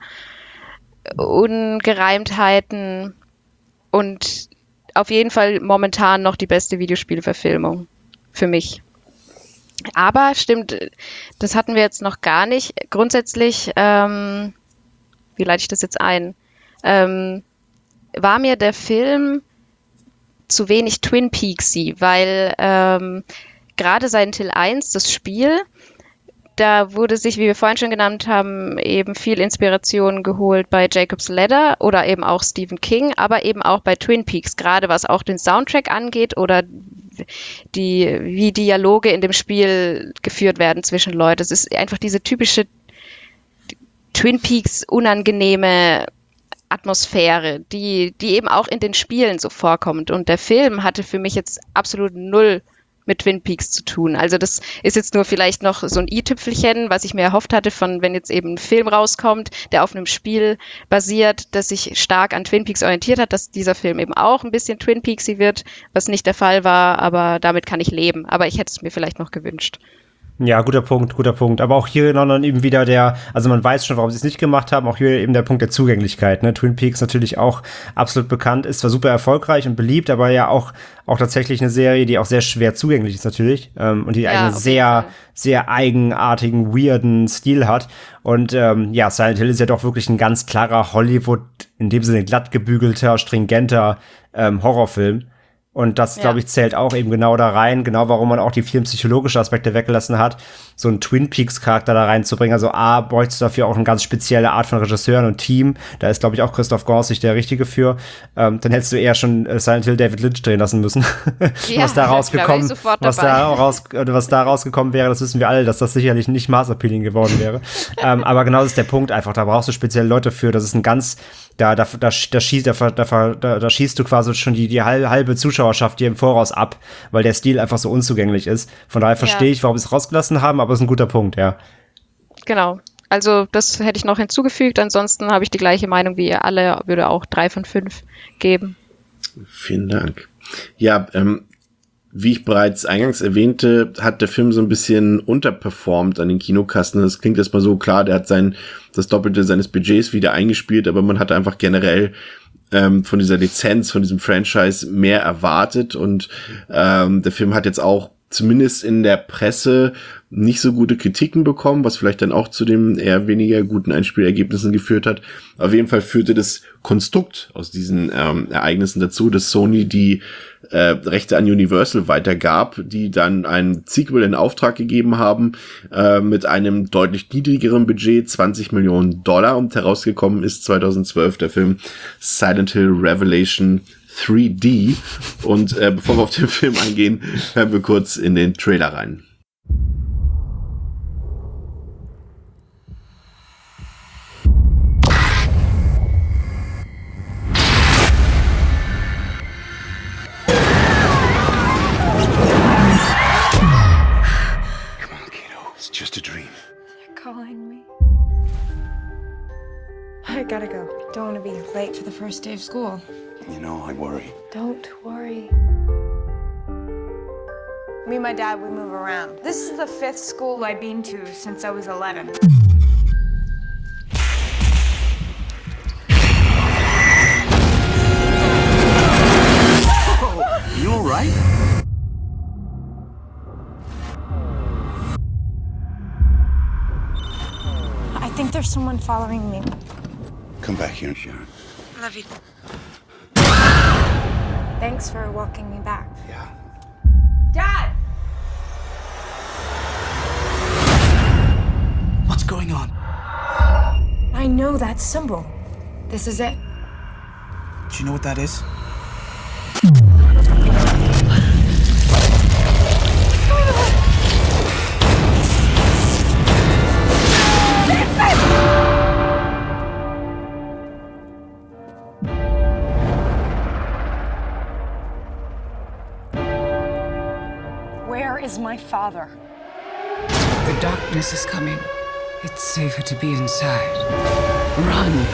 Ungereimtheiten und auf jeden Fall momentan noch die beste Videospielverfilmung für mich. Aber stimmt, das hatten wir jetzt noch gar nicht. Grundsätzlich, wie leite ich das jetzt ein? War mir der Film zu wenig Twin Peaksy, weil gerade Silent Hill 1, das Spiel, da wurde sich, wie wir vorhin schon genannt haben, eben viel Inspiration geholt bei Jacob's Ladder oder eben auch Stephen King, aber eben auch bei Twin Peaks, gerade was auch den Soundtrack angeht oder wie Dialoge in dem Spiel geführt werden zwischen Leuten. Es ist einfach diese typische Twin Peaks unangenehme Atmosphäre, die eben auch in den Spielen so vorkommt. Und der Film hatte für mich jetzt absolut null mit Twin Peaks zu tun. Also das ist jetzt nur vielleicht noch so ein i-Tüpfelchen, was ich mir erhofft hatte von, wenn jetzt eben ein Film rauskommt, der auf einem Spiel basiert, das sich stark an Twin Peaks orientiert hat, dass dieser Film eben auch ein bisschen Twin Peaksy wird, was nicht der Fall war, aber damit kann ich leben. Aber ich hätte es mir vielleicht noch gewünscht. Ja, guter Punkt. Aber auch hier noch dann eben wieder also man weiß schon, warum sie es nicht gemacht haben, auch hier eben der Punkt der Zugänglichkeit, ne? Twin Peaks natürlich auch absolut bekannt, ist zwar super erfolgreich und beliebt, aber ja auch tatsächlich eine Serie, die auch sehr schwer zugänglich ist natürlich, und die einen sehr, sehr eigenartigen, weirden Stil hat. Und Silent Hill ist ja doch wirklich ein ganz klarer Hollywood, in dem Sinne glatt gebügelter, stringenter Horrorfilm. Und das, glaube ich, zählt auch eben genau da rein, genau warum man auch die vielen psychologischen Aspekte weggelassen hat, so einen Twin Peaks-Charakter da reinzubringen. Also bräuchte dafür auch eine ganz spezielle Art von Regisseuren und Team. Da ist, glaube ich, auch Christoph Gans nicht der Richtige für. Dann hättest du eher schon Silent Hill David Lynch drehen lassen müssen. Ja, was da rausgekommen wäre, das wissen wir alle, dass das sicherlich nicht maß-appealing geworden wäre. Aber genau das ist der Punkt einfach. Da brauchst du spezielle Leute für. Das ist ein ganz da schießt du quasi schon die halbe Zuschauerschaft dir im Voraus ab, weil der Stil einfach so unzugänglich ist. Von daher verstehe ich, warum sie es rausgelassen haben, aber es ist ein guter Punkt, ja. Genau. Also das hätte ich noch hinzugefügt. Ansonsten habe ich die gleiche Meinung wie ihr alle, würde auch 3 von 5 geben. Vielen Dank. Ja, wie ich bereits eingangs erwähnte, hat der Film so ein bisschen unterperformt an den Kinokassen. Das klingt erstmal so, klar, der hat das Doppelte seines Budgets wieder eingespielt, aber man hat einfach generell von dieser Lizenz, von diesem Franchise mehr erwartet und der Film hat jetzt auch zumindest in der Presse nicht so gute Kritiken bekommen, was vielleicht dann auch zu den eher weniger guten Einspielergebnissen geführt hat. Auf jeden Fall führte das Konstrukt aus diesen Ereignissen dazu, dass Sony die Rechte an Universal weitergab, die dann ein Sequel in Auftrag gegeben haben mit einem deutlich niedrigeren Budget, $20 Millionen, und herausgekommen ist 2012 der Film Silent Hill Revelation 3D. Und bevor wir auf den Film eingehen, hören wir kurz in den Trailer rein. Just a dream. They're calling me. I gotta go. Don't want to be late for the first day of school. You know, I worry. Don't worry. Me and my dad, we move around. This is the 5th school I've been to since I was 11. Oh, you all right? I think there's someone following me. Come back here, Sharon. Love you. Thanks for walking me back. Yeah. Dad! What's going on? I know that symbol. This is it. Do you know what that is? Where is my father? The darkness is coming. It's safer to be inside. Run!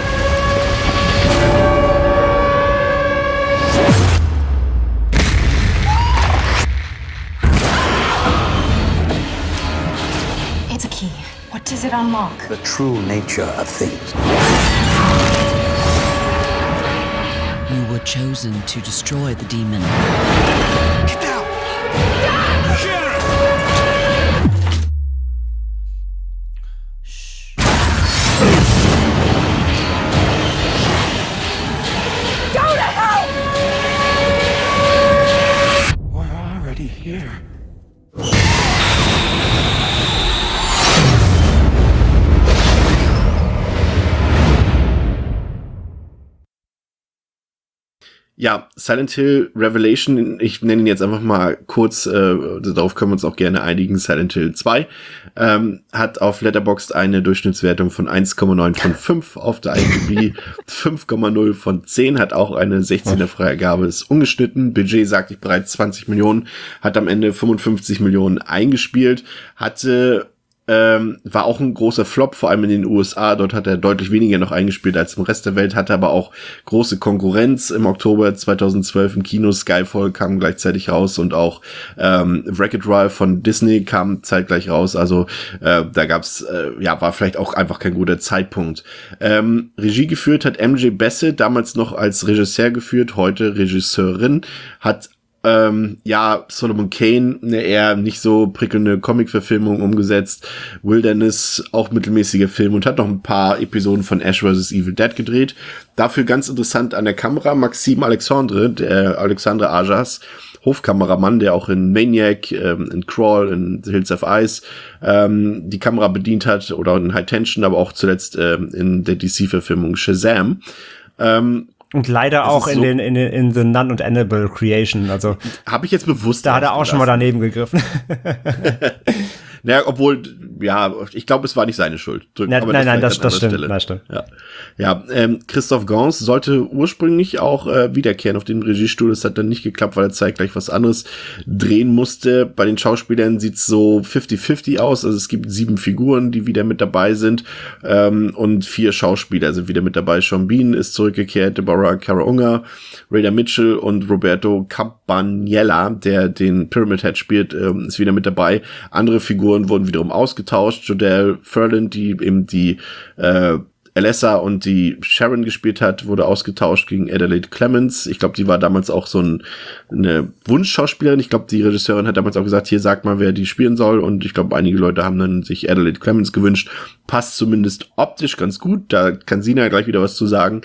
It's a key. What does it unlock? The true nature of things. You were chosen to destroy the demon. Get down! Sharon! Shh. Go to hell! We're already here. Ja, Silent Hill Revelation, ich nenne ihn jetzt einfach mal kurz, darauf können wir uns auch gerne einigen, Silent Hill 2, hat auf Letterboxd eine Durchschnittswertung von 1,9 von 5, auf der IMDb 5,0 von 10, hat auch eine 16er Freigabe, ist ungeschnitten, Budget sagte ich bereits 20 Millionen, hat am Ende 55 Millionen eingespielt, war auch ein großer Flop, vor allem in den USA. Dort hat er deutlich weniger noch eingespielt als im Rest der Welt, hatte aber auch große Konkurrenz. Im Oktober 2012 im Kino Skyfall kam gleichzeitig raus und auch Wreck-It Ralph von Disney kam zeitgleich raus. Also da gab's, war vielleicht auch einfach kein guter Zeitpunkt. Regie geführt hat MJ Bassett, damals noch als Regisseur geführt, heute Regisseurin, hat Solomon Kane, eine eher nicht so prickelnde Comic-Verfilmung umgesetzt, Wilderness, auch mittelmäßiger Film und hat noch ein paar Episoden von Ash vs. Evil Dead gedreht. Dafür ganz interessant an der Kamera Maxime Alexandre, der Alexandre Ajas, Hofkameramann, der auch in Maniac, in Crawl, in The Hills of Ice die Kamera bedient hat oder in High Tension, aber auch zuletzt in der DC-Verfilmung Shazam. Und leider auch in The Nun und Annabelle Creation, also. Habe ich jetzt bewusst. Da hat er auch schon mal daneben gegriffen. Naja, obwohl, ich glaube, es war nicht seine Schuld. Nein, das stimmt. Ja, Christoph Gans sollte ursprünglich auch wiederkehren auf den Regiestuhl. Das hat dann nicht geklappt, weil er zeitgleich was anderes drehen musste. Bei den Schauspielern sieht's so 50-50 aus. Also es gibt 7 Figuren, die wieder mit dabei sind, und 4 Schauspieler sind wieder mit dabei. Sean Bean ist zurückgekehrt, Deborah Kara-Unger, Rada Mitchell und Roberto Campaniella, der den Pyramid Head spielt, ist wieder mit dabei. Andere Figuren wurden wiederum ausgetauscht. Jodelle Ferland, die eben die Alessa und die Sharon gespielt hat, wurde ausgetauscht gegen Adelaide Clemens. Ich glaube, die war damals auch so eine Wunschschauspielerin. Ich glaube, die Regisseurin hat damals auch gesagt, hier sag mal, wer die spielen soll. Und ich glaube, einige Leute haben dann sich Adelaide Clemens gewünscht. Passt zumindest optisch ganz gut. Da kann Sina gleich wieder was zu sagen.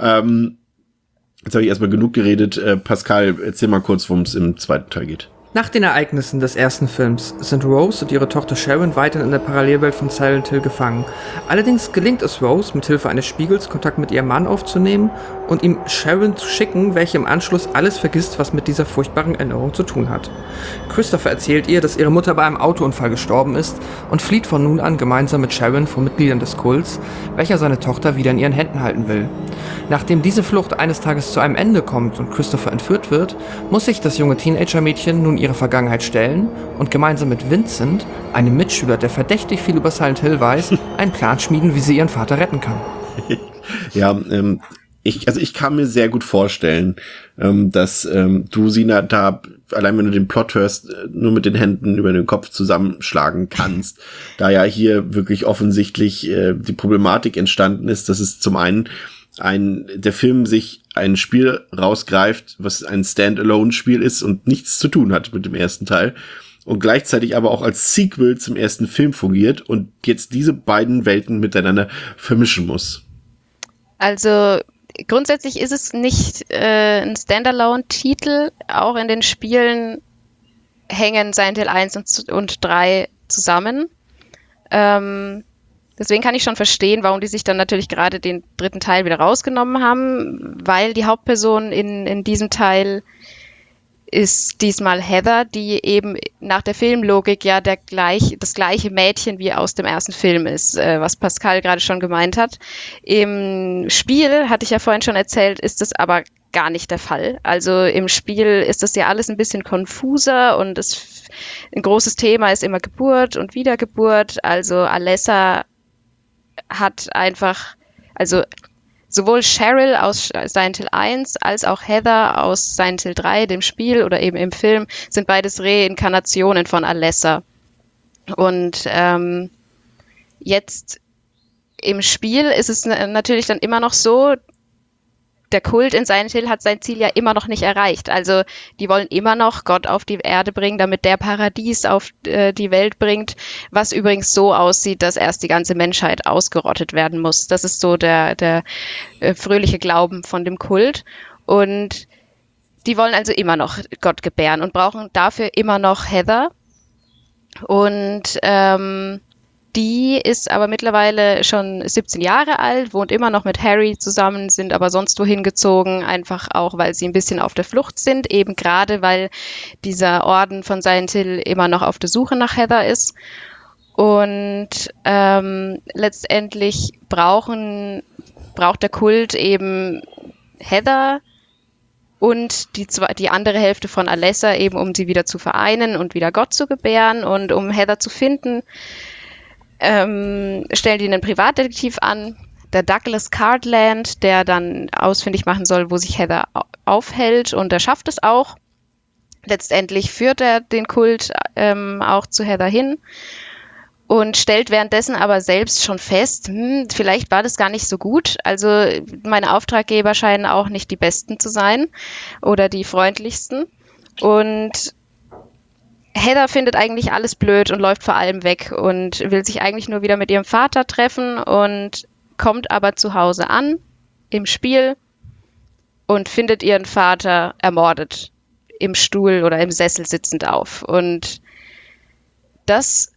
Jetzt habe ich erstmal genug geredet. Pascal, erzähl mal kurz, worum es im zweiten Teil geht. Nach den Ereignissen des ersten Films sind Rose und ihre Tochter Sharon weiterhin in der Parallelwelt von Silent Hill gefangen. Allerdings gelingt es Rose, mit Hilfe eines Spiegels Kontakt mit ihrem Mann aufzunehmen und ihm Sharon zu schicken, welche im Anschluss alles vergisst, was mit dieser furchtbaren Erinnerung zu tun hat. Christopher erzählt ihr, dass ihre Mutter bei einem Autounfall gestorben ist und flieht von nun an gemeinsam mit Sharon vor Mitgliedern des Kults, welcher seine Tochter wieder in ihren Händen halten will. Nachdem diese Flucht eines Tages zu einem Ende kommt und Christopher entführt wird, muss sich das junge Teenager-Mädchen nun ihre Vergangenheit stellen und gemeinsam mit Vincent, einem Mitschüler, der verdächtig viel über Silent Hill weiß, einen Plan schmieden, wie sie ihren Vater retten kann. Ja, ich kann mir sehr gut vorstellen, dass du, Sina, da, allein wenn du den Plot hörst, nur mit den Händen über den Kopf zusammenschlagen kannst, da ja hier wirklich offensichtlich die Problematik entstanden ist, dass es zum einen der Film sich ein Spiel rausgreift, was ein Standalone-Spiel ist und nichts zu tun hat mit dem ersten Teil und gleichzeitig aber auch als Sequel zum ersten Film fungiert und jetzt diese beiden Welten miteinander vermischen muss. Also grundsätzlich ist es nicht ein Standalone-Titel. Auch in den Spielen hängen Silent Hill 1 und 3 zusammen. Deswegen kann ich schon verstehen, warum die sich dann natürlich gerade den dritten Teil wieder rausgenommen haben, weil die Hauptperson in diesem Teil ist diesmal Heather, die eben nach der Filmlogik ja das gleiche Mädchen wie aus dem ersten Film ist, was Pascal gerade schon gemeint hat. Im Spiel, hatte ich ja vorhin schon erzählt, ist das aber gar nicht der Fall. Also im Spiel ist das ja alles ein bisschen konfuser und ein großes Thema ist immer Geburt und Wiedergeburt. Also Alessa hat einfach, also sowohl Cheryl aus Silent Hill 1 als auch Heather aus Silent Hill 3, dem Spiel oder eben im Film, sind beides Reinkarnationen von Alessa. Und jetzt im Spiel ist es natürlich dann immer noch so, der Kult in Silent Hill hat sein Ziel ja immer noch nicht erreicht. Also die wollen immer noch Gott auf die Erde bringen, damit der Paradies auf die Welt bringt, was übrigens so aussieht, dass erst die ganze Menschheit ausgerottet werden muss. Das ist so der fröhliche Glauben von dem Kult. Und die wollen also immer noch Gott gebären und brauchen dafür immer noch Heather. Und Die ist aber mittlerweile schon 17 Jahre alt, wohnt immer noch mit Harry zusammen, sind aber sonst wohin gezogen, einfach auch, weil sie ein bisschen auf der Flucht sind, eben gerade, weil dieser Orden von Silent Hill immer noch auf der Suche nach Heather ist. Und letztendlich braucht der Kult eben Heather und die andere Hälfte von Alessa eben, um sie wieder zu vereinen und wieder Gott zu gebären. Und um Heather zu finden, stellen die einen Privatdetektiv an, der Douglas Cardland, der dann ausfindig machen soll, wo sich Heather aufhält, und er schafft es auch. Letztendlich führt er den Kult auch zu Heather hin und stellt währenddessen aber selbst schon fest, vielleicht war das gar nicht so gut. Also meine Auftraggeber scheinen auch nicht die besten zu sein oder die freundlichsten. Und Heather findet eigentlich alles blöd und läuft vor allem weg und will sich eigentlich nur wieder mit ihrem Vater treffen und kommt aber zu Hause an im Spiel und findet ihren Vater ermordet im Stuhl oder im Sessel sitzend auf. Und das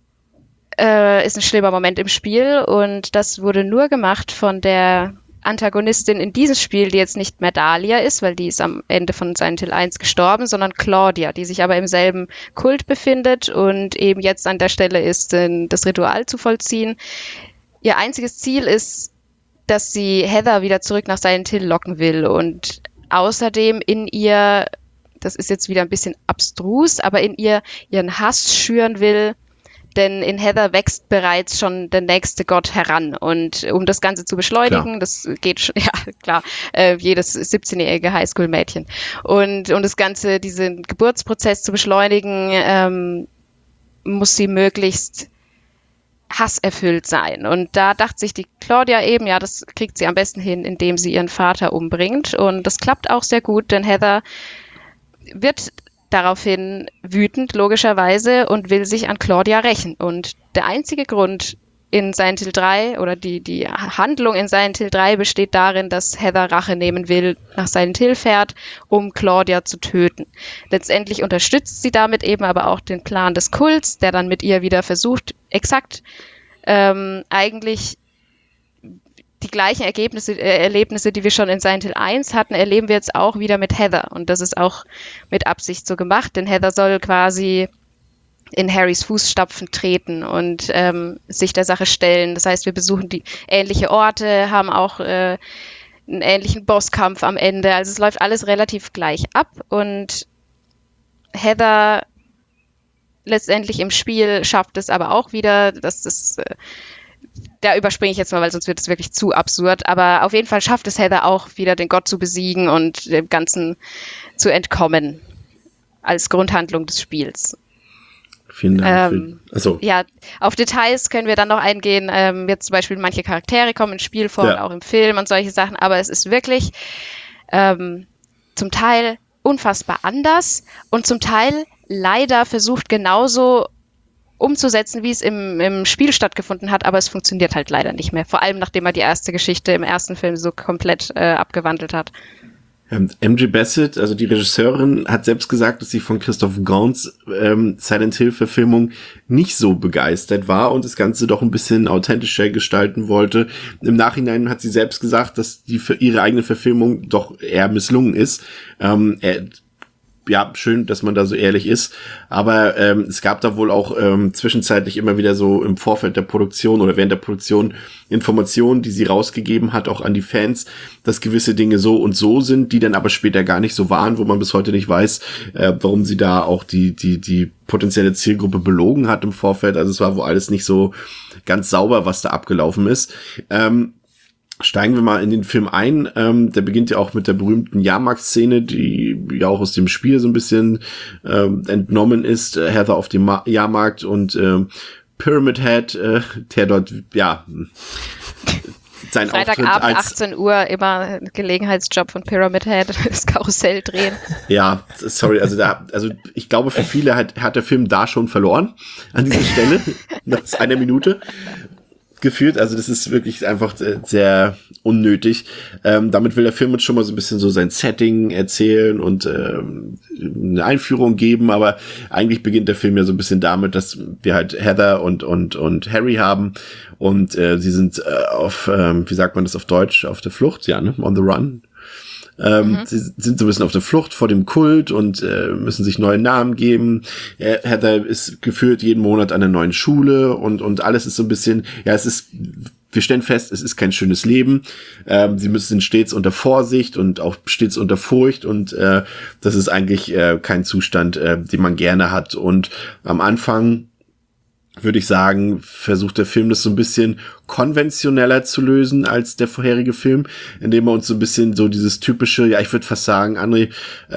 ist ein schlimmer Moment im Spiel, und das wurde nur gemacht von der Antagonistin in diesem Spiel, die jetzt nicht mehr Dahlia ist, weil die ist am Ende von Silent Hill 1 gestorben, sondern Claudia, die sich aber im selben Kult befindet und eben jetzt an der Stelle ist, das Ritual zu vollziehen. Ihr einziges Ziel ist, dass sie Heather wieder zurück nach Silent Hill locken will und außerdem in ihr, das ist jetzt wieder ein bisschen abstrus, aber in ihr ihren Hass schüren will, denn in Heather wächst bereits schon der nächste Gott heran. Und um das Ganze zu beschleunigen, das geht schon, ja klar, jedes 17-jährige Highschool-Mädchen. Und um das Ganze, diesen Geburtsprozess zu beschleunigen, muss sie möglichst hasserfüllt sein. Und da dachte sich die Claudia eben, ja, das kriegt sie am besten hin, indem sie ihren Vater umbringt. Und das klappt auch sehr gut, denn Heather wird daraufhin wütend, logischerweise, und will sich an Claudia rächen. Und der einzige Grund in Silent Hill 3 oder die Handlung in Silent Hill 3 besteht darin, dass Heather Rache nehmen will, nach Silent Hill fährt, um Claudia zu töten. Letztendlich unterstützt sie damit eben aber auch den Plan des Kults, der dann mit ihr wieder versucht, exakt eigentlich die gleichen Erlebnisse, die wir schon in Silent Hill 1 hatten, erleben wir jetzt auch wieder mit Heather. Und das ist auch mit Absicht so gemacht, denn Heather soll quasi in Harrys Fußstapfen treten und sich der Sache stellen. Das heißt, wir besuchen die ähnliche Orte, haben auch einen ähnlichen Bosskampf am Ende. Also es läuft alles relativ gleich ab. Und Heather letztendlich im Spiel schafft es aber auch wieder, dass das da überspringe ich jetzt mal, weil sonst wird es wirklich zu absurd. Aber auf jeden Fall schafft es Heather auch wieder, den Gott zu besiegen und dem Ganzen zu entkommen. Als Grundhandlung des Spiels. Vielen Dank. Ja, auf Details können wir dann noch eingehen. Jetzt zum Beispiel manche Charaktere kommen ins Spiel vor, und auch im Film und solche Sachen. Aber es ist wirklich zum Teil unfassbar anders und zum Teil leider versucht genauso umzusetzen, wie es im Spiel stattgefunden hat, aber es funktioniert halt leider nicht mehr. Vor allem, nachdem er die erste Geschichte im ersten Film so komplett abgewandelt hat. MJ Bassett, also die Regisseurin, hat selbst gesagt, dass sie von Christoph Gans Silent Hill-Verfilmung nicht so begeistert war und das Ganze doch ein bisschen authentischer gestalten wollte. Im Nachhinein hat sie selbst gesagt, dass die für ihre eigene Verfilmung doch eher misslungen ist. Ja, schön, dass man da so ehrlich ist, aber es gab da wohl auch zwischenzeitlich immer wieder so im Vorfeld der Produktion oder während der Produktion Informationen, die sie rausgegeben hat, auch an die Fans, dass gewisse Dinge so und so sind, die dann aber später gar nicht so waren, wo man bis heute nicht weiß, warum sie da auch die potenzielle Zielgruppe belogen hat im Vorfeld. Also es war wohl alles nicht so ganz sauber, was da abgelaufen ist. Steigen wir mal in den Film ein. Der beginnt ja auch mit der berühmten Jahrmarktszene, die ja auch aus dem Spiel so ein bisschen entnommen ist. Heather auf dem Jahrmarkt und Pyramid Head, der dort, ja, sein Freitagabend, Auftritt als 18 Uhr, immer Gelegenheitsjob von Pyramid Head, das Karussell drehen. Ja, sorry, also ich glaube, für viele hat der Film da schon verloren, an dieser Stelle, nach einer Minute. geführt. Also das ist wirklich einfach sehr unnötig. Damit will der Film uns schon mal so ein bisschen so sein Setting erzählen und eine Einführung geben, aber eigentlich beginnt der Film ja so ein bisschen damit, dass wir halt Heather und Harry haben und sie sind auf, wie sagt man das auf Deutsch, auf der Flucht, ja, ne? On the run. Sie sind so ein bisschen auf der Flucht vor dem Kult und müssen sich neue Namen geben. Heather ist geführt jeden Monat an einer neuen Schule und alles ist so ein bisschen, ja, wir stellen fest, es ist kein schönes Leben. Sie sind stets unter Vorsicht und auch stets unter Furcht und das ist eigentlich kein Zustand, den man gerne hat. Und am Anfang würde ich sagen, versucht der Film das so ein bisschen konventioneller zu lösen als der vorherige Film, indem er uns so ein bisschen so dieses typische, ja, ich würde fast sagen, André,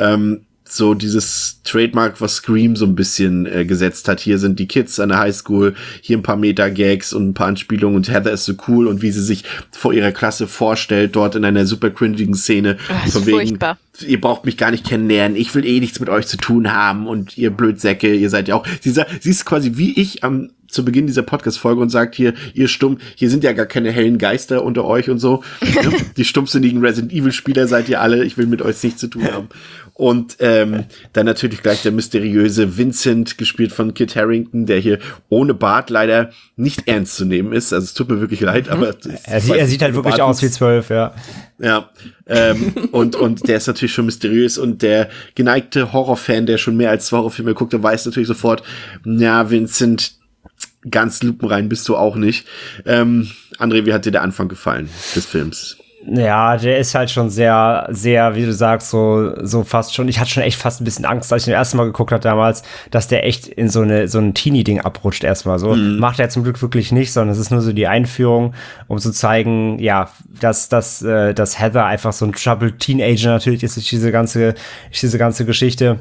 so dieses Trademark, was Scream so ein bisschen gesetzt hat. Hier sind die Kids an der Highschool, hier ein paar Meta-Gags und ein paar Anspielungen und Heather ist so cool und wie sie sich vor ihrer Klasse vorstellt, dort in einer super cringigen Szene. Von wegen, furchtbar. Ihr braucht mich gar nicht kennenlernen, ich will eh nichts mit euch zu tun haben und ihr Blödsäcke, ihr seid ja auch. Sie ist quasi wie ich zu Beginn dieser Podcast-Folge und sagt hier, ihr stumm, hier sind ja gar keine hellen Geister unter euch und so. Die stumpfsinnigen Resident Evil-Spieler seid ihr alle, ich will mit euch nichts zu tun haben. Und dann natürlich gleich der mysteriöse Vincent, gespielt von Kit Harington, der hier ohne Bart leider nicht ernst zu nehmen ist. Also es tut mir wirklich leid, aber er sieht halt wirklich aus wie 12, ja. Ja, und der ist natürlich schon mysteriös und der geneigte Horrorfan, der schon mehr als 2 Horrorfilme guckt, der weiß natürlich sofort, ja, Vincent, ganz lupenrein bist du auch nicht. André, wie hat dir der Anfang gefallen des Films? Ja, der ist halt schon sehr, sehr, wie du sagst, so fast schon, ich hatte schon echt fast ein bisschen Angst, als ich den ersten Mal geguckt habe damals, dass der echt in so ein Teenie-Ding abrutscht erstmal so. Macht er zum Glück wirklich nicht, sondern es ist nur so die Einführung, um zu zeigen, ja, dass Heather einfach so ein Troubled Teenager natürlich ist durch diese ganze Geschichte.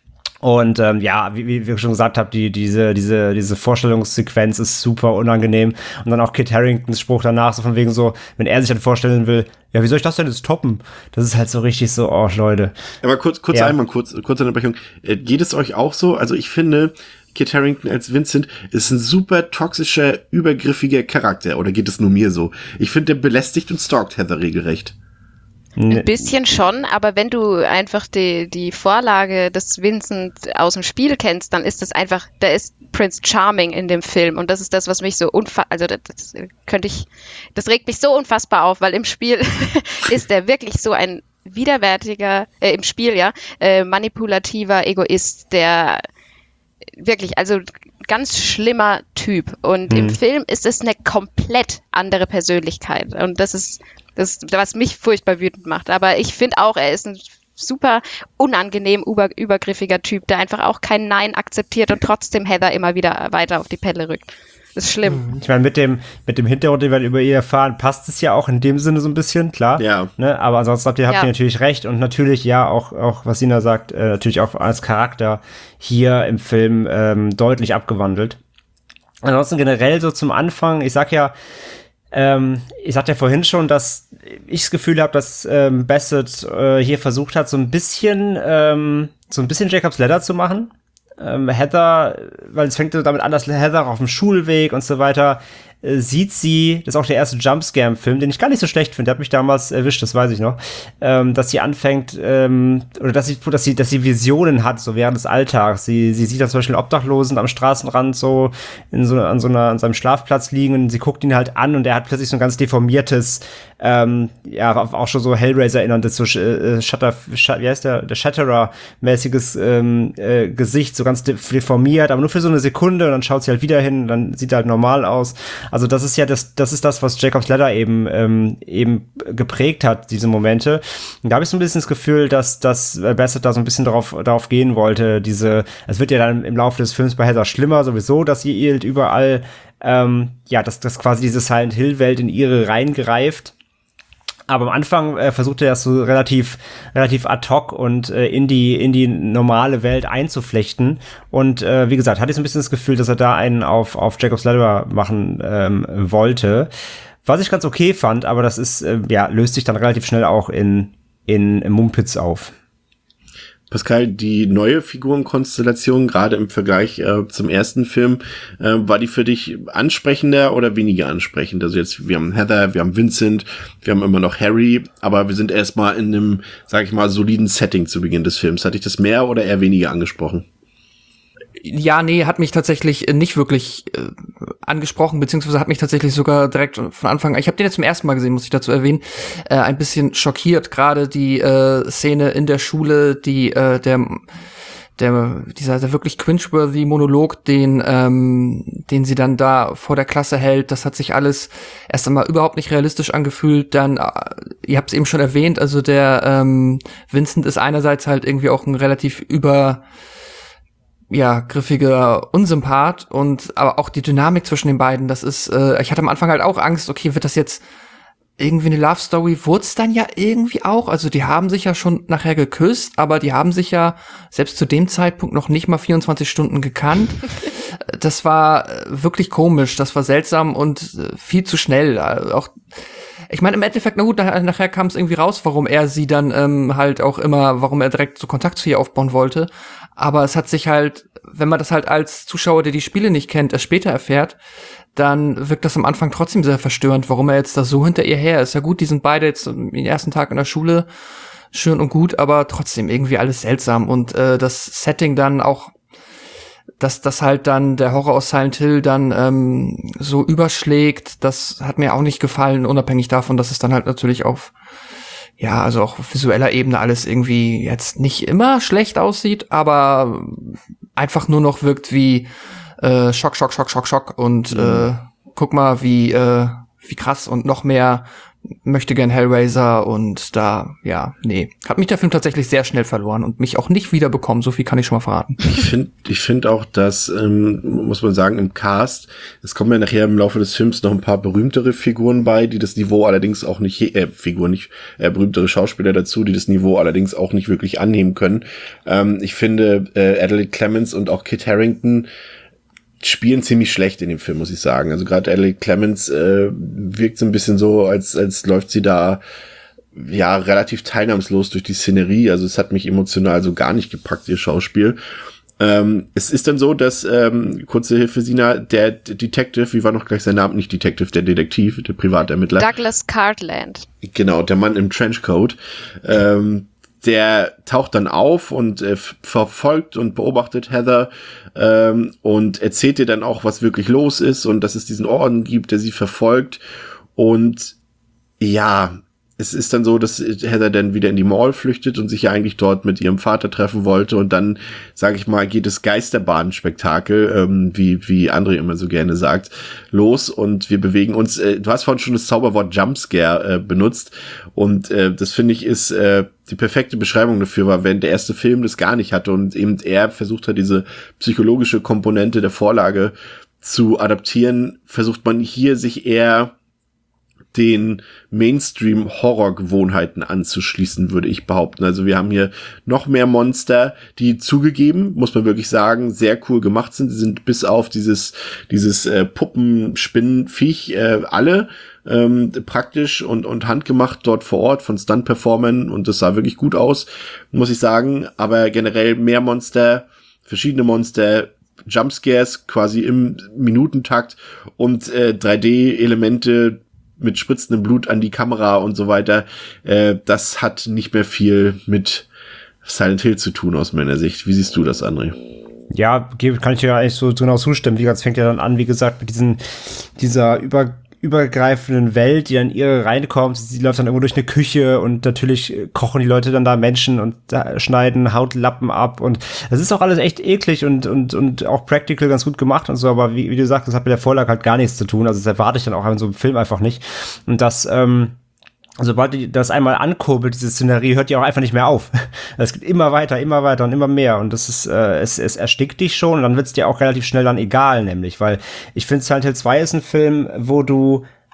Und ja, wie ich schon gesagt habe, diese Vorstellungssequenz ist super unangenehm. Und dann auch Kit Haringtons Spruch danach, so von wegen so, wenn er sich dann vorstellen will, ja, wie soll ich das denn jetzt toppen? Das ist halt so richtig so, oh, Leute. Aber kurze Unterbrechung. Geht es euch auch so? Also ich finde, Kit Harington als Vincent ist ein super toxischer, übergriffiger Charakter. Oder geht es nur mir so? Ich finde, der belästigt und stalkt Heather regelrecht. Ein bisschen schon, aber wenn du einfach die Vorlage des Vincent aus dem Spiel kennst, dann ist das einfach, da ist Prince Charming in dem Film und das ist das, was mich so das regt mich so unfassbar auf, weil im Spiel ist der wirklich so ein widerwärtiger, im Spiel ja, manipulativer Egoist, der wirklich, also ganz schlimmer Typ und im Film ist es eine komplett andere Persönlichkeit und das ist das, was mich furchtbar wütend macht. Aber ich finde auch, er ist ein super unangenehm übergriffiger Typ, der einfach auch kein Nein akzeptiert und trotzdem Heather immer wieder weiter auf die Pelle rückt. Das ist schlimm. Ich meine, mit dem Hintergrund, den wir über ihr erfahren, passt es ja auch in dem Sinne so ein bisschen, klar. Ja. Ne? Aber ansonsten habt ihr natürlich recht und natürlich, ja, auch was Sina sagt, natürlich auch als Charakter hier im Film deutlich abgewandelt. Ansonsten generell so zum Anfang, ich sagte ja vorhin schon, dass ich das Gefühl habe, dass Bassett hier versucht hat, so ein bisschen Jacob's Ladder zu machen. Heather, weil es fängt damit an, dass Heather auf dem Schulweg und so weiter sieht sie, das ist auch der erste Jumpscare-Film, den ich gar nicht so schlecht finde, der hat mich damals erwischt, das weiß ich noch, dass sie anfängt, oder dass sie Visionen hat, so während des Alltags. Sie sieht da zum Beispiel einen Obdachlosen am Straßenrand so an seinem Schlafplatz liegen und sie guckt ihn halt an und er hat plötzlich so ein ganz deformiertes, auch schon so Hellraiser erinnerndes, so der Shatterer-mäßiges Gesicht, so ganz deformiert, aber nur für so eine Sekunde und dann schaut sie halt wieder hin und dann sieht er halt normal aus. Also das ist ja das ist das, was Jacob's Ladder eben geprägt hat, diese Momente. Und da habe ich so ein bisschen das Gefühl, dass Bassett da so ein bisschen darauf gehen wollte. Es wird ja dann im Laufe des Films bei Heather schlimmer sowieso, dass sie halt überall, dass quasi diese Silent Hill Welt in ihre reingreift. Aber am Anfang versuchte er das so relativ ad hoc und in die normale Welt einzuflechten. Und wie gesagt, hatte ich so ein bisschen das Gefühl, dass er da einen auf Jacob's Ladder machen wollte. Was ich ganz okay fand, aber das ist löst sich dann relativ schnell auch in Mumpitz auf. Pascal, die neue Figurenkonstellation, gerade im Vergleich zum ersten Film, war die für dich ansprechender oder weniger ansprechend? Also jetzt, wir haben Heather, wir haben Vincent, wir haben immer noch Harry, aber wir sind erstmal in einem, sag ich mal, soliden Setting zu Beginn des Films. Hat dich das mehr oder eher weniger angesprochen? Ja, nee, hat mich tatsächlich nicht wirklich angesprochen, beziehungsweise hat mich tatsächlich sogar direkt von Anfang an, ich habe den jetzt zum ersten Mal gesehen, muss ich dazu erwähnen, ein bisschen schockiert, gerade die Szene in der Schule, dieser wirklich cringeworthy Monolog, den sie dann da vor der Klasse hält, das hat sich alles erst einmal überhaupt nicht realistisch angefühlt. Dann, ihr habt es eben schon erwähnt, also der Vincent ist einerseits halt irgendwie auch ein relativ griffiger Unsympath aber auch die Dynamik zwischen den beiden, das ist, ich hatte am Anfang halt auch Angst, okay, wird das jetzt irgendwie eine Love Story? Wurde es dann ja irgendwie auch, also die haben sich ja schon nachher geküsst, aber die haben sich ja selbst zu dem Zeitpunkt noch nicht mal 24 Stunden gekannt. Das war wirklich komisch, das war seltsam und viel zu schnell, auch ich meine, im Endeffekt, na gut, nachher kam es irgendwie raus, warum er sie dann warum er direkt so Kontakt zu ihr aufbauen wollte. Aber es hat sich halt, wenn man das halt als Zuschauer, der die Spiele nicht kennt, erst später erfährt, dann wirkt das am Anfang trotzdem sehr verstörend, warum er jetzt da so hinter ihr her ist. Ja gut, die sind beide jetzt den ersten Tag in der Schule, schön und gut, aber trotzdem irgendwie alles seltsam. Und das Setting dann auch, dass das halt dann der Horror aus Silent Hill dann so überschlägt, das hat mir auch nicht gefallen, unabhängig davon, dass es dann halt natürlich auf auf visueller Ebene alles irgendwie jetzt nicht immer schlecht aussieht, aber einfach nur noch wirkt wie Schock und guck mal, wie krass und noch mehr möchte gern Hellraiser und hat mich der Film tatsächlich sehr schnell verloren und mich auch nicht wiederbekommen, so viel kann ich schon mal verraten. Ich finde auch, dass, muss man sagen, im Cast, es kommen ja nachher im Laufe des Films noch ein paar berühmtere Figuren bei, die das Niveau allerdings auch nicht, berühmtere Schauspieler dazu, die das Niveau allerdings auch nicht wirklich annehmen können. Ich finde, Adelaide Clemens und auch Kit Harington spielen ziemlich schlecht in dem Film, muss ich sagen. Also gerade Adelaide Clemens wirkt so ein bisschen so, als läuft sie da relativ teilnahmslos durch die Szenerie. Also es hat mich emotional so gar nicht gepackt, ihr Schauspiel. Es ist dann so, dass, kurze Hilfe, Sina, der Detective, wie war noch gleich sein Name? Nicht Detective, der Detektiv, der Privatermittler. Douglas Cartland. Genau, der Mann im Trenchcoat. Der taucht dann auf und verfolgt und beobachtet Heather und erzählt ihr dann auch, was wirklich los ist und dass es diesen Orden gibt, der sie verfolgt. Und ja, es ist dann so, dass Heather dann wieder in die Mall flüchtet und sich ja eigentlich dort mit ihrem Vater treffen wollte. Und dann, sage ich mal, geht das Geisterbahnspektakel, wie André immer so gerne sagt, los. Und wir bewegen uns. Du hast vorhin schon das Zauberwort Jumpscare benutzt. Und das, finde ich, ist die perfekte Beschreibung dafür, weil wenn der erste Film das gar nicht hatte und eben er versucht hat, diese psychologische Komponente der Vorlage zu adaptieren, versucht man hier sich eher den Mainstream-Horror-Gewohnheiten anzuschließen, würde ich behaupten. Also wir haben hier noch mehr Monster, die zugegeben, muss man wirklich sagen, sehr cool gemacht sind. Sie sind bis auf dieses Puppenspinnenviech alle praktisch und handgemacht dort vor Ort von Stunt-Performern und das sah wirklich gut aus, muss ich sagen. Aber generell mehr Monster, verschiedene Monster, Jumpscares quasi im Minutentakt und 3D-Elemente mit spritzendem Blut an die Kamera und so weiter, das hat nicht mehr viel mit Silent Hill zu tun aus meiner Sicht. Wie siehst du das, André? Ja, kann ich dir eigentlich so genau zustimmen. Wie gesagt, es fängt ja dann an, wie gesagt, mit dieser übergreifenden Welt, die dann ihre reinkommt. Sie läuft dann irgendwo durch eine Küche und natürlich kochen die Leute dann da Menschen und schneiden Hautlappen ab und das ist auch alles echt eklig und auch practical ganz gut gemacht und so, aber wie du sagst, das hat mit der Vorlage halt gar nichts zu tun, also das erwarte ich dann auch in so einem Film einfach nicht und das, sobald die das einmal ankurbelt, diese Szenerie, hört die auch einfach nicht mehr auf. Es geht immer weiter und immer mehr und das ist, es erstickt dich schon und dann wird's dir auch relativ schnell dann egal, nämlich, weil ich finde Silent Hill 2 ist ein Film, wo du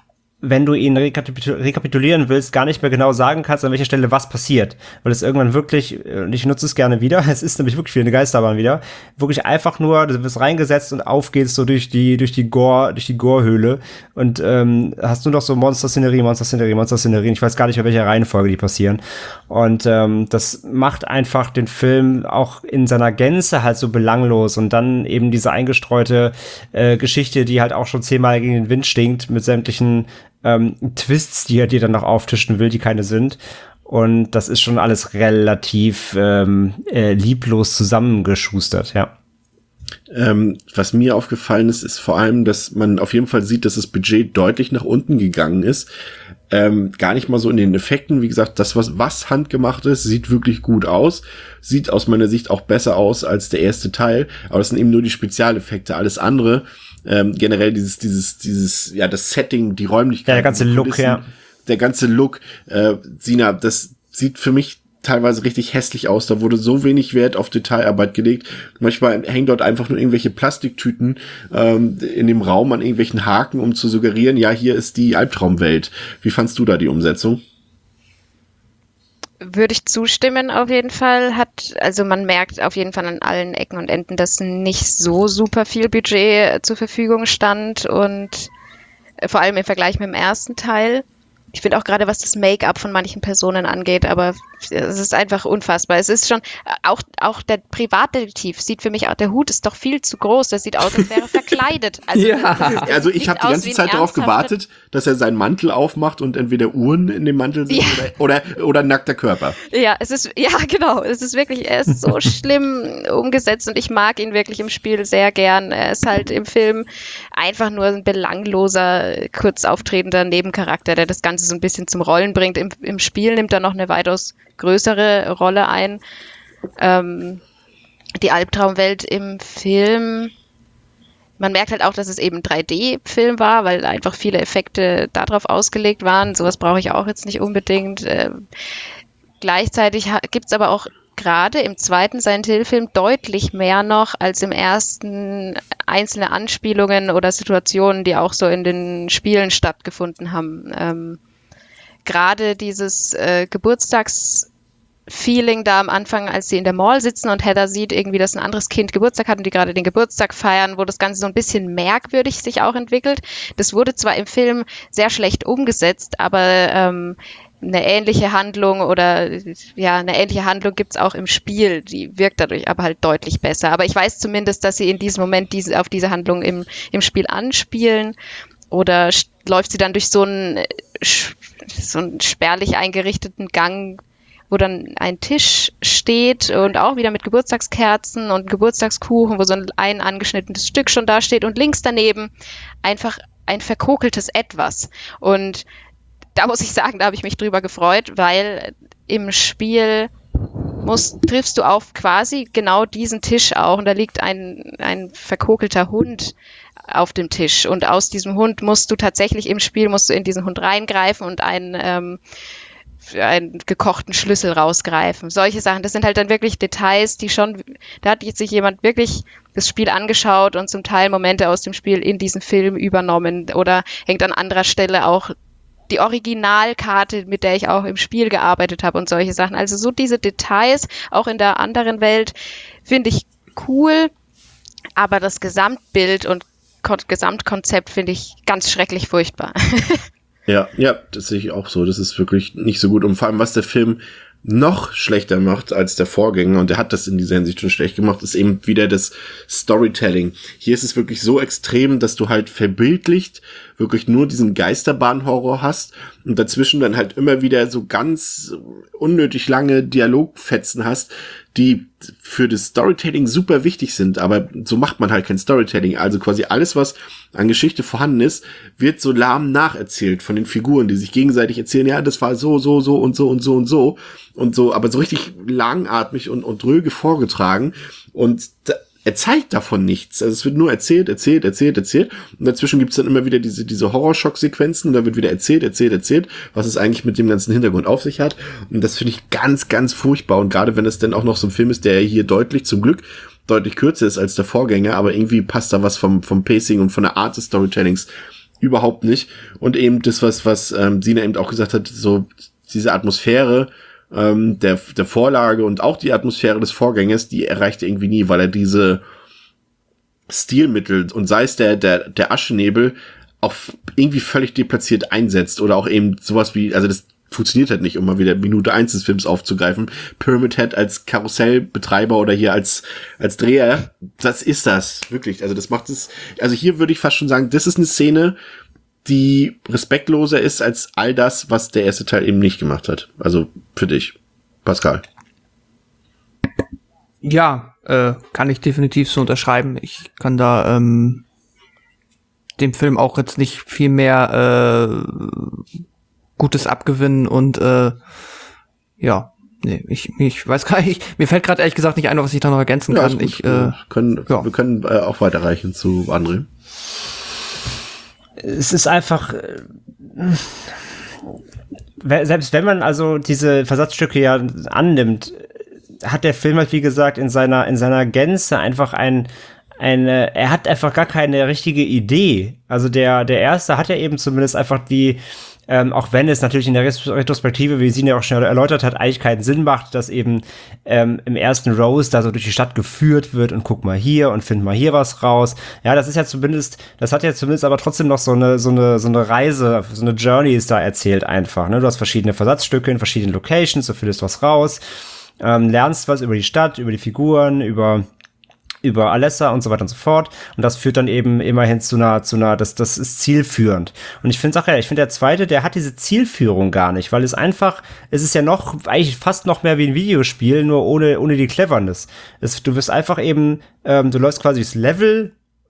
wenn du ihn rekapitulieren willst, gar nicht mehr genau sagen kannst, an welcher Stelle was passiert. Weil es irgendwann wirklich, und ich nutze es gerne wieder, es ist nämlich wirklich wie eine Geisterbahn wieder, wirklich einfach nur, du wirst reingesetzt und aufgehst so durch die Gore-Höhle und hast nur noch so Monster-Szenerie, ich weiß gar nicht, in welcher Reihenfolge die passieren. Und das macht einfach den Film auch in seiner Gänze halt so belanglos und dann eben diese eingestreute Geschichte, die halt auch schon 10-mal gegen den Wind stinkt, mit sämtlichen Twists, die er dir dann noch auftischen will, die keine sind. Und das ist schon alles relativ lieblos zusammengeschustert, ja. Was mir aufgefallen ist vor allem, dass man auf jeden Fall sieht, dass das Budget deutlich nach unten gegangen ist. Gar nicht mal so in den Effekten. Wie gesagt, das, was handgemacht ist, sieht wirklich gut aus. Sieht aus meiner Sicht auch besser aus als der erste Teil. Aber das sind eben nur die Spezialeffekte. Alles andere, generell dieses, ja, das Setting, die Räumlichkeit. Ja, der ganze Look, ja. Der ganze Look, Sina, das sieht für mich teilweise richtig hässlich aus. Da wurde so wenig Wert auf Detailarbeit gelegt. Manchmal hängen dort einfach nur irgendwelche Plastiktüten in dem Raum an irgendwelchen Haken, um zu suggerieren, ja, hier ist die Albtraumwelt. Wie fandst du da die Umsetzung? Würde ich zustimmen, auf jeden Fall. Also man merkt auf jeden Fall an allen Ecken und Enden, dass nicht so super viel Budget zur Verfügung stand und vor allem im Vergleich mit dem ersten Teil. Ich finde auch gerade, was das Make-up von manchen Personen angeht, aber es ist einfach unfassbar. Es ist schon, auch der Privatdetektiv sieht für mich, der Hut ist doch viel zu groß, das sieht aus, als wäre er verkleidet. Also, ja. Also ich habe die ganze Zeit darauf gewartet, dass er seinen Mantel aufmacht und entweder Uhren in dem Mantel sind oder nackter Körper. Ja, genau. Es ist wirklich, er ist so schlimm umgesetzt und ich mag ihn wirklich im Spiel sehr gern. Er ist halt im Film einfach nur ein belangloser, kurz auftretender Nebencharakter, der das Ganze so ein bisschen zum Rollen bringt. Im Spiel nimmt er noch eine weitaus größere Rolle ein. Die Albtraumwelt im Film, man merkt halt auch, dass es eben ein 3D-Film war, weil einfach viele Effekte darauf ausgelegt waren. Sowas brauche ich auch jetzt nicht unbedingt. Gleichzeitig gibt es aber auch gerade im zweiten Silent Hill-Film deutlich mehr noch als im ersten einzelne Anspielungen oder Situationen, die auch so in den Spielen stattgefunden haben. Gerade dieses Geburtstagsfeeling da am Anfang, als sie in der Mall sitzen und Heather sieht irgendwie, dass ein anderes Kind Geburtstag hat und die gerade den Geburtstag feiern, wo das Ganze so ein bisschen merkwürdig sich auch entwickelt. Das wurde zwar im Film sehr schlecht umgesetzt, aber eine ähnliche Handlung gibt's auch im Spiel. Die wirkt dadurch aber halt deutlich besser. Aber ich weiß zumindest, dass sie in diesem Moment auf diese Handlung im Spiel anspielen. Oder läuft sie dann durch so einen spärlich eingerichteten Gang, wo dann ein Tisch steht und auch wieder mit Geburtstagskerzen und Geburtstagskuchen, wo so ein angeschnittenes Stück schon da steht und links daneben einfach ein verkokeltes Etwas. Und da muss ich sagen, da habe ich mich drüber gefreut, weil im Spiel triffst du auf quasi genau diesen Tisch auch und da liegt ein verkokelter Hund auf dem Tisch und aus diesem Hund musst du in diesen Hund reingreifen und einen gekochten Schlüssel rausgreifen. Solche Sachen, das sind halt dann wirklich Details, da hat jetzt sich jemand wirklich das Spiel angeschaut und zum Teil Momente aus dem Spiel in diesen Film übernommen oder hängt an anderer Stelle auch die Originalkarte, mit der ich auch im Spiel gearbeitet habe und solche Sachen. Also so diese Details, auch in der anderen Welt, finde ich cool, aber das Gesamtbild und Gesamtkonzept finde ich ganz schrecklich furchtbar. Ja, das sehe ich auch so. Das ist wirklich nicht so gut. Und vor allem, was der Film noch schlechter macht als der Vorgänger, und der hat das in dieser Hinsicht schon schlecht gemacht, ist eben wieder das Storytelling. Hier ist es wirklich so extrem, dass du halt verbildlicht wirklich nur diesen Geisterbahn-Horror hast und dazwischen dann halt immer wieder so ganz unnötig lange Dialogfetzen hast, die für das Storytelling super wichtig sind, aber so macht man halt kein Storytelling. Also quasi alles, was an Geschichte vorhanden ist, wird so lahm nacherzählt von den Figuren, die sich gegenseitig erzählen, ja, das war so und so und so und so, aber so richtig langatmig und dröge vorgetragen und er zeigt davon nichts. Also es wird nur erzählt. Und dazwischen gibt's dann immer wieder diese Horrorschock-Sequenzen und da wird wieder erzählt, was es eigentlich mit dem ganzen Hintergrund auf sich hat. Und das finde ich ganz, ganz furchtbar. Und gerade wenn es dann auch noch so ein Film ist, der hier zum Glück deutlich kürzer ist als der Vorgänger, aber irgendwie passt da was vom Pacing und von der Art des Storytellings überhaupt nicht. Und eben das, was Sina eben auch gesagt hat, so diese Atmosphäre der Vorlage und auch die Atmosphäre des Vorgängers, die erreicht er irgendwie nie, weil er diese Stilmittel und sei es der Aschenebel auch irgendwie völlig deplatziert einsetzt oder auch eben sowas wie, also das funktioniert halt nicht, um mal wieder Minute 1 des Films aufzugreifen. Pyramid Head als Karussellbetreiber oder hier als Dreher, das ist das, wirklich. Also das macht es, also hier würde ich fast schon sagen, das ist eine Szene, die respektloser ist als all das, was der erste Teil eben nicht gemacht hat. Also für dich, Pascal. Ja, kann ich definitiv so unterschreiben. Ich kann da dem Film auch jetzt nicht viel mehr Gutes abgewinnen und ja, nee, ich weiß gar nicht, mir fällt gerade ehrlich gesagt nicht ein, was ich da noch ergänzen kann. Wir können auch weiterreichen zu André. Es ist einfach, selbst wenn man also diese Versatzstücke ja annimmt, hat der Film halt, wie gesagt, in seiner Gänze einfach er hat einfach gar keine richtige Idee. Also der erste hat ja eben zumindest einfach die, auch wenn es natürlich in der Retrospektive, wie sie ja auch schon erläutert hat, eigentlich keinen Sinn macht, dass eben im ersten Rose da so durch die Stadt geführt wird und guck mal hier und find mal hier was raus. Ja, das hat ja zumindest aber trotzdem noch so eine Reise, so eine Journey ist da erzählt einfach. Ne? Du hast verschiedene Versatzstücke in verschiedenen Locations, du findest was raus, lernst was über die Stadt, über die Figuren, über Alessa und so weiter und so fort. Und das führt dann eben immerhin zu einer, das ist zielführend. Und ich finde der zweite, der hat diese Zielführung gar nicht, weil es ist ja eigentlich fast noch mehr wie ein Videospiel, nur ohne die Cleverness. Du wirst einfach eben, du läufst quasi das Level,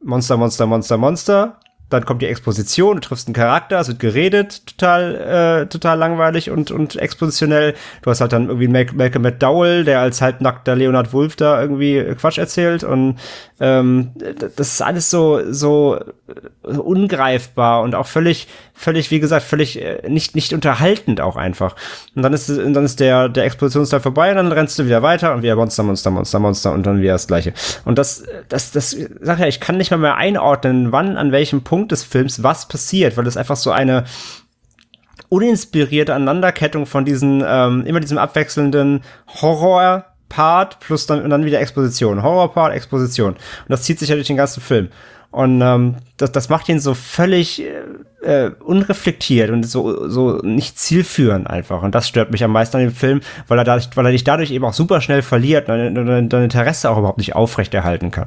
Monster, dann kommt die Exposition, du triffst einen Charakter, es wird geredet, total langweilig und expositionell. Du hast halt dann irgendwie Malcolm McDowell, der als halbnackter Leonard Wolf da irgendwie Quatsch erzählt und das ist alles so ungreifbar und auch völlig, wie gesagt, nicht unterhaltend auch einfach. Und dann ist der Expositionsteil vorbei und dann rennst du wieder weiter und wieder Monster und dann wieder das Gleiche. Und das sag ja, ich kann nicht mal mehr einordnen, wann, an welchem Punkt des Films was passiert, weil es einfach so eine uninspirierte Aneinanderkettung von diesen, immer diesem abwechselnden Horror-Part plus dann wieder Exposition. Horror-Part, Exposition. Und das zieht sich ja durch den ganzen Film. Und das macht ihn so völlig unreflektiert und so nicht zielführend einfach. Und das stört mich am meisten an dem Film, weil er dich dadurch eben auch super schnell verliert und dein Interesse auch überhaupt nicht aufrechterhalten kann.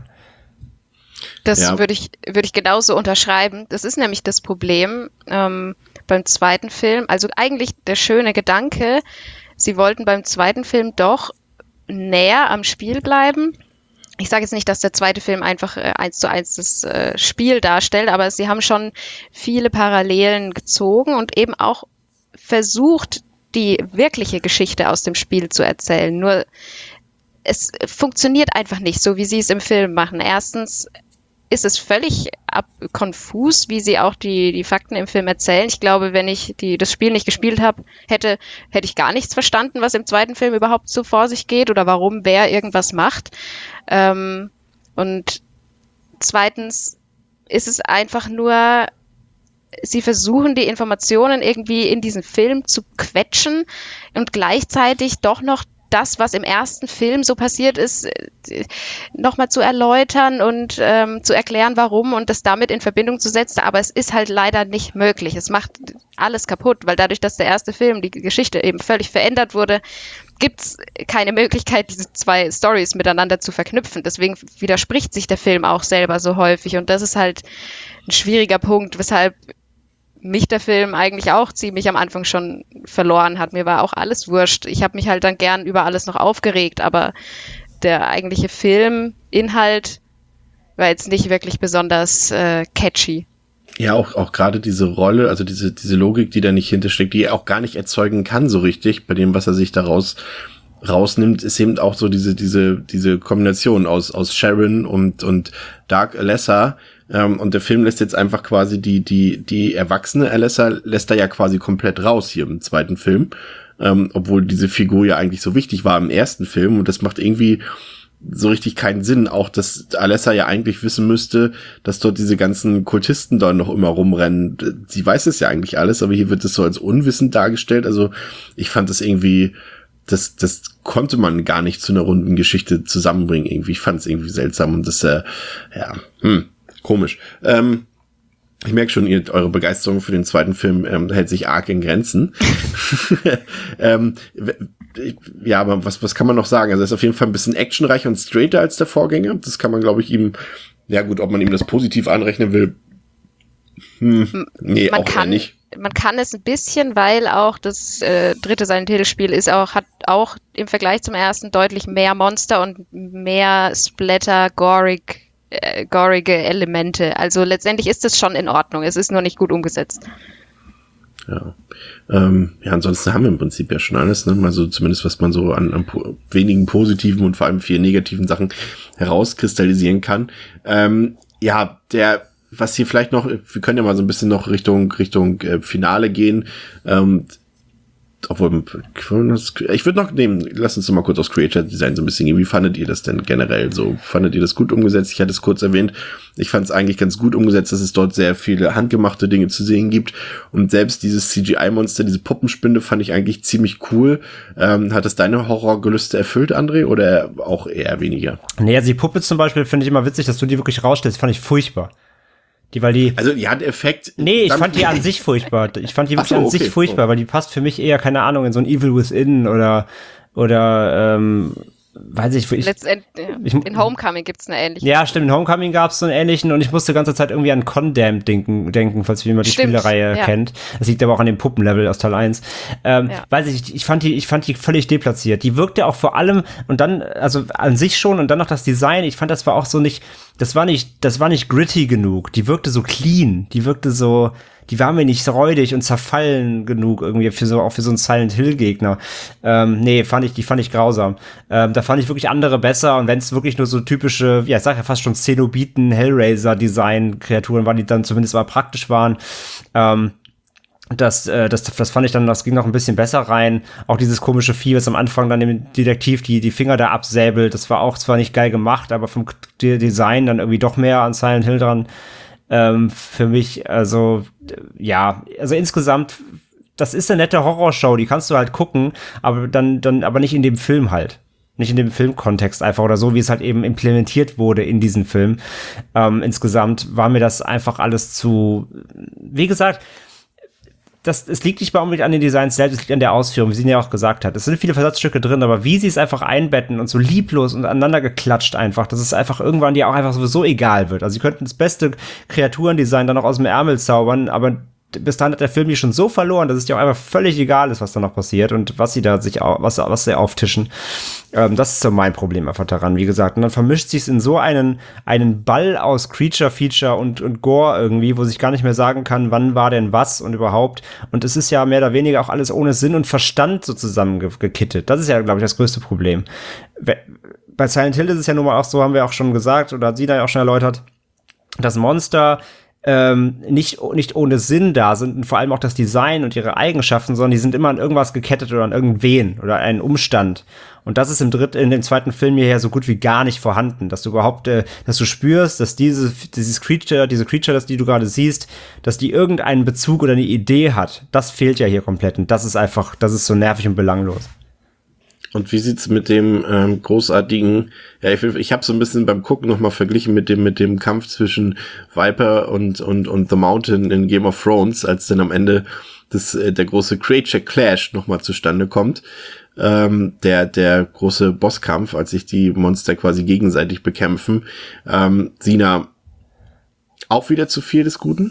Das würde ich genauso unterschreiben. Das ist nämlich das Problem beim zweiten Film. Also eigentlich der schöne Gedanke, sie wollten beim zweiten Film doch näher am Spiel bleiben. Ich sage jetzt nicht, dass der zweite Film einfach 1:1 das Spiel darstellt, aber sie haben schon viele Parallelen gezogen und eben auch versucht, die wirkliche Geschichte aus dem Spiel zu erzählen. Nur es funktioniert einfach nicht so, wie sie es im Film machen. Erstens ist es völlig konfus, wie sie auch die Fakten im Film erzählen. Ich glaube, wenn ich das Spiel nicht gespielt hätte ich gar nichts verstanden, was im zweiten Film überhaupt so vor sich geht oder warum wer irgendwas macht. Und zweitens ist es einfach nur, sie versuchen die Informationen irgendwie in diesen Film zu quetschen und gleichzeitig doch noch das, was im ersten Film so passiert ist, nochmal zu erläutern und zu erklären, warum und das damit in Verbindung zu setzen. Aber es ist halt leider nicht möglich. Es macht alles kaputt, weil dadurch, dass der erste Film, die Geschichte eben völlig verändert wurde, gibt es keine Möglichkeit, diese zwei Storys miteinander zu verknüpfen. Deswegen widerspricht sich der Film auch selber so häufig. Und das ist halt ein schwieriger Punkt, weshalb mich der Film eigentlich auch ziemlich am Anfang schon verloren hat. Mir war auch alles wurscht. Ich habe mich halt dann gern über alles noch aufgeregt, aber der eigentliche Filminhalt war jetzt nicht wirklich besonders catchy. Ja, auch gerade diese Rolle, also diese Logik, die da nicht hintersteckt, die er auch gar nicht erzeugen kann so richtig, bei dem, was er sich daraus rausnimmt, ist eben auch so diese Kombination aus Sharon und Dark Alessa. Und der Film lässt jetzt einfach quasi die erwachsene Alessa lässt er ja quasi komplett raus hier im zweiten Film, obwohl diese Figur ja eigentlich so wichtig war im ersten Film und das macht irgendwie so richtig keinen Sinn. Auch, dass Alessa ja eigentlich wissen müsste, dass dort diese ganzen Kultisten da noch immer rumrennen. Sie weiß es ja eigentlich alles, aber hier wird es so als unwissend dargestellt. Also ich fand das irgendwie, das konnte man gar nicht zu einer runden Geschichte zusammenbringen irgendwie. Ich fand es irgendwie seltsam und das, komisch. Ich merke schon, eure Begeisterung für den zweiten Film hält sich arg in Grenzen. Ja, aber was kann man noch sagen? Also er ist auf jeden Fall ein bisschen actionreicher und straighter als der Vorgänger. Das kann man, glaube ich, ihm, ja gut, ob man ihm das positiv anrechnen will, nee, auch eher nicht. Man kann es ein bisschen, weil auch das dritte Silent Hill Spiel hat auch im Vergleich zum ersten deutlich mehr Monster und mehr Splatter, gorige Elemente. Also letztendlich ist es schon in Ordnung. Es ist nur nicht gut umgesetzt. Ja. Ansonsten haben wir im Prinzip ja schon alles, ne? Also zumindest was man so an wenigen positiven und vor allem 4 negativen Sachen herauskristallisieren kann. Was hier vielleicht noch, wir können ja mal so ein bisschen noch Richtung Finale gehen. Obwohl, ich würde noch nehmen, lass uns doch mal kurz aufs Creature Design so ein bisschen gehen. Wie fandet ihr das denn generell so? Fandet ihr das gut umgesetzt? Ich hatte es kurz erwähnt. Ich fand es eigentlich ganz gut umgesetzt, dass es dort sehr viele handgemachte Dinge zu sehen gibt. Und selbst dieses CGI-Monster, diese Puppenspinde, fand ich eigentlich ziemlich cool. Hat es deine Horrorgelüste erfüllt, André, oder auch eher weniger? Nee, also die Puppe zum Beispiel finde ich immer witzig, dass du die wirklich rausstellst. Fand ich furchtbar. Also, ja, der Effekt. Nee, ich fand die an sich furchtbar. Ich fand die wirklich an sich furchtbar, weil die passt für mich eher, keine Ahnung, in so ein Evil Within oder weiß ich. In Homecoming gibt's eine ähnliche. Ja, stimmt, in Homecoming gab's so einen ähnlichen und ich musste die ganze Zeit irgendwie an Condemned denken, falls jemand die Spielereihe kennt. Das liegt aber auch an dem Puppenlevel aus Teil 1. Weiß ich fand die völlig deplatziert. Die wirkte auch vor allem und dann, also an sich schon und dann noch das Design, ich fand, das war auch so nicht, das war nicht gritty genug. Die wirkte so clean, die war mir nicht räudig und zerfallen genug irgendwie für so einen Silent Hill Gegner. Die fand ich grausam. Da fand ich wirklich andere besser und wenn es wirklich nur so typische, ja, ich sag ja fast schon Cenobiten, Hellraiser Design Kreaturen waren, die dann zumindest mal praktisch waren. Das fand ich dann, das ging noch ein bisschen besser rein. Auch dieses komische Vieh, was am Anfang dann dem Detektiv die Finger da absäbelt, das war auch zwar nicht geil gemacht, aber vom Design dann irgendwie doch mehr an Silent Hill dran. Für mich, also insgesamt, das ist eine nette Horrorshow, die kannst du halt gucken, aber dann aber nicht in dem Film halt. Nicht in dem Filmkontext einfach oder so, wie es halt eben implementiert wurde in diesen Film. Insgesamt war mir das einfach alles zu, wie gesagt, es liegt nicht mal unbedingt an den Designs selbst, es liegt an der Ausführung, wie sie ja auch gesagt hat. Es sind viele Versatzstücke drin, aber wie sie es einfach einbetten und so lieblos und aneinander geklatscht einfach, dass es einfach irgendwann dir auch einfach sowieso egal wird. Also sie könnten das beste Kreaturendesign dann noch aus dem Ärmel zaubern, aber bis dahin hat der Film die schon so verloren, dass es dir auch einfach völlig egal ist, was da noch passiert und was sie auftischen. Das ist so mein Problem einfach daran, wie gesagt. Und dann vermischt sich es in so einen Ball aus Creature-Feature und Gore irgendwie, wo sich gar nicht mehr sagen kann, wann war denn was und überhaupt. Und es ist ja mehr oder weniger auch alles ohne Sinn und Verstand so zusammengekittet. Das ist ja, glaube ich, das größte Problem. Bei Silent Hill ist es ja nun mal auch so, haben wir auch schon gesagt, oder hat Sina ja auch schon erläutert, dass Monster nicht ohne Sinn da sind und vor allem auch das Design und ihre Eigenschaften, sondern die sind immer an irgendwas gekettet oder an irgendwen oder einen Umstand. Und das ist in dem zweiten Film hierher so gut wie gar nicht vorhanden, dass du überhaupt, dass du spürst, dass diese Creature, die du gerade siehst, dass die irgendeinen Bezug oder eine Idee hat. Das fehlt ja hier komplett und das ist so nervig und belanglos. Und wie sieht's mit dem großartigen, ja, ich habe so ein bisschen beim Gucken nochmal verglichen mit dem Kampf zwischen Viper und The Mountain in Game of Thrones, als dann am Ende der große Creature Clash nochmal zustande kommt. Der große Bosskampf, als sich die Monster quasi gegenseitig bekämpfen. Sina, auch wieder zu viel des Guten?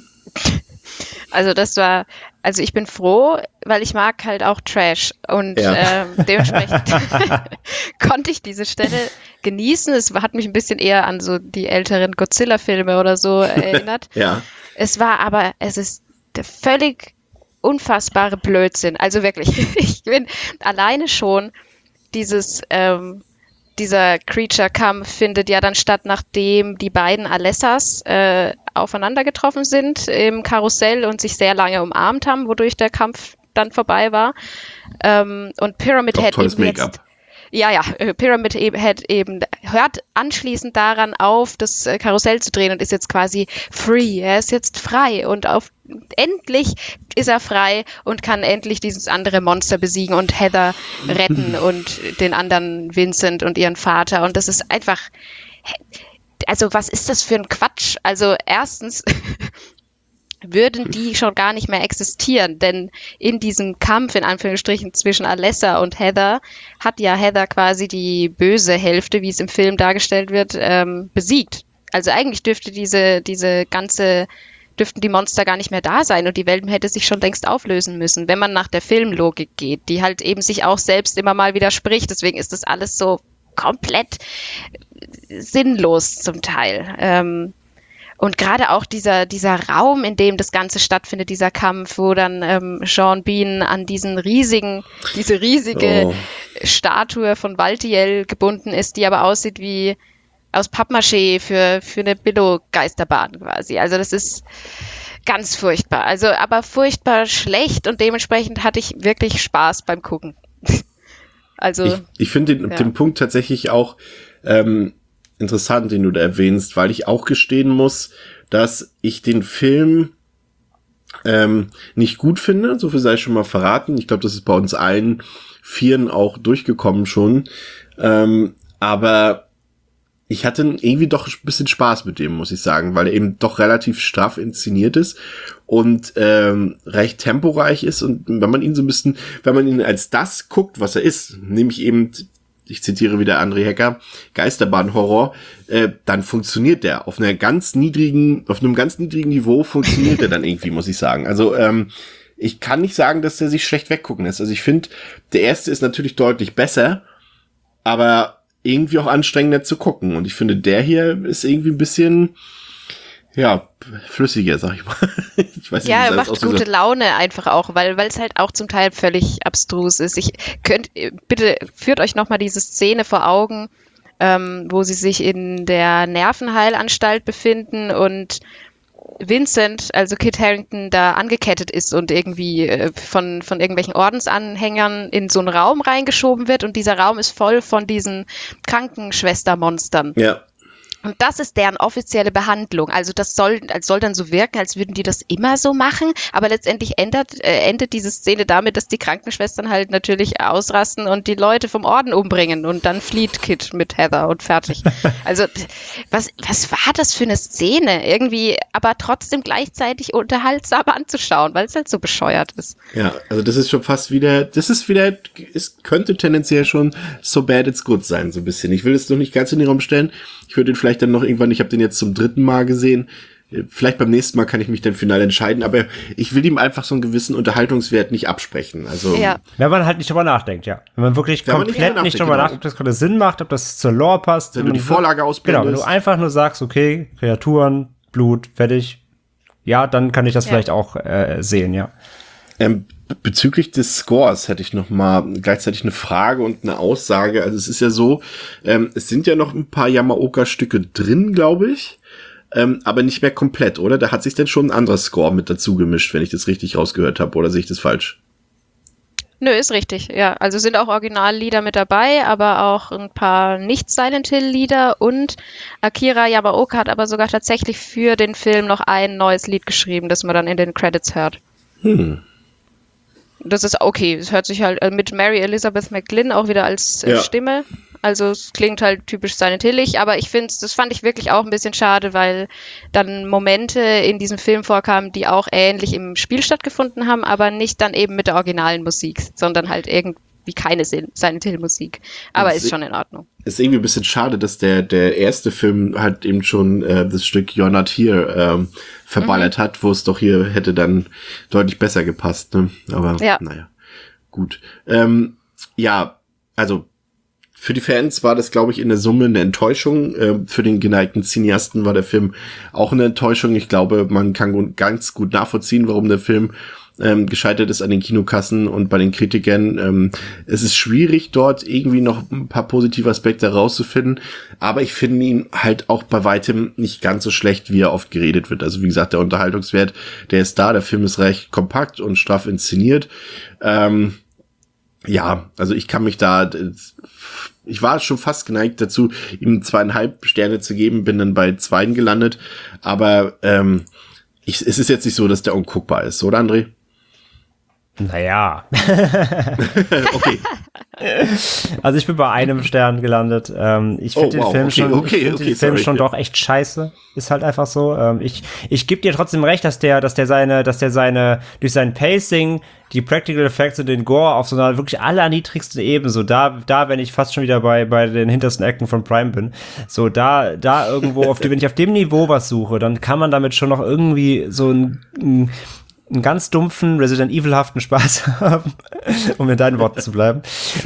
Also ich bin froh, weil ich mag halt auch Trash und dementsprechend konnte ich diese Stelle genießen. Es hat mich ein bisschen eher an so die älteren Godzilla-Filme oder so erinnert. Ja. Es ist der völlig unfassbare Blödsinn. Also wirklich, ich bin alleine schon dieser Creature-Kampf findet ja dann statt, nachdem die beiden Alessas aufeinander getroffen sind im Karussell und sich sehr lange umarmt haben, wodurch der Kampf dann vorbei war. Und Pyramid Head tolles Make-up. Pyramid Head eben hört anschließend daran auf, das Karussell zu drehen und ist jetzt quasi free. Er ist jetzt frei und endlich ist er frei und kann endlich dieses andere Monster besiegen und Heather retten und den anderen Vincent und ihren Vater. Und das ist einfach, also was ist das für ein Quatsch? Also erstens würden die schon gar nicht mehr existieren, denn in diesem Kampf, in Anführungsstrichen, zwischen Alessa und Heather, hat ja Heather quasi die böse Hälfte, wie es im Film dargestellt wird, besiegt. Also eigentlich dürften die Monster gar nicht mehr da sein und die Welt hätte sich schon längst auflösen müssen, wenn man nach der Filmlogik geht, die halt eben sich auch selbst immer mal widerspricht. Deswegen ist das alles so komplett sinnlos zum Teil. Und gerade auch dieser Raum, in dem das Ganze stattfindet, dieser Kampf, wo dann Sean Bean an diese riesige Statue von Valtiel gebunden ist, die aber aussieht wie aus Pappmaché für eine Billo-Geisterbahn quasi. Also das ist ganz furchtbar. Also aber furchtbar schlecht und dementsprechend hatte ich wirklich Spaß beim Gucken. Also ich finde den Punkt tatsächlich auch interessant, den du da erwähnst, weil ich auch gestehen muss, dass ich den Film nicht gut finde, so viel sei schon mal verraten. Ich glaube, das ist bei uns allen Vieren auch durchgekommen schon. Aber ich hatte irgendwie doch ein bisschen Spaß mit dem, muss ich sagen, weil er eben doch relativ straff inszeniert ist und recht temporeich ist. Und wenn man ihn als das guckt, was er ist, nämlich eben, ich zitiere wieder André Hecker, Geisterbahn-Horror, dann funktioniert der. Auf einem ganz niedrigen Niveau funktioniert er dann irgendwie, muss ich sagen. Also ich kann nicht sagen, dass der sich schlecht weggucken lässt. Also ich finde, der erste ist natürlich deutlich besser, aber irgendwie auch anstrengender zu gucken. Und ich finde, der hier ist irgendwie ein bisschen, flüssiger, sag ich mal. Ich weiß nicht, ja, er macht gute Laune einfach auch, weil es halt auch zum Teil völlig abstrus ist. Bitte führt euch nochmal diese Szene vor Augen, wo sie sich in der Nervenheilanstalt befinden und Vincent, also Kit Harington, da angekettet ist und irgendwie von irgendwelchen Ordensanhängern in so einen Raum reingeschoben wird und dieser Raum ist voll von diesen Krankenschwestermonstern. Ja. Und das ist deren offizielle Behandlung. Also das soll dann so wirken, als würden die das immer so machen. Aber letztendlich endet diese Szene damit, dass die Krankenschwestern halt natürlich ausrasten und die Leute vom Orden umbringen. Und dann flieht Kit mit Heather und fertig. Also was war das für eine Szene? Irgendwie, aber trotzdem gleichzeitig unterhaltsam anzuschauen, weil es halt so bescheuert ist. Ja, also das ist schon fast wieder, es könnte tendenziell schon So Bad It's Good sein, so ein bisschen. Ich will es noch nicht ganz in den Raum stellen. Ich würde ihn vielleicht dann noch irgendwann, ich habe den jetzt zum 3. Mal gesehen, vielleicht beim nächsten Mal kann ich mich dann final entscheiden, aber ich will ihm einfach so einen gewissen Unterhaltungswert nicht absprechen. Also wenn man halt nicht drüber nachdenkt, ja. Wenn man wirklich komplett nicht drüber nachdenkt, ob das gerade Sinn macht, ob das zur Lore passt. Wenn du die Vorlage ausblendest. Genau, wenn du einfach nur sagst, okay, Kreaturen, Blut, fertig, ja, dann kann ich das vielleicht auch sehen, ja. Bezüglich des Scores hätte ich noch mal gleichzeitig eine Frage und eine Aussage. Also es ist ja so, es sind ja noch ein paar Yamaoka-Stücke drin, glaube ich, aber nicht mehr komplett, oder? Da hat sich denn schon ein anderer Score mit dazu gemischt, wenn ich das richtig rausgehört habe, oder sehe ich das falsch? Nö, ist richtig, ja. Also sind auch Originallieder mit dabei, aber auch ein paar Nicht-Silent Hill-Lieder und Akira Yamaoka hat aber sogar tatsächlich für den Film noch ein neues Lied geschrieben, das man dann in den Credits hört. Das ist okay. Es hört sich halt mit Mary Elizabeth McGlynn auch wieder als Stimme. Also es klingt halt typisch Silent Hillig, aber das fand ich wirklich auch ein bisschen schade, weil dann Momente in diesem Film vorkamen, die auch ähnlich im Spiel stattgefunden haben, aber nicht dann eben mit der originalen Musik, sondern halt irgendwie keine Silent Hill Musik. Aber ist schon in Ordnung. Ist irgendwie ein bisschen schade, dass der erste Film halt eben schon das Stück You're Not Here verballert hat, wo es doch hier hätte dann deutlich besser gepasst, ne? Aber naja, gut. Also für die Fans war das, glaube ich, in der Summe eine Enttäuschung. Für den geneigten Cineasten war der Film auch eine Enttäuschung. Ich glaube, man kann ganz gut nachvollziehen, warum der Film gescheitert ist an den Kinokassen und bei den Kritikern. Es ist schwierig, dort irgendwie noch ein paar positive Aspekte rauszufinden, aber ich finde ihn halt auch bei weitem nicht ganz so schlecht, wie er oft geredet wird. Also wie gesagt, der Unterhaltungswert, der ist da, der Film ist recht kompakt und straff inszeniert. Ja, also ich kann mich da, ich war schon fast geneigt dazu, ihm 2,5 Sterne zu geben, bin dann bei 2 gelandet, aber es ist jetzt nicht so, dass der unguckbar ist, oder André? Naja. Okay. Also ich bin bei 1 Stern gelandet. Ich finde den Film schon doch echt scheiße. Ist halt einfach so. Ich gebe dir trotzdem recht, dass der seine durch sein Pacing, die Practical Effects und den Gore auf so einer wirklich allerniedrigsten Ebene, so da, wenn ich fast schon wieder bei den hintersten Ecken von Prime bin, so da irgendwo wenn ich auf dem Niveau was suche, dann kann man damit schon noch irgendwie so einen ganz dumpfen, Resident Evil-haften Spaß haben, um in deinen Worten zu bleiben.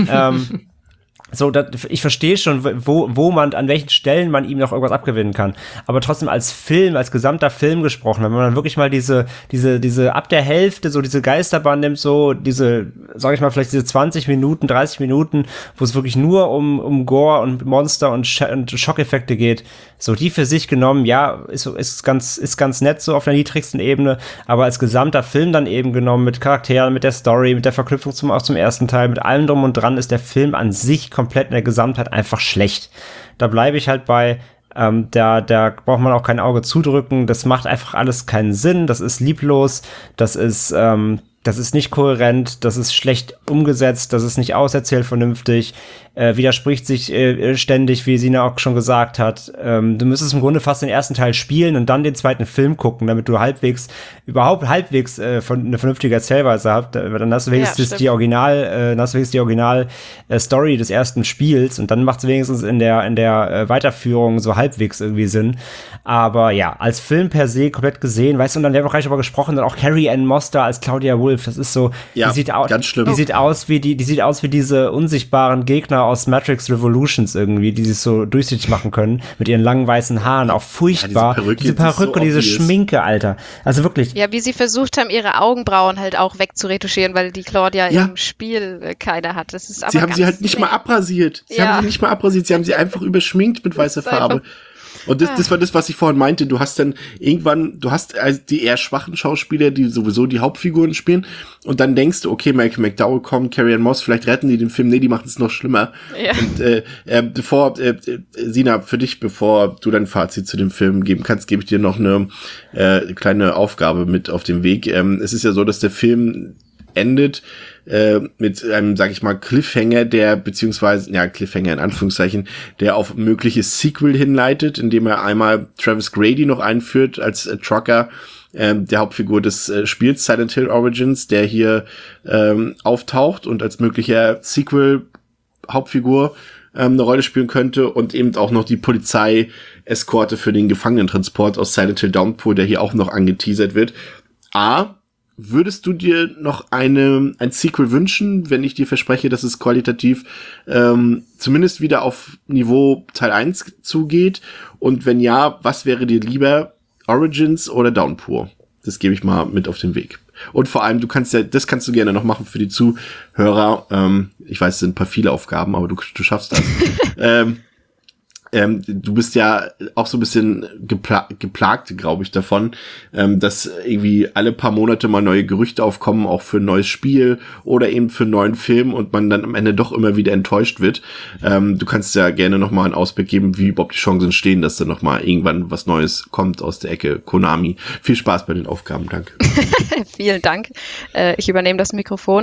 Ich verstehe schon, wo man, an welchen Stellen man ihm noch irgendwas abgewinnen kann. Aber trotzdem als Film, als gesamter Film gesprochen, wenn man dann wirklich mal diese ab der Hälfte so diese Geisterbahn nimmt, so sag ich mal, vielleicht diese 20 Minuten, 30 Minuten, wo es wirklich nur um Gore und Monster und Schockeffekte geht, so die für sich genommen, ja, ist ganz nett so auf der niedrigsten Ebene, aber als gesamter Film dann eben genommen, mit Charakteren, mit der Story, mit der Verknüpfung zum ersten Teil, mit allem drum und dran, ist der Film an sich komplett in der Gesamtheit einfach schlecht. Da bleibe ich halt bei, da braucht man auch kein Auge zudrücken, das macht einfach alles keinen Sinn, das ist lieblos, das ist nicht kohärent, das ist schlecht umgesetzt, das ist nicht auserzählt vernünftig, widerspricht sich ständig, wie Sina auch schon gesagt hat. Du müsstest im Grunde fast den ersten Teil spielen und dann den zweiten Film gucken, damit du überhaupt halbwegs eine vernünftige Erzählweise hast. Dann hast du wenigstens die Original-Story des ersten Spiels und dann macht es wenigstens in der Weiterführung so halbwegs irgendwie Sinn. Aber ja, als Film per se komplett gesehen, weißt du, und dann werden wir auch gleich darüber gesprochen, dann auch Carrie Ann Moss als Claudia Wolf, das ist so, ja, ganz schlimm. Die sieht aus wie diese unsichtbaren Gegner aus Matrix Revolutions irgendwie, die sich so durchsichtig machen können, mit ihren langen weißen Haaren, auch furchtbar. Ja, diese Perücke, so diese Schminke, Alter. Also wirklich. Ja, wie sie versucht haben, ihre Augenbrauen halt auch wegzuretuschieren, weil die Claudia im Spiel keine hat. Das ist aber sie haben sie halt nicht mal abrasiert. Sie haben sie einfach überschminkt mit weißer Farbe. Und das war das, was ich vorhin meinte. Du hast dann irgendwann, also die eher schwachen Schauspieler, die sowieso die Hauptfiguren spielen. Und dann denkst du, okay, Malcolm McDowell kommt, Carrie Ann Moss, vielleicht retten die den Film. Nee, die machen es noch schlimmer. Ja. Und Sina, für dich, bevor du dein Fazit zu dem Film geben kannst, gebe ich dir noch eine kleine Aufgabe mit auf den Weg. Es ist ja so, dass der Film endet mit einem, sag ich mal, Cliffhanger, Cliffhanger in Anführungszeichen, der auf mögliches Sequel hinleitet, indem er einmal Travis Grady noch einführt als Trucker, der Hauptfigur des Spiels Silent Hill Origins, der hier auftaucht und als möglicher Sequel-Hauptfigur eine Rolle spielen könnte, und eben auch noch die Polizei-Eskorte für den Gefangenentransport aus Silent Hill Downpour, der hier auch noch angeteasert wird. Würdest du dir noch ein Sequel wünschen, wenn ich dir verspreche, dass es qualitativ zumindest wieder auf Niveau Teil 1 zugeht? Und wenn ja, was wäre dir lieber, Origins oder Downpour? Das gebe ich mal mit auf den Weg. Und vor allem, das kannst du gerne noch machen für die Zuhörer. Ich weiß, es sind ein paar viele Aufgaben, aber du schaffst das. Du bist ja auch so ein bisschen geplagt, glaube ich, davon, dass irgendwie alle paar Monate mal neue Gerüchte aufkommen, auch für ein neues Spiel oder eben für einen neuen Film, und man dann am Ende doch immer wieder enttäuscht wird. Du kannst ja gerne noch mal einen Ausblick geben, wie überhaupt die Chancen stehen, dass da noch mal irgendwann was Neues kommt aus der Ecke Konami. Viel Spaß bei den Aufgaben, danke. Vielen Dank. Ich übernehme das Mikrofon.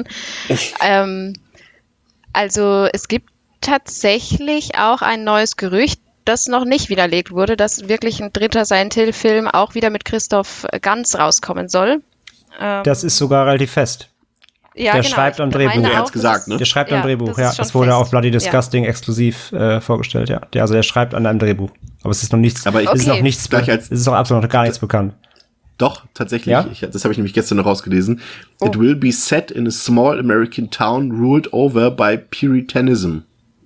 Also es gibt tatsächlich auch ein neues Gerücht, das noch nicht widerlegt wurde, dass wirklich ein dritter Silent Hill-Film auch wieder mit Christoph Gans rauskommen soll. Das ist sogar relativ fest. Ja, der schreibt am Drehbuch. Er hat's gesagt, ne? Der schreibt am Drehbuch, ja. Das wurde auf Bloody Disgusting exklusiv vorgestellt, ja. Der schreibt an einem Drehbuch. Aber es ist noch nichts, es ist noch absolut noch gar nichts bekannt. Doch, tatsächlich. Ja? Das habe ich nämlich gestern noch rausgelesen. Oh. It will be set in a small American town ruled over by Puritanism.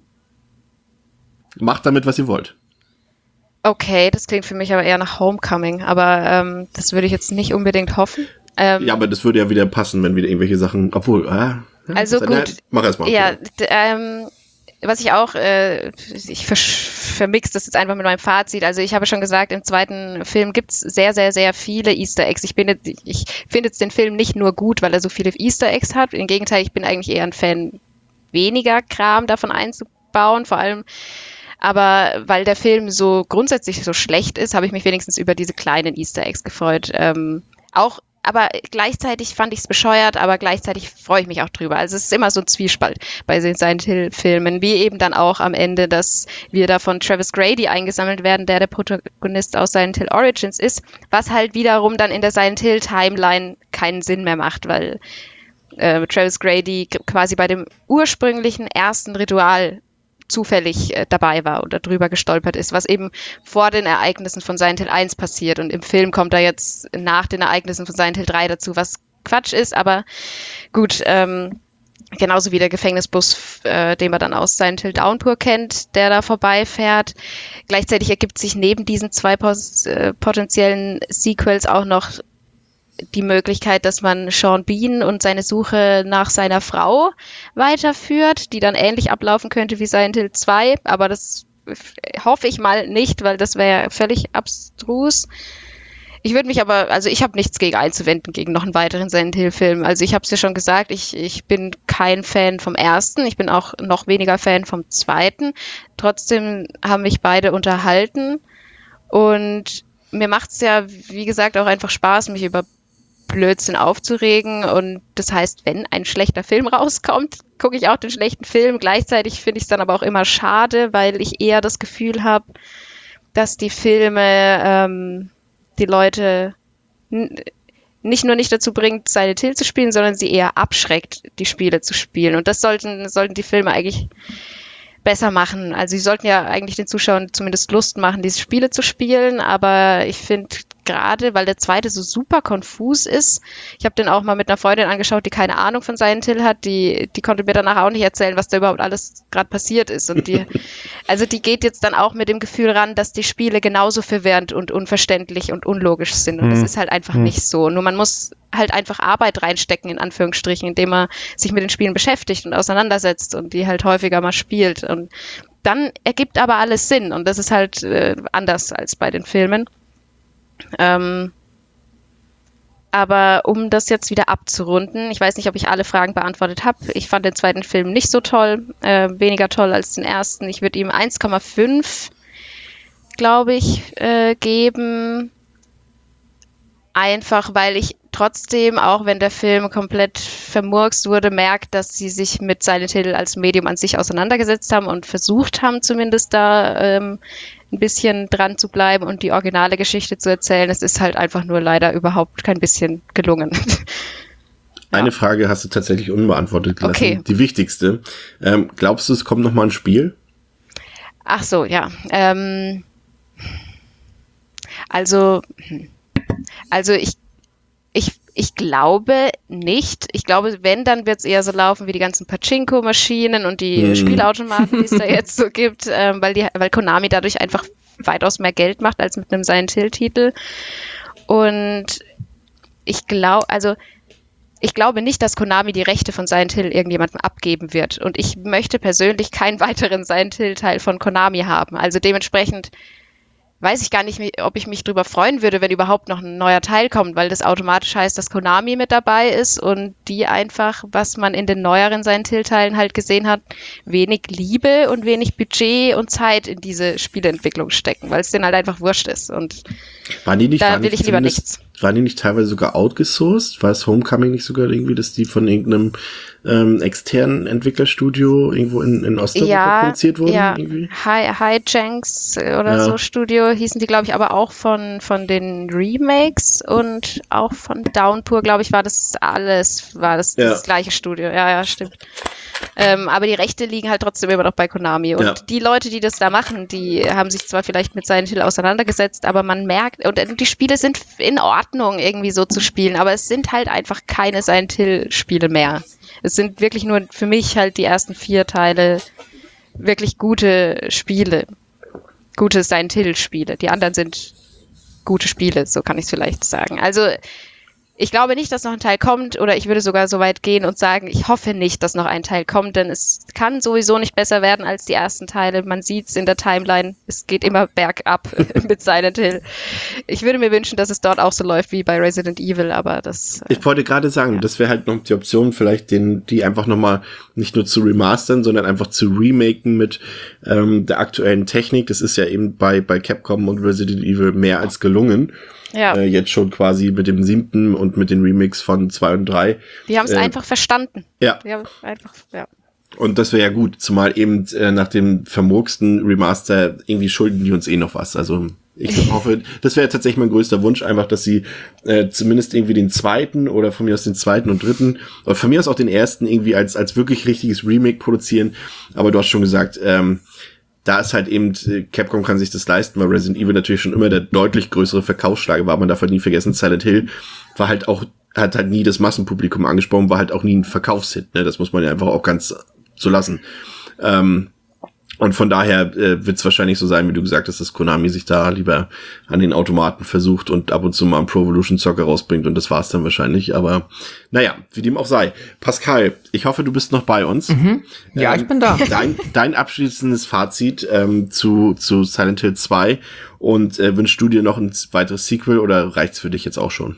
Macht damit, was ihr wollt. Okay, das klingt für mich aber eher nach Homecoming, aber das würde ich jetzt nicht unbedingt hoffen. Ja, aber das würde ja wieder passen, wenn wieder irgendwelche Sachen, obwohl, also gut. Mach erst mal. Ja, was ich auch, ich vermix das jetzt einfach mit meinem Fazit. Also ich habe schon gesagt, im zweiten Film gibt's sehr, sehr, sehr viele Easter Eggs. Ich finde jetzt den Film nicht nur gut, weil er so viele Easter Eggs hat. Im Gegenteil, ich bin eigentlich eher ein Fan weniger Kram davon einzubauen, vor allem. Aber weil der Film so grundsätzlich so schlecht ist, habe ich mich wenigstens über diese kleinen Easter Eggs gefreut. Aber gleichzeitig fand ich es bescheuert, aber gleichzeitig freue ich mich auch drüber. Also es ist immer so ein Zwiespalt bei den Silent Hill-Filmen, wie eben dann auch am Ende, dass wir da von Travis Grady eingesammelt werden, der Protagonist aus Silent Hill Origins ist, was halt wiederum dann in der Silent Hill-Timeline keinen Sinn mehr macht, weil Travis Grady quasi bei dem ursprünglichen ersten Ritual zufällig dabei war oder drüber gestolpert ist, was eben vor den Ereignissen von Silent Hill 1 passiert. Und im Film kommt da jetzt nach den Ereignissen von Silent Hill 3 dazu, was Quatsch ist, aber gut, genauso wie der Gefängnisbus, den man dann aus Silent Hill Downpour kennt, der da vorbeifährt. Gleichzeitig ergibt sich neben diesen 2 potenziellen Sequels auch noch die Möglichkeit, dass man Sean Bean und seine Suche nach seiner Frau weiterführt, die dann ähnlich ablaufen könnte wie Silent Hill 2, aber das hoffe ich mal nicht, weil das wäre völlig abstrus. Ich würde mich aber, also ich habe nichts gegen einzuwenden, gegen noch einen weiteren Silent Hill-Film. Also ich habe es ja schon gesagt, ich bin kein Fan vom ersten, ich bin auch noch weniger Fan vom zweiten. Trotzdem haben mich beide unterhalten und mir macht es ja, wie gesagt, auch einfach Spaß, mich über Blödsinn aufzuregen und das heißt, wenn ein schlechter Film rauskommt, gucke ich auch den schlechten Film. Gleichzeitig finde ich es dann aber auch immer schade, weil ich eher das Gefühl habe, dass die Filme die Leute nicht nur nicht dazu bringt, Silent Hill zu spielen, sondern sie eher abschreckt, die Spiele zu spielen. Und das sollten die Filme eigentlich besser machen. Also sie sollten ja eigentlich den Zuschauern zumindest Lust machen, diese Spiele zu spielen, aber ich finde gerade, weil der zweite so super konfus ist, ich habe den auch mal mit einer Freundin angeschaut, die keine Ahnung von Silent Hill hat, die konnte mir danach auch nicht erzählen, was da überhaupt alles gerade passiert ist und die geht jetzt dann auch mit dem Gefühl ran, dass die Spiele genauso verwirrend und unverständlich und unlogisch sind und das ist halt einfach nicht so. Nur man muss halt einfach Arbeit reinstecken, in Anführungsstrichen, indem man sich mit den Spielen beschäftigt und auseinandersetzt und die halt häufiger mal spielt und dann ergibt aber alles Sinn und das ist halt anders als bei den Filmen. Aber um das jetzt wieder abzurunden, ich weiß nicht, ob ich alle Fragen beantwortet habe. Ich fand den zweiten Film nicht so toll, weniger toll als den ersten. Ich würde ihm 1,5, glaube ich, geben. Einfach, weil ich trotzdem, auch wenn der Film komplett vermurkst wurde, merke, dass sie sich mit Silent Hill als Medium an sich auseinandergesetzt haben und versucht haben, zumindest da ein bisschen dran zu bleiben und die originale Geschichte zu erzählen. Es ist halt einfach nur leider überhaupt kein bisschen gelungen. Eine Frage hast du tatsächlich unbeantwortet gelassen. Okay. Die wichtigste. Glaubst du, es kommt noch mal ein Spiel? Ach so, ja. Also ich glaube nicht. Ich glaube, wenn, dann wird es eher so laufen wie die ganzen Pachinko-Maschinen und die Spielautomaten, die es da jetzt so gibt, weil Konami dadurch einfach weitaus mehr Geld macht als mit einem Silent Hill-Titel. Und ich glaube nicht, dass Konami die Rechte von Silent Hill irgendjemandem abgeben wird. Und ich möchte persönlich keinen weiteren Silent Hill-Teil von Konami haben. Also dementsprechend weiß ich gar nicht, ob ich mich drüber freuen würde, wenn überhaupt noch ein neuer Teil kommt, weil das automatisch heißt, dass Konami mit dabei ist und die einfach, was man in den neueren Silent Hill-Teilen halt gesehen hat, wenig Liebe und wenig Budget und Zeit in diese Spieleentwicklung stecken, weil es denen halt einfach wurscht ist. Und will ich lieber nichts. Waren die nicht teilweise sogar outgesourced? War es Homecoming nicht sogar irgendwie, dass die von irgendeinem externen Entwicklerstudio irgendwo in Osteuropa produziert wurden? Ja, irgendwie? Hijinks oder so Studio hießen die, glaube ich, aber auch von den Remakes und auch von Downpour, glaube ich, war das das gleiche Studio. Ja, stimmt. Aber die Rechte liegen halt trotzdem immer noch bei Konami. Und die Leute, die das da machen, die haben sich zwar vielleicht mit Silent Hill auseinandergesetzt, aber man merkt, und die Spiele sind in Ordnung, irgendwie so zu spielen, aber es sind halt einfach keine Silent Hill-Spiele mehr. Es sind wirklich nur für mich halt die ersten 4 Teile wirklich gute Spiele. Gute Silent Hill-Spiele. Die anderen sind gute Spiele, so kann ich es vielleicht sagen. Also Ich glaube nicht, dass noch ein Teil kommt, oder ich würde sogar so weit gehen und sagen, ich hoffe nicht, dass noch ein Teil kommt, denn es kann sowieso nicht besser werden als die ersten Teile. Man sieht es in der Timeline, es geht immer bergab mit Silent Hill. Ich würde mir wünschen, dass es dort auch so läuft wie bei Resident Evil, aber das... Ich wollte gerade sagen, das wäre halt noch die Option, vielleicht die einfach nochmal nicht nur zu remastern, sondern einfach zu remaken mit der aktuellen Technik. Das ist ja eben bei Capcom und Resident Evil mehr als gelungen. Ja. Jetzt schon quasi mit dem 7. und mit den Remix von 2 und 3. Wir haben es einfach verstanden. Ja. Wir haben einfach, ja. Und das wäre ja gut, zumal eben nach dem vermurksten Remaster irgendwie schulden die uns noch was. Also ich hoffe, das wäre tatsächlich mein größter Wunsch, einfach, dass sie zumindest irgendwie den 2. oder von mir aus den 2. und 3. oder von mir aus auch den 1. irgendwie als wirklich richtiges Remake produzieren. Aber du hast schon gesagt, da ist halt eben, Capcom kann sich das leisten, weil Resident Evil natürlich schon immer der deutlich größere Verkaufsschlager war. Man darf halt nie vergessen, Silent Hill war halt auch, hat halt nie das Massenpublikum angesprochen, war halt auch nie ein Verkaufshit, ne? Das muss man ja einfach auch ganz so lassen. Und von daher wird es wahrscheinlich so sein, wie du gesagt hast, dass Konami sich da lieber an den Automaten versucht und ab und zu mal einen Pro Evolution Soccer rausbringt und das war's dann wahrscheinlich. Aber naja, wie dem auch sei. Pascal, ich hoffe, du bist noch bei uns. Ja, ich bin da. Dein abschließendes Fazit zu Silent Hill 2 und wünschst du dir noch ein weiteres Sequel oder reicht's für dich jetzt auch schon?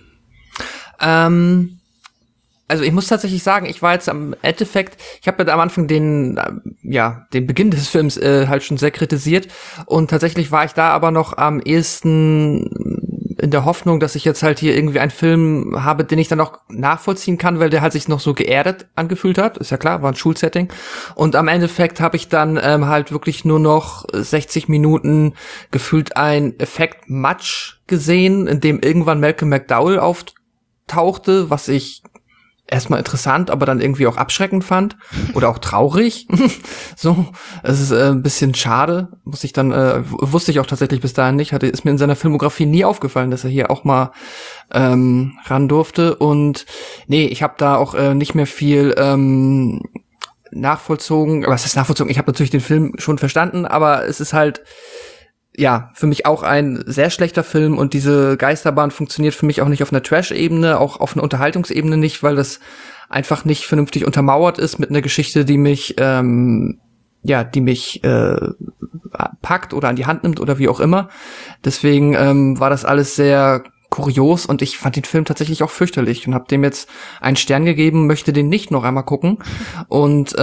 Also ich muss tatsächlich sagen, ich war jetzt am Endeffekt, ich habe ja am Anfang den Beginn des Films halt schon sehr kritisiert und tatsächlich war ich da aber noch am ehesten in der Hoffnung, dass ich jetzt halt hier irgendwie einen Film habe, den ich dann auch nachvollziehen kann, weil der halt sich noch so geerdet angefühlt hat. Ist ja klar, war ein Schulsetting. Und am Endeffekt habe ich dann halt wirklich nur noch 60 Minuten gefühlt ein Effekt-Match gesehen, in dem irgendwann Malcolm McDowell auftauchte, was ich erstmal interessant, aber dann irgendwie auch abschreckend fand oder auch traurig. So, es ist ein bisschen schade, wusste ich auch tatsächlich bis dahin nicht, ist mir in seiner Filmografie nie aufgefallen, dass er hier auch mal ran durfte und nee, ich habe da auch nicht mehr viel nachvollzogen. Was ist nachvollzogen? Ich habe natürlich den Film schon verstanden, aber es ist halt ja, für mich auch ein sehr schlechter Film und diese Geisterbahn funktioniert für mich auch nicht auf einer Trash-Ebene, auch auf einer Unterhaltungsebene nicht, weil das einfach nicht vernünftig untermauert ist mit einer Geschichte, die mich packt oder an die Hand nimmt oder wie auch immer. Deswegen war das alles sehr kurios und ich fand den Film tatsächlich auch fürchterlich und habe dem jetzt einen Stern gegeben, möchte den nicht noch einmal gucken und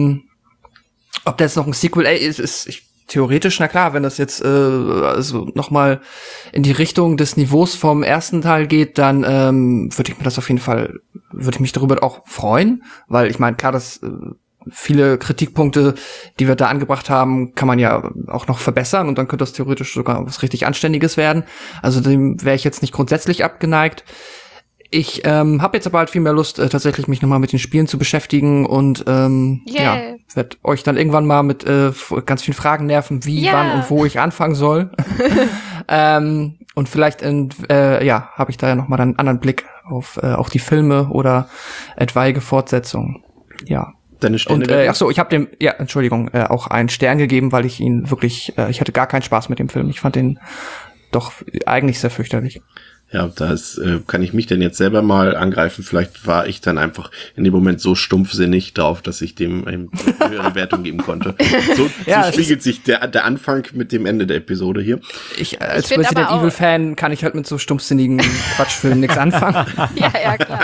ob da jetzt noch ein Sequel ist theoretisch, na klar, wenn das jetzt also nochmal in die Richtung des Niveaus vom ersten Teil geht, dann würde ich mich darüber auch freuen, weil ich meine, klar, dass viele Kritikpunkte, die wir da angebracht haben, kann man ja auch noch verbessern und dann könnte das theoretisch sogar was richtig Anständiges werden. Also dem wäre ich jetzt nicht grundsätzlich abgeneigt. Ich habe jetzt aber halt viel mehr Lust, tatsächlich mich nochmal mit den Spielen zu beschäftigen und werde euch dann irgendwann mal mit ganz vielen Fragen nerven, wie, wann und wo ich anfangen soll. Und vielleicht habe ich da ja nochmal dann einen anderen Blick auf auch die Filme oder etwaige Fortsetzungen. Ja. Deine Sterne und ich habe dem auch einen Stern gegeben, weil ich ihn wirklich ich hatte gar keinen Spaß mit dem Film. Ich fand den doch eigentlich sehr fürchterlich. Ja, kann ich mich denn jetzt selber mal angreifen. Vielleicht war ich dann einfach in dem Moment so stumpfsinnig drauf, dass ich dem eine höhere Wertung geben konnte. So spiegelt sich der Anfang mit dem Ende der Episode hier. Ich als Resident Evil Fan kann ich halt mit so stumpfsinnigen Quatschfilmen nichts anfangen. Ja, klar.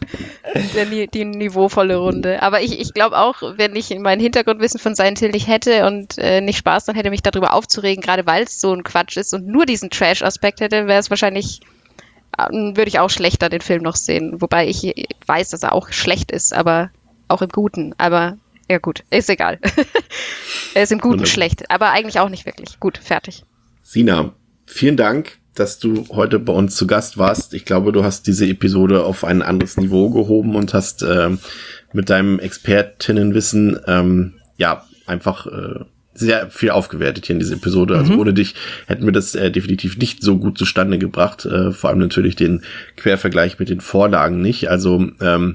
Die niveauvolle Runde. Aber ich glaube auch, wenn ich mein Hintergrundwissen von Silent Hill nicht hätte und nicht Spaß dann hätte, mich darüber aufzuregen, gerade weil es so ein Quatsch ist und nur diesen Trash-Aspekt hätte, wäre es wahrscheinlich würde ich auch schlechter den Film noch sehen. Wobei ich weiß, dass er auch schlecht ist, aber auch im Guten. Aber ja gut, ist egal. Er ist im Guten schlecht, aber eigentlich auch nicht wirklich. Gut, fertig. Sina, vielen Dank, dass du heute bei uns zu Gast warst. Ich glaube, du hast diese Episode auf ein anderes Niveau gehoben und hast mit deinem Expertinnenwissen einfach sehr viel aufgewertet hier in dieser Episode. Also ohne dich hätten wir das definitiv nicht so gut zustande gebracht. Vor allem natürlich den Quervergleich mit den Vorlagen nicht. Also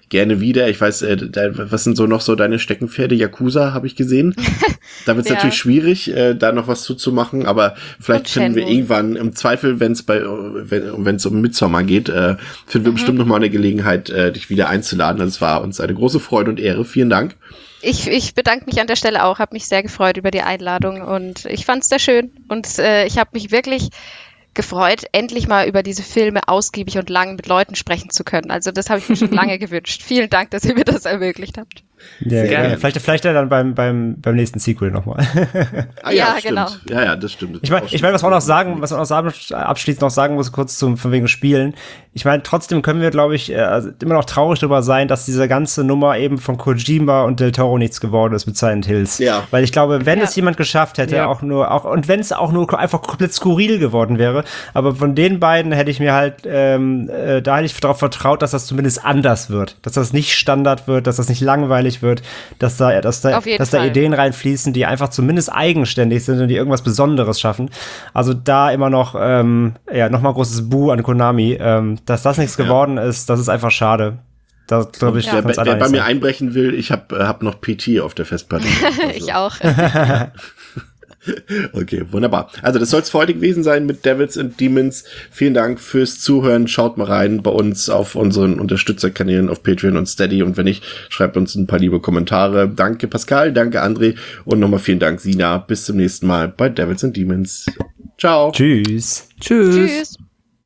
gerne wieder. Ich weiß, was sind so noch so deine Steckenpferde? Yakuza habe ich gesehen. Da wird es natürlich schwierig, da noch was zuzumachen, aber vielleicht finden wir irgendwann im Zweifel, wenn es um Midsommar geht, finden wir bestimmt noch mal eine Gelegenheit, dich wieder einzuladen. Also es war uns eine große Freude und Ehre. Vielen Dank. Ich bedanke mich an der Stelle auch, habe mich sehr gefreut über die Einladung und ich fand es sehr schön und ich habe mich wirklich gefreut, endlich mal über diese Filme ausgiebig und lang mit Leuten sprechen zu können. Also das habe ich mir schon lange gewünscht. Vielen Dank, dass ihr mir das ermöglicht habt. Ja, gerne. Vielleicht dann beim nächsten Sequel nochmal. Ja, genau. Ja, das stimmt. Ich meine, was man abschließend noch sagen muss, kurz von wegen Spielen. Ich meine, trotzdem können wir, glaube ich, immer noch traurig darüber sein, dass diese ganze Nummer eben von Kojima und Del Toro nichts geworden ist mit Silent Hills. Ja. Weil ich glaube, wenn es jemand geschafft hätte, und wenn es auch nur einfach komplett skurril geworden wäre, aber von den beiden hätte ich mir halt, da hätte ich darauf vertraut, dass das zumindest anders wird. Dass das nicht Standard wird, dass das nicht langweilig wird, dass da Ideen reinfließen, die einfach zumindest eigenständig sind und die irgendwas Besonderes schaffen. Also da immer noch, nochmal großes Buh an Konami, dass das nichts geworden ist, das ist einfach schade. Da glaube ich, wer bei mir einbrechen will, ich hab noch PT auf der Festplatte. Also. Ich auch. Okay, wunderbar. Also das soll es für heute gewesen sein mit Devils and Demons. Vielen Dank fürs Zuhören. Schaut mal rein bei uns auf unseren Unterstützerkanälen auf Patreon und Steady. Und wenn nicht, schreibt uns ein paar liebe Kommentare. Danke Pascal, danke André und nochmal vielen Dank Sina. Bis zum nächsten Mal bei Devils and Demons. Ciao. Tschüss. Tschüss.